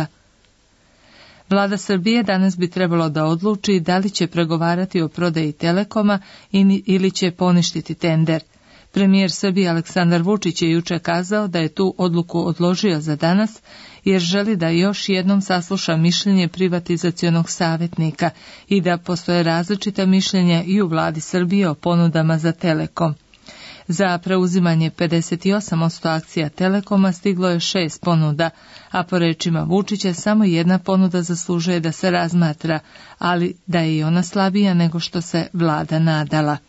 Vlada Srbije danas bi trebalo da odluči da li će pregovarati o prodaji Telekoma ili će poništiti tender. Premijer Srbije Aleksandar Vučić je juče kazao da je tu odluku odložio za danas, jer želi da još jednom sasluša mišljenje privatizacionog savjetnika i da postoje različita mišljenja i u vladi Srbije o ponudama za Telekom. Za preuzimanje pedeset osam posto akcija Telekoma stiglo je šest ponuda, a po rečima Vučića samo jedna ponuda zaslužuje da se razmatra, ali da je i ona slabija nego što se vlada nadala.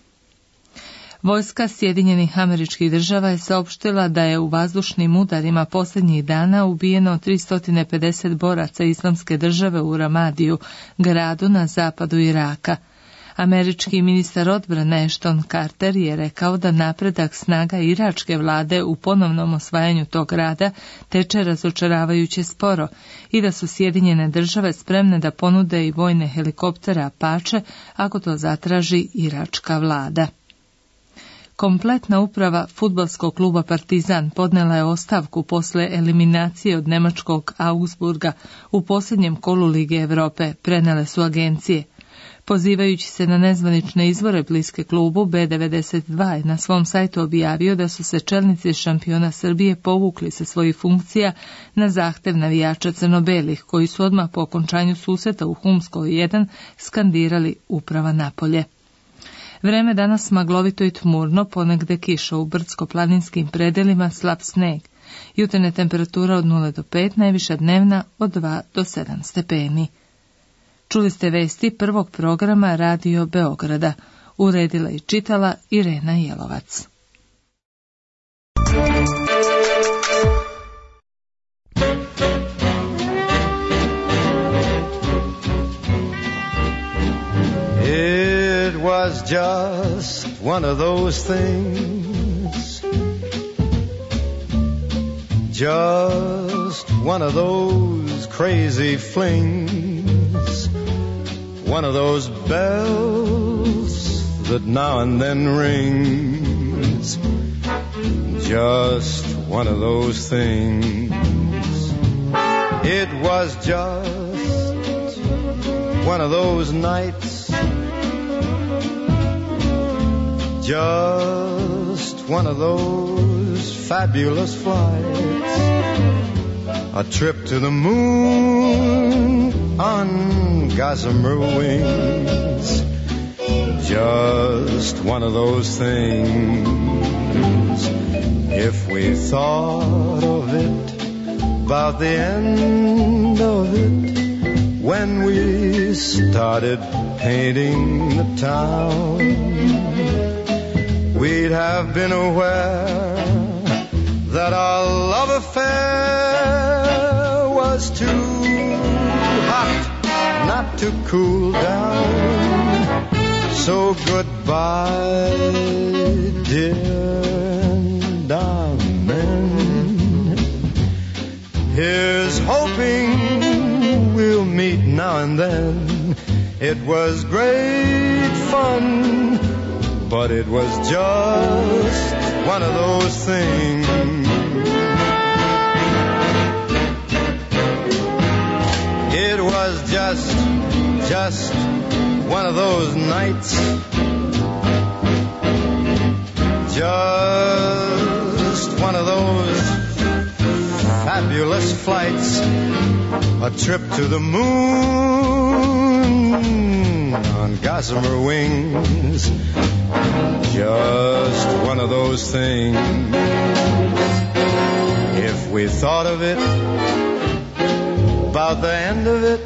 Vojska Sjedinjenih Američkih Država je saopštila da je u vazdušnim udarima posljednjih dana ubijeno tristo pedeset boraca Islamske države u Ramadiju, gradu na zapadu Iraka. Američki ministar odbrane Ashton Carter je rekao da napredak snaga iračke vlade u ponovnom osvajanju tog grada teče razočaravajuće sporo i da su Sjedinjene države spremne da ponude i vojne helikoptere Apache ako to zatraži iračka vlada. Kompletna uprava fudbalskog kluba Partizan podnela je ostavku posle eliminacije od nemačkog Augsburga u posljednjem kolu Lige Evrope, prenele su agencije. Pozivajući se na nezvanične izvore bliske klubu, B devedeset dva je na svom sajtu objavio da su se čelnici šampiona Srbije povukli sa svojih funkcija na zahtev navijača crno-belih, koji su odmah po okončanju susreta u Humskoj jedan skandirali uprava napolje. Vreme danas maglovito i tmurno, ponegde kiša u brdsko-planinskim predelima, slab sneg. Jutarnja temperatura od nula do pet, najviša dnevna od dva do sedam stepeni. Čuli ste vesti prvog programa Radio Beograda. Uredila i čitala Irena Jelovac. It was just one of those things, just one of those crazy flings, one of those bells that now and then rings, just one of those things. It was just one of those nights, just one of those fabulous flights, a trip to the moon on gossamer wings, just one of those things. If we thought of it, about the end of it, when we started painting the town, we'd have been aware that our love affair was too hot not to cool down. So goodbye, dear, and amen. Here's hoping we'll meet now and then. It was great fun, but it was just one of those things. It was just, just one of those nights, just one of those fabulous flights, a trip to the moon on gossamer wings. Just one of those things. If we thought of it, about the end of it,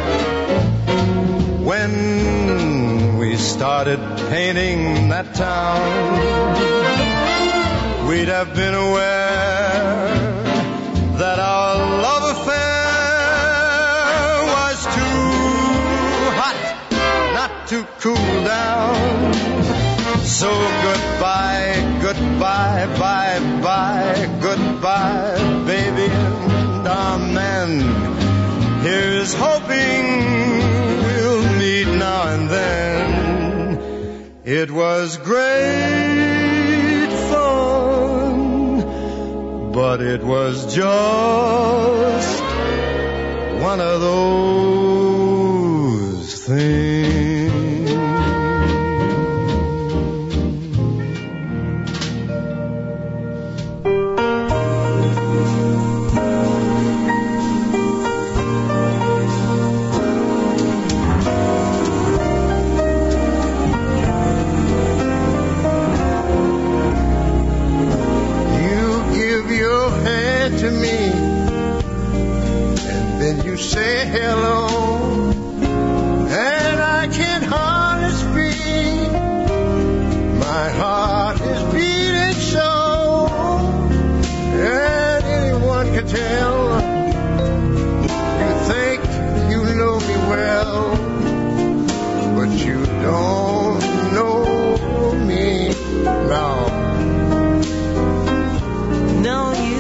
when we started painting that town, we'd have been aware that our love affair was too hot not to cool down. So goodbye, goodbye, bye, bye, goodbye, baby, and amen. Here's hoping we'll meet now and then. It was great fun, but it was just one of those things. To me, and then you say hello, and I can hardly speak. My heart is beating so, and anyone can tell. You think you know me well, but you don't know me now. No, you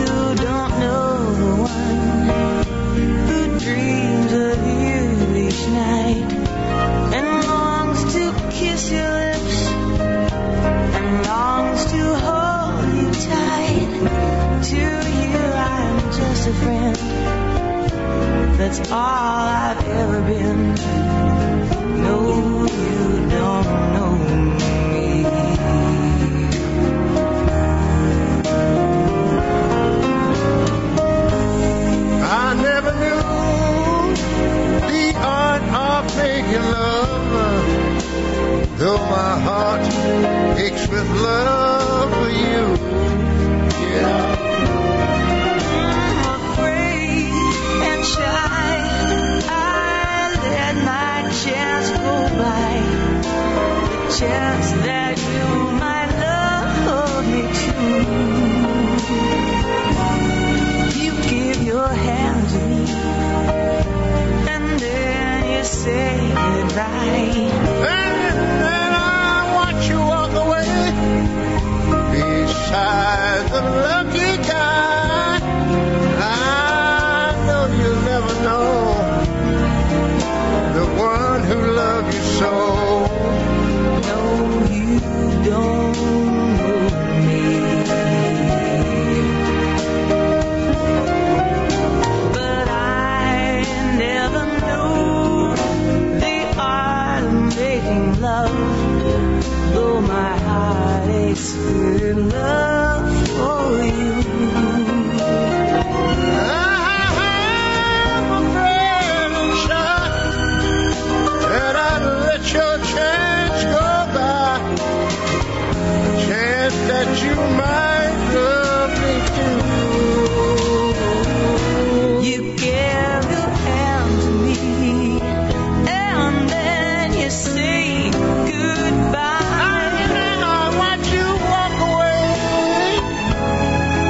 night and longs to kiss your lips and longs to hold you tight. To you I'm just a friend, that's all I've ever been. No, you don't know me. I never knew the art of making love, though my heart aches with love for you. Yeah. I'm afraid and shy, I let my chance go by, the chance that you might love me too. You give your hand to me, say goodbye, and then I watch you walk away beside the lucky guy. I know you'll never know the one who loved you so. No, you don't know me, but I never making love, though my heart aches with love for you. I'm afraid and shy that I'd let your chance go by, a chance that you might love me too. You gave your hand to me, and then you say goodbye. And I watch you walk away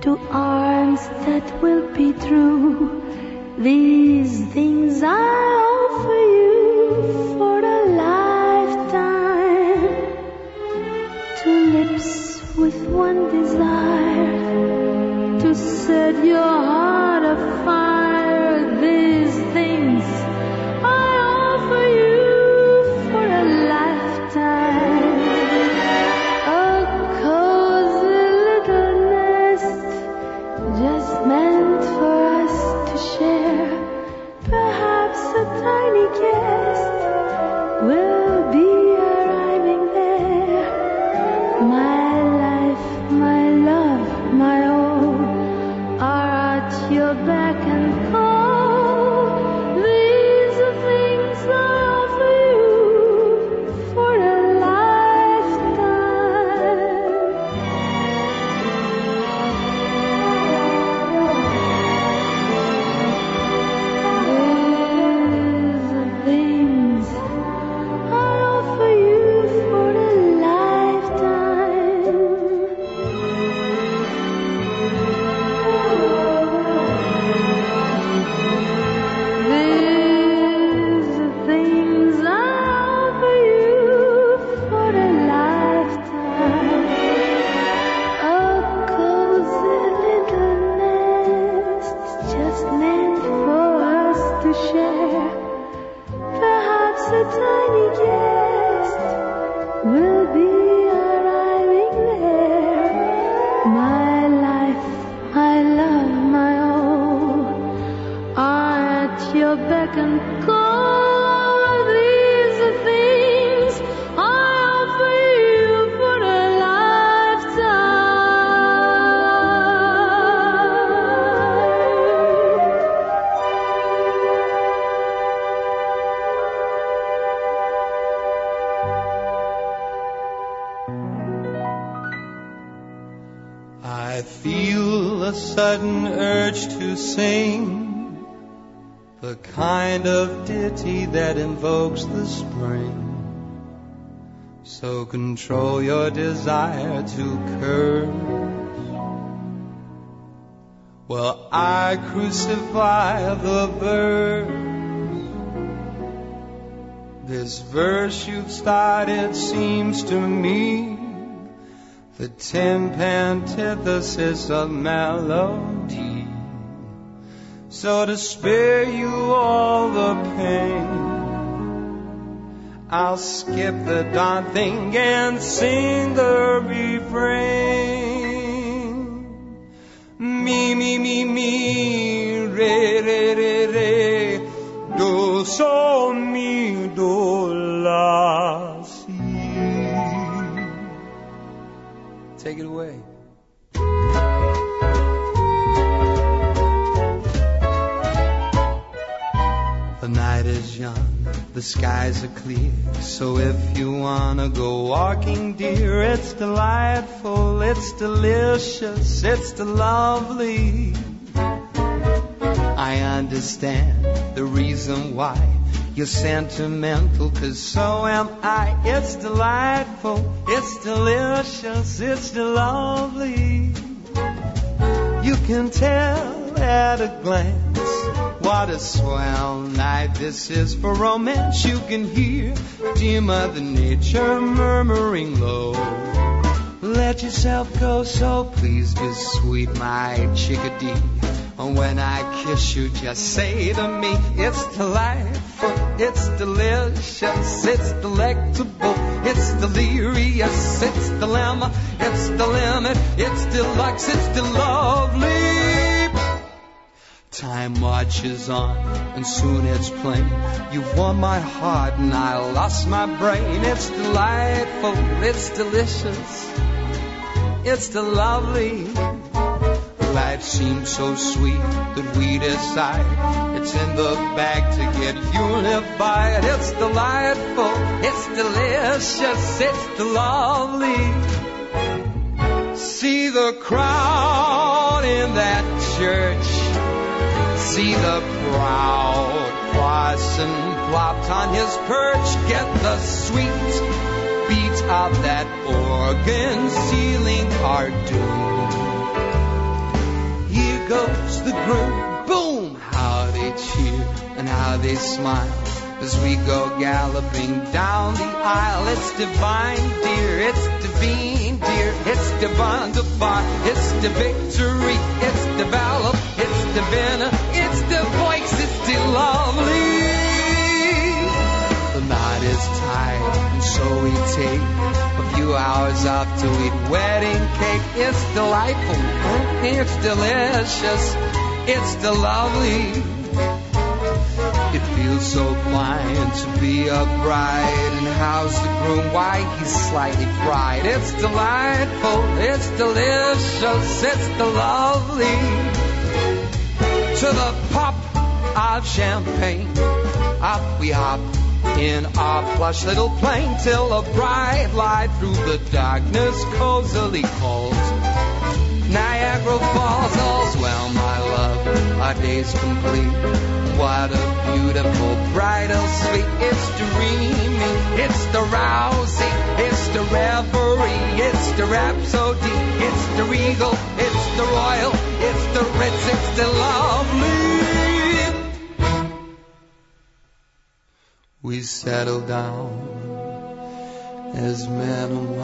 to arms that will be true. These things I offer you for a lifetime. Two lips with one desire to set your heart afire. These things I offer you for a lifetime. A cozy little nest just meant for us to share. Perhaps a tiny guest will be arriving there. My life, my love, my all are at your beck and call. These are things I offer you for a I feel a sudden urge to sing the kind of ditty that invokes the spring. So control your desire to curse. Well, I crucify the verse. This verse you've started seems to me the tenth antithesis of melody. So to spare you all the pain, I'll skip the darn thing and sing the refrain. Mi, mi, mi, mi, re, re, re, re, do, sol, mi, do, la, si. Take it away. The night is young, the skies are clear, so if you wanna go walking, dear, it's delightful, it's delicious, it's lovely. I understand the reason why you're sentimental, 'cause so am I. It's delightful, it's delicious, it's lovely. You can tell at a glance what a swell night this is for romance. You can hear dear Mother Nature murmuring low. Let yourself go, so please be sweet, my chickadee. And when I kiss you, just say to me, it's delightful, it's delicious, it's delectable, it's delirious, it's dilemma, it's the limit, it's deluxe, it's the lovely. Time marches on, and soon it's plain. You've won my heart, and I lost my brain. It's delightful, it's delicious, it's the lovely. Life seems so sweet that we decide it's in the bag to get unified. It's delightful, it's delicious, it's the lovely. See the crowd in that church. See the proud parson plopped on his perch. Get the sweet beat of that organ sealing our doom. they smile as we go galloping down the aisle. It's divine, dear, it's divine, dear, it's divine, divine, it's the victory, it's the valor, it's the venom, it's the voice, it's the lovely. The night is tired, and so we take a few hours off to eat wedding cake. It's delightful, it's delicious, it's the lovely. It feels so fine to be a bride. And how's the groom? Why, he's slightly fried. It's delightful, it's delicious, it's the lovely. To the pop of champagne, up we hop in our plush little plane till a bright light through the darkness cozily calls. Niagara Falls, all's well, my love, our day's complete. What a beautiful bridal suite. It's dreaming, it's the rousing, it's the reverie, it's the rhapsody, it's the regal, it's the royal, it's the ritz, it's the lovely. We settle down as man and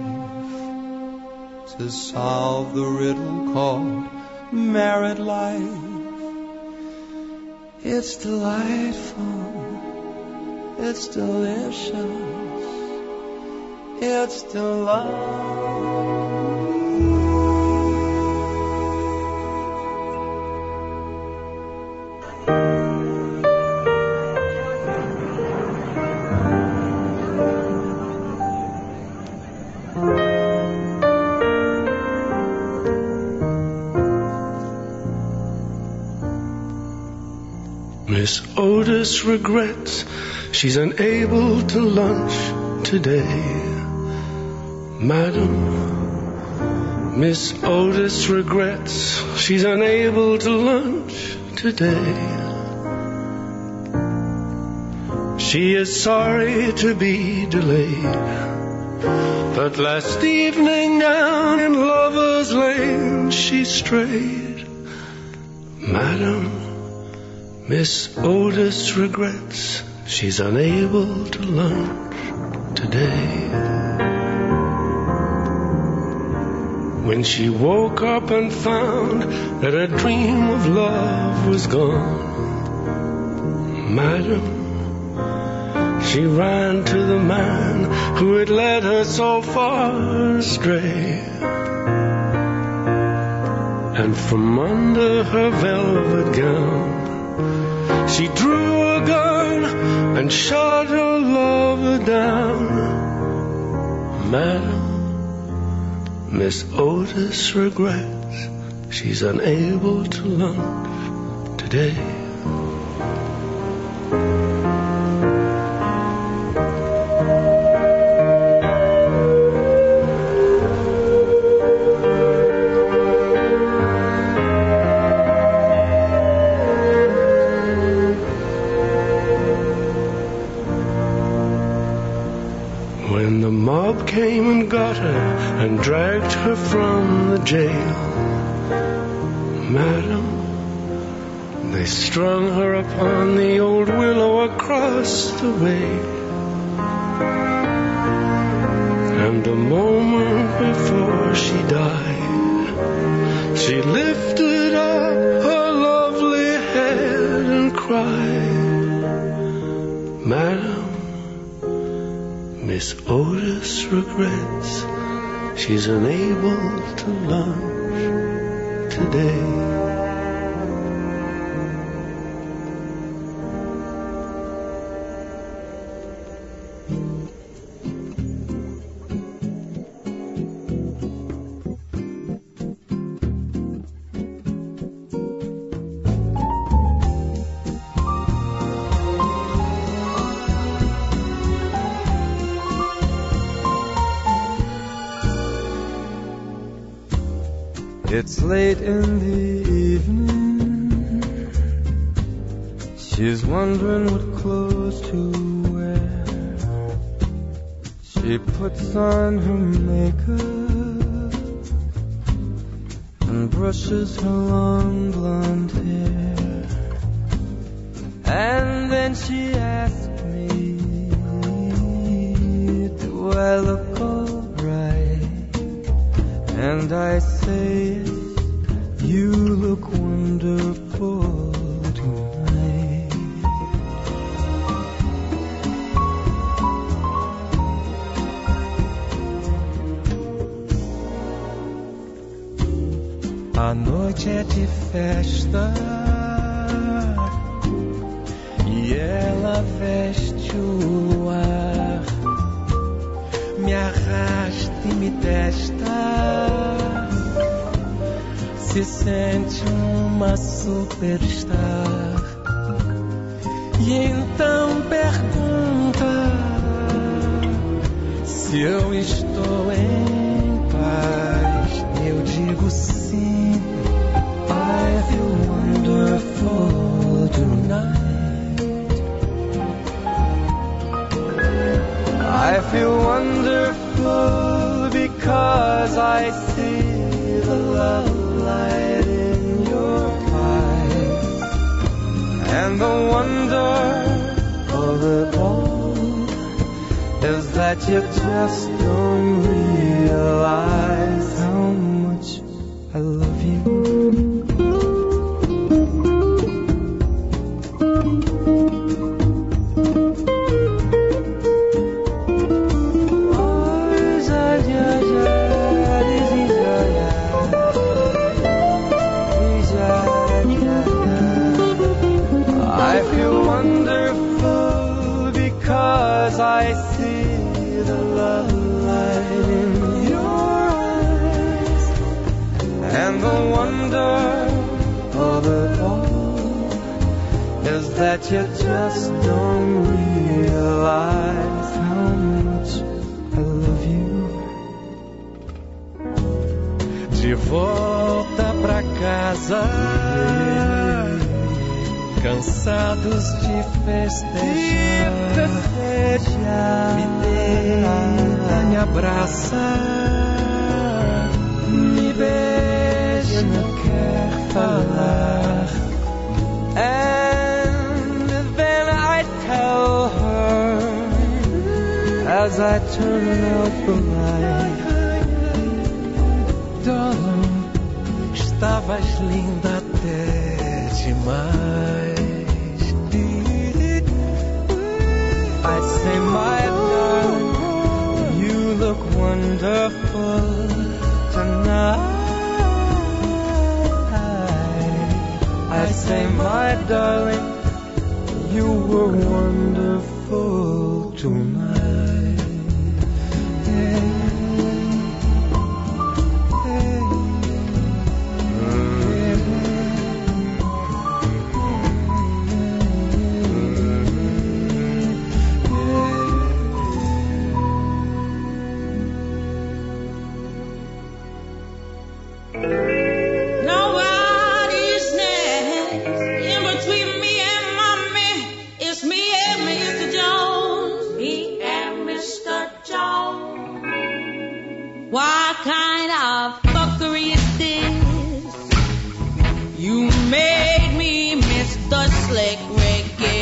wife to solve the riddle called married life. It's delightful, it's delicious, it's delightful. Miss Otis regrets she's unable to lunch today. Madam, Miss Otis regrets she's unable to lunch today. She is sorry to be delayed, but last evening down in Lover's Lane she strayed. Madam, Miss Otis regrets she's unable to lunch today. When she woke up and found that her dream of love was gone, Madam, she ran to the man who had led her so far astray. And from under her velvet gown she drew a gun and shot her lover down. Madam, Miss Otis regrets she's unable to lunch today. Came and got her and dragged her from the jail. Madam, they strung her upon the old willow across the way. And a moment before she died, she lifted up her lovely head and cried. Madam, Miss Otis regrets she's unable to lunch today. It's late in the evening. She's wondering what clothes to wear. She puts on her makeup and brushes her long blonde hair. And then she asked me, do I look alright? And I say, you look wonderful tonight. A noite é de festa e ela veste o luar, me arrasta e me testa, se sente uma superstar. E então pergunta se eu estou em paz. Eu digo sim. I feel wonderful tonight. I feel wonderful because I see the love light in your eyes. And the wonder of it all is that you just don't realize how much I love you. I feel wonderful because I see the love light in your eyes. And the wonder of it all is that you just don't realize how much I love you. De volta pra casa, cansados de festejar, me deita, me abraça, me beija, não quer falar. And then I tell her, as I turn out the light, darling, estavas linda até demais. I say, my darling, you look wonderful tonight. I say, my darling, you were wonderful tonight. Hey, hey, Nobody's next. In between me and mommy, it's me and Mister Jones. Me and Mister Jones. What kind of fuckery is this? You made me Mister Slick Ricky,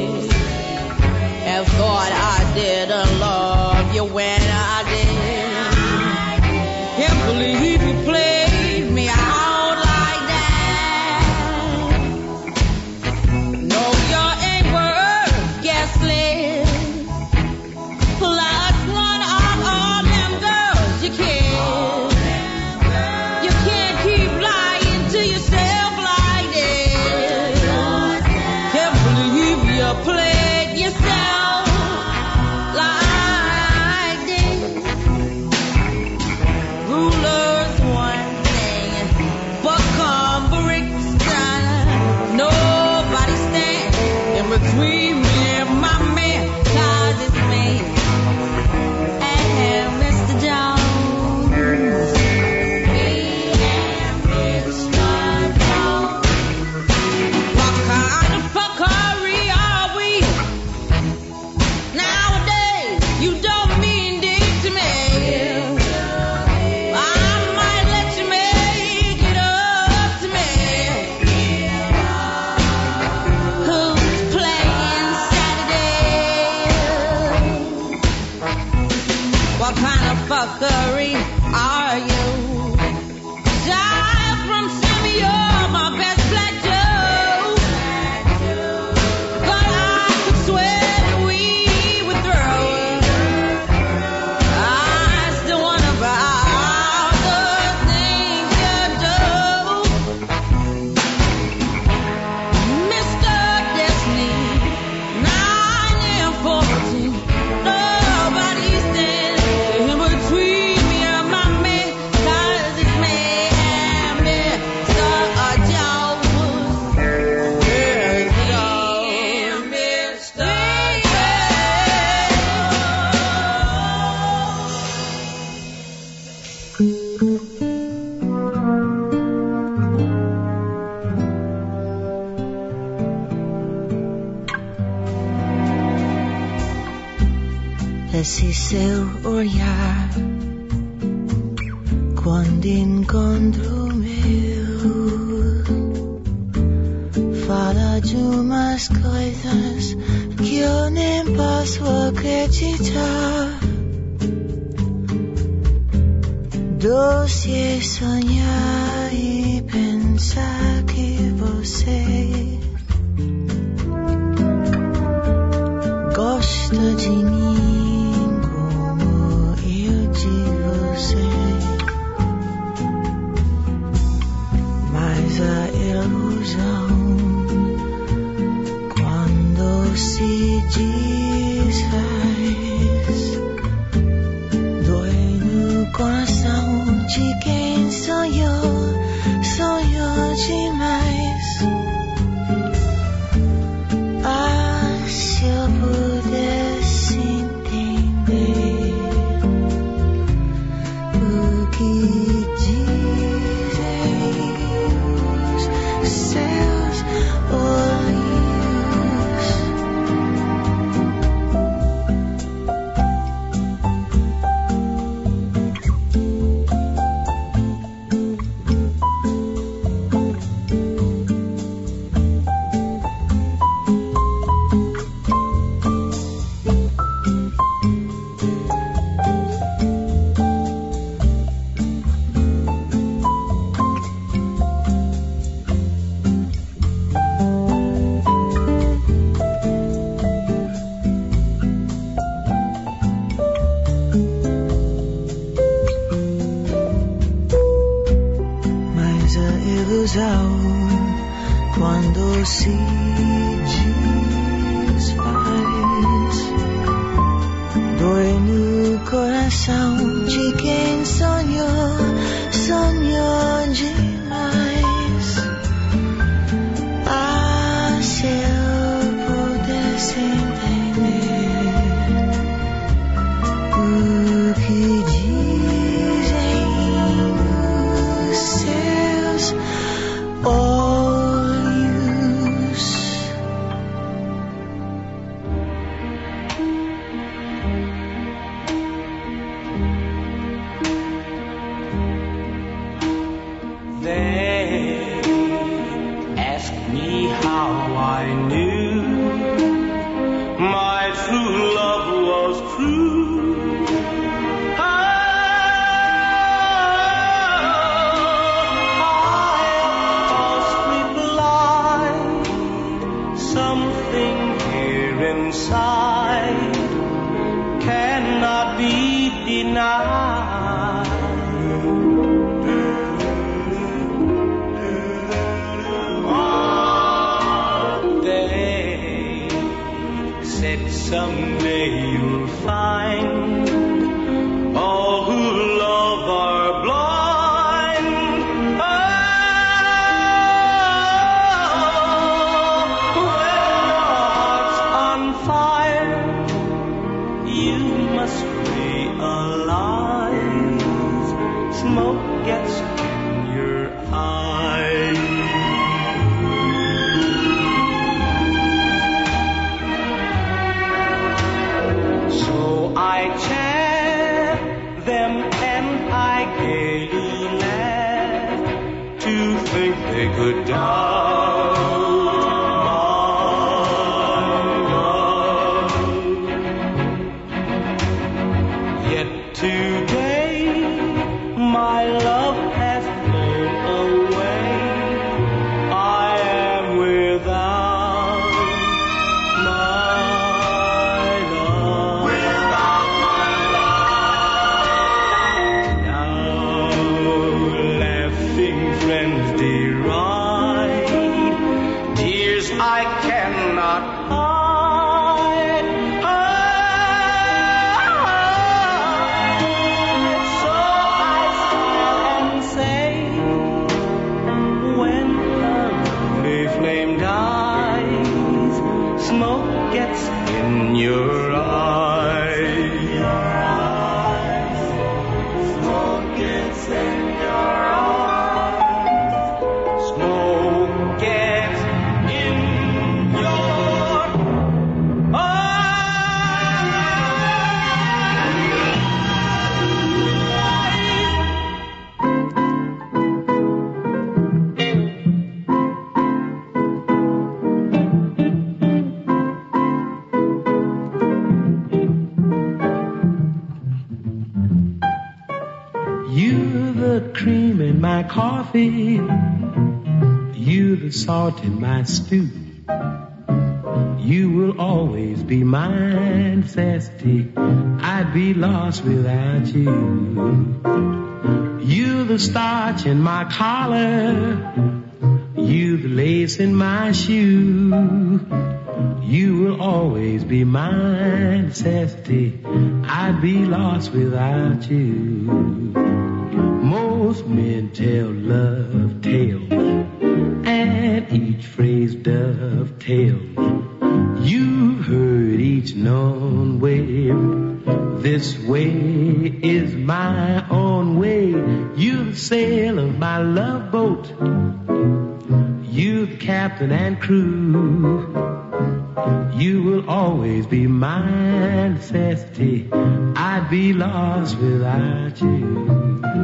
and thought I didn't love you when I did. Can't believe you played me out like that. No, you ain't worth guest list. Plus one of all them girls you kiss. You can't keep lying to yourself like this. Can't believe you played yourself like this. Rulers one thing, but come Brixton. Nobody stands in between me and my man, 'cause it's me and Mister Jones. Me and Mister Jones. What kind of fuckery are we? Nowadays, you don't mean dick to me. I might let you make it up to me. Who's si seuria quando incontro meu fala de umas coisas que eu nem posso acreditar. Doce é sonhar e pensar que você gosta de mim como eu de você. Mas a ilusão quando se desfaz dói no coração de quem sonhou, sonhou demais. Ah, se eu pudesse entender o que dizem os seus olhos. Quando se desfaz dói no coração de quem sonhou, sonhou demais. Ah, se eu pudesse entender o que dizem os seus olhos. Someday you'll find all who love are blind. Oh, when your heart's on fire, you must realize smoke gets in your eyes. I chair them and I gaily laugh to think they could doubt my love. Yet today my love has flown away. I am without friends deride coffee. You the salt in my stew. You will always be my necessity. I'd be lost without you. You the starch in my collar. You the lace in my shoe. You will always be my necessity. I'd be lost without you. Most men tell love tales, and each phrase dovetails. You've heard each known way. This way is my own way. You the sail of my love boat. You the captain and crew. You will always be my necessity. I'd be lost without you.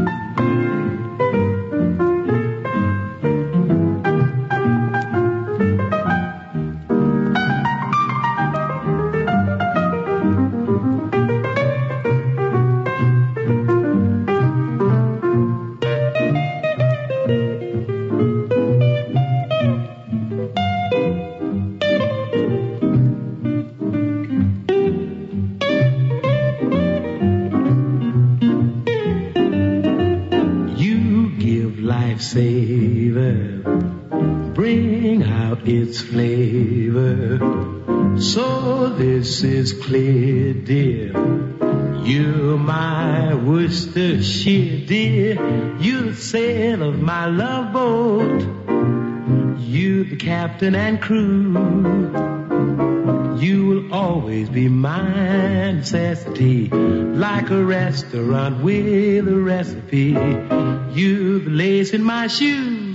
Savor, bring out its flavor. So this is clear, dear. You're my Worcestershire, dear. You're the sail of my love boat. You the captain and crew. You will always be my necessity. Like a restaurant with a recipe. You the lace in my shoe.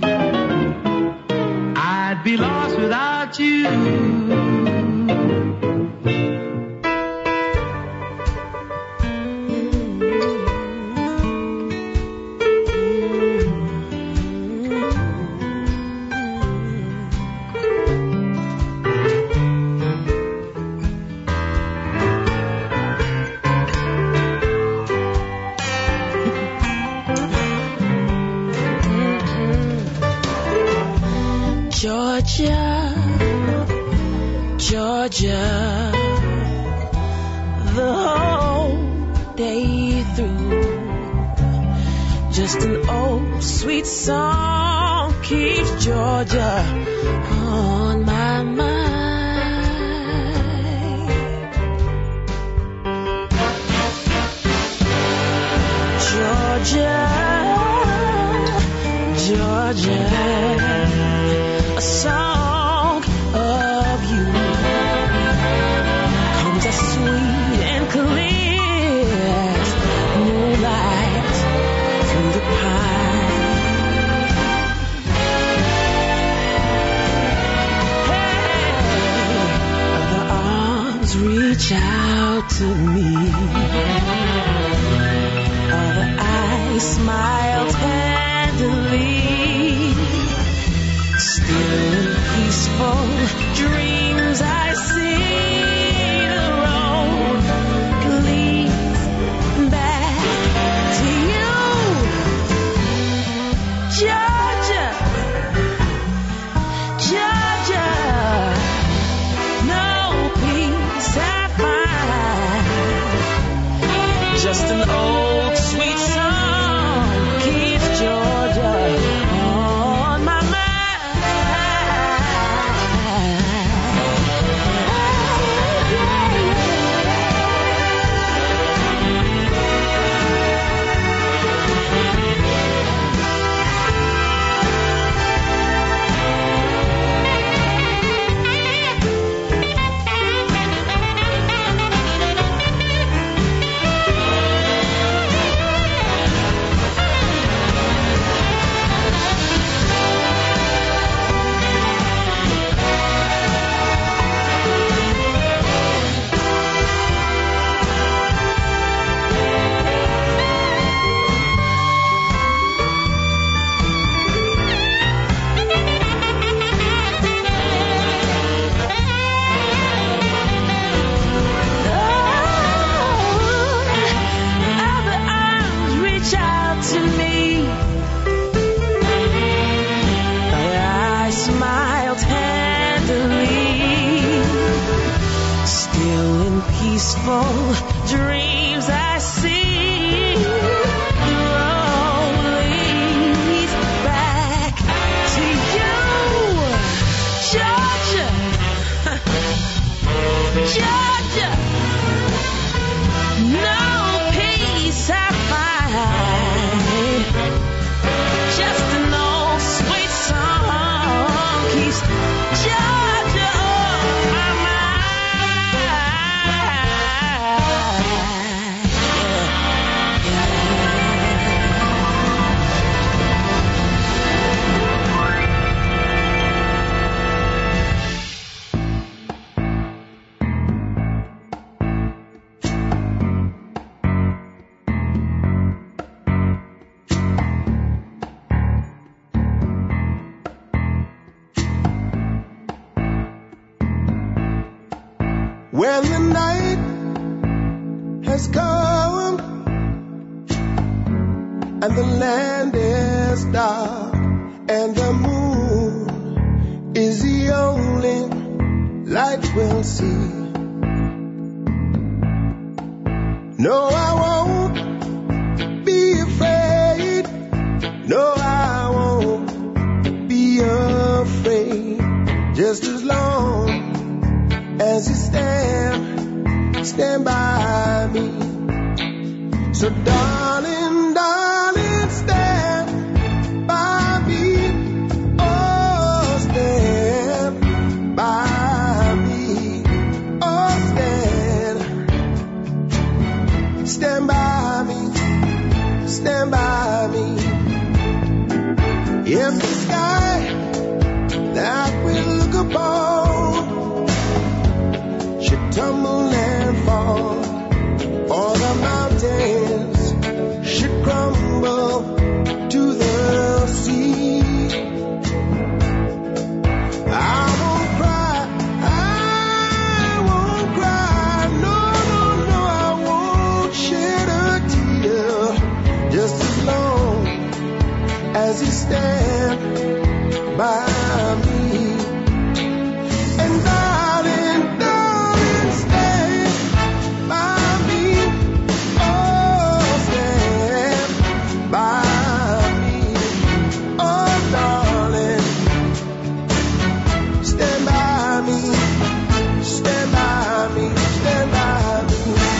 I'd be lost without you. Georgia, Georgia, the whole day through, just an old sweet song keeps Georgia on my mind. Georgia, Georgia, a song of you comes as sweet and clear as moonlight through the pine. Hey, the arms reach out to me, the eyes smile tenderly. Still in peaceful dreams I see the road leads back to you. Georgia, Georgia, no peace I find. Just an old sweet song awful dreams I see. The road leads back to you, Georgia, Georgia. No peace I find, just an old sweet song keeps Georgia on my mind. When the night has come and the land is dark and the moon is the only light we'll see. No, I won't be afraid. No, I won't be afraid. Just as long as you stand, stand by me. So darling, darling, stand by me. Oh, stand by me. Oh, stand. Stand by me. Stand by me. If the sky that we look upon should tumble and fall, or the mountains should crumble to the sea, I won't cry, I won't cry, no, no, no, I won't shed a tear, just as long as you stand by me. And darling, darling, stand by me. Oh, stand by me. Oh, darling, stand by me. Stand by me. Stand by me.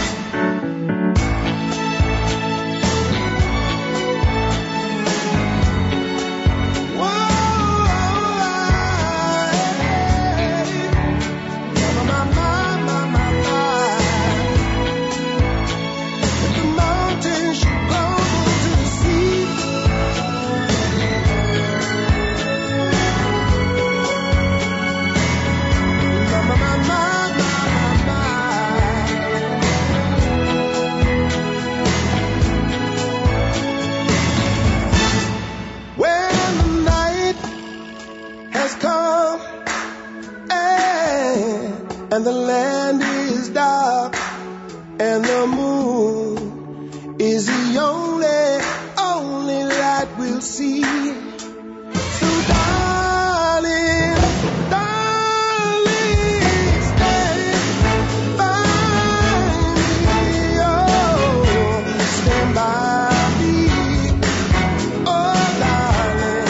And the land is dark, and the moon is the only, only light we'll see. So darling, darling, stand by me, oh, stand by me, oh, darling,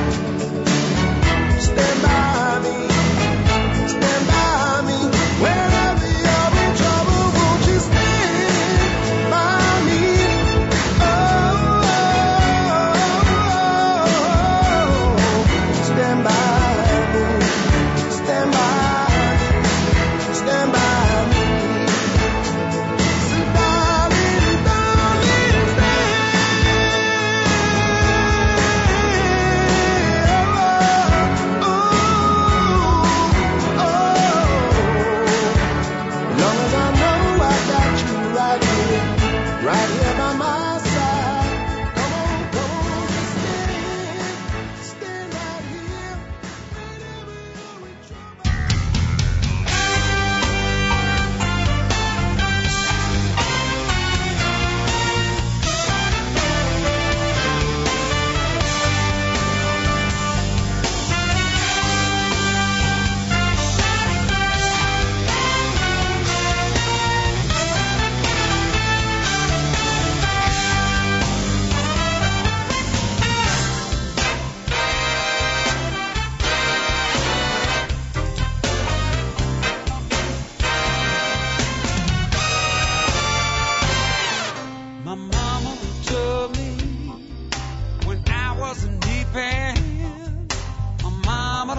stand by me. Whenever you're in trouble, won't you stand by me? Oh, oh, oh,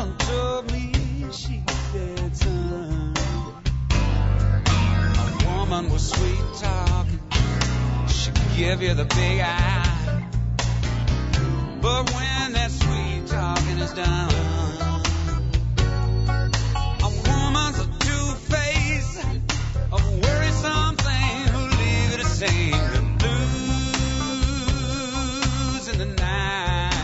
woman told me, she said, son, a woman was sweet talking, she could give you the big eye, but when that sweet talking is done, a woman's a two-face, a worrisome thing who'll leave you to sing the blues in the night.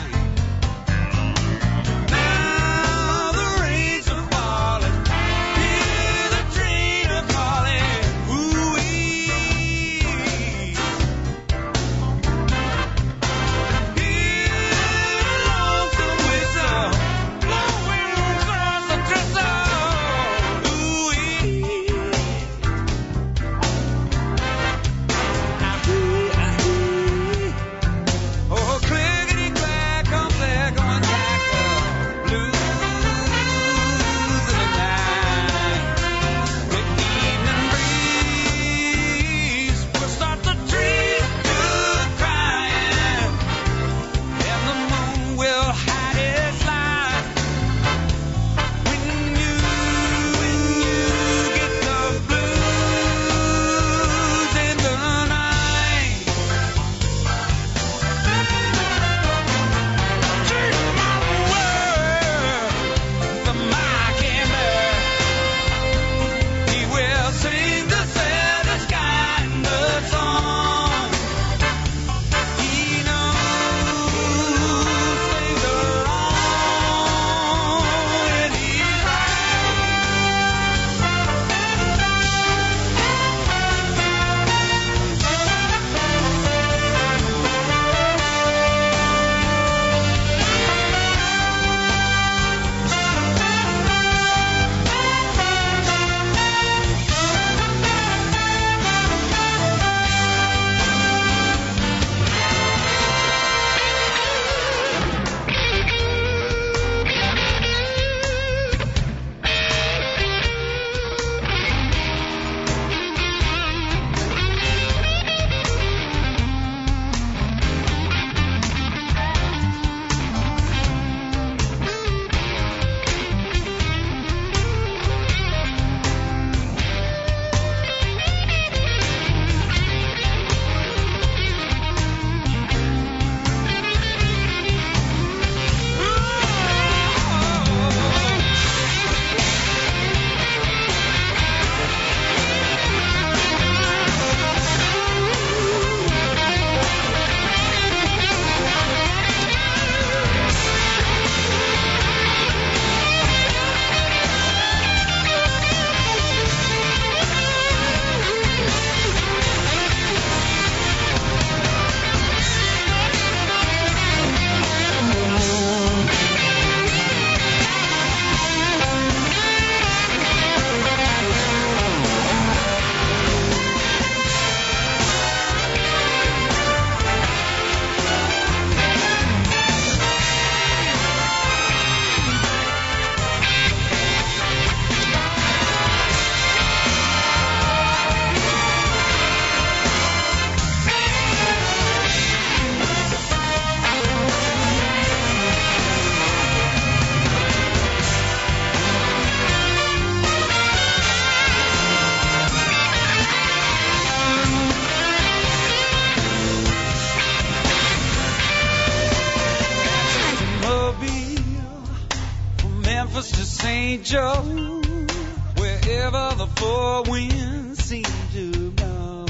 Saint Joe, wherever the four winds seem to blow.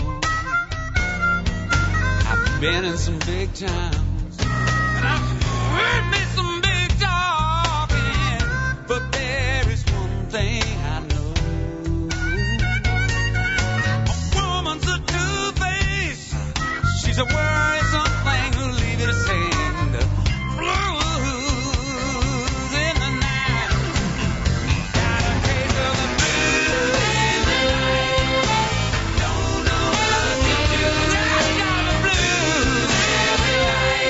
I've been in some big towns, and I've heard me some big talking, but there is one thing I know. A woman's a two-face, she's a worrisome thing who'll leave you to sing the blues. Don't know what to do. I got the blues every night.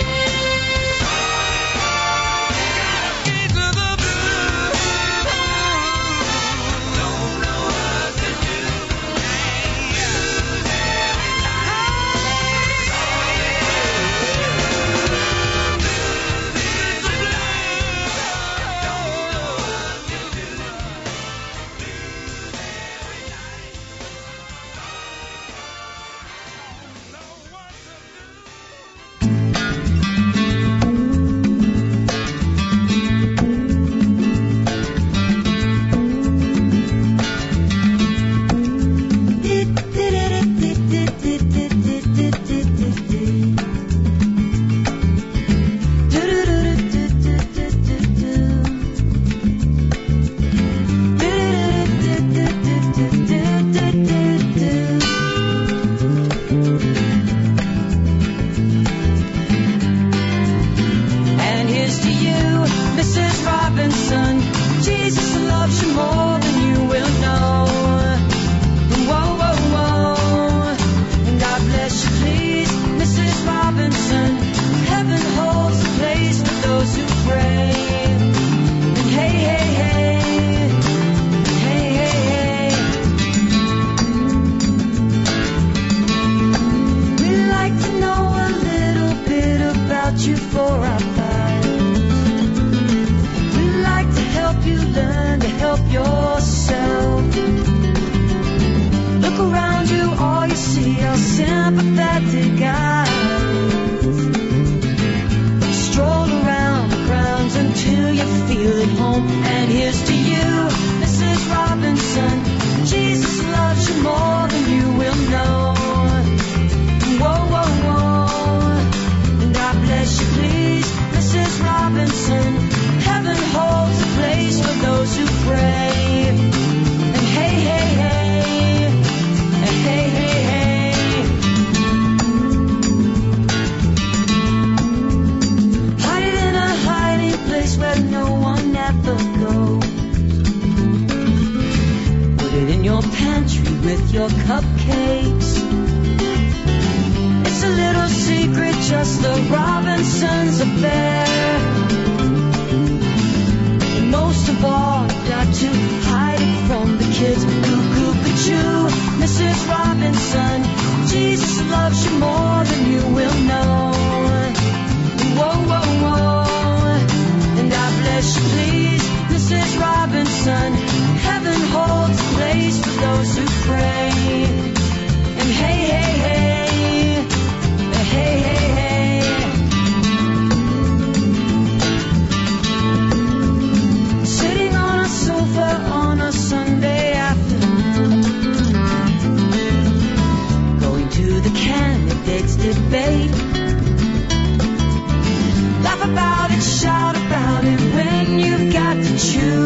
Robinson. Jesus loves you more than you will know. Whoa, whoa, whoa. And God bless you, please, Missus Robinson. Heaven holds a place for those who pray. And hey, hey, hey. Hey, hey, hey. We'd like to know a little bit about you for our you learn to help yourself. Look around you, all you see are sympathetic eyes. Stroll around the grounds until you feel at home. And here's to you, Missus Robinson. Jesus loves you more than you will know. Whoa, whoa, whoa. And God bless you, please, Missus Robinson. Heaven holds a place for those who pray. And hey, hey, hey. And hey, hey, hey. Hide it in a hiding place where no one ever goes. Put it in your pantry with your cupcakes. It's a little secret, just the Robinsons affair. Most of all, I've got to hide it from the kids. Cuckoo-cuckoo, Missus Robinson. Jesus loves you more than you will know. Whoa, whoa, whoa. And God bless you, please, Missus Robinson. Heaven holds a place for those who pray. And hey, hey, hey. Hey, hey, hey. Sitting on a sofa on a Sunday afternoon, going to the candidates' debate. Laugh about it, shout about it when you've got to choose.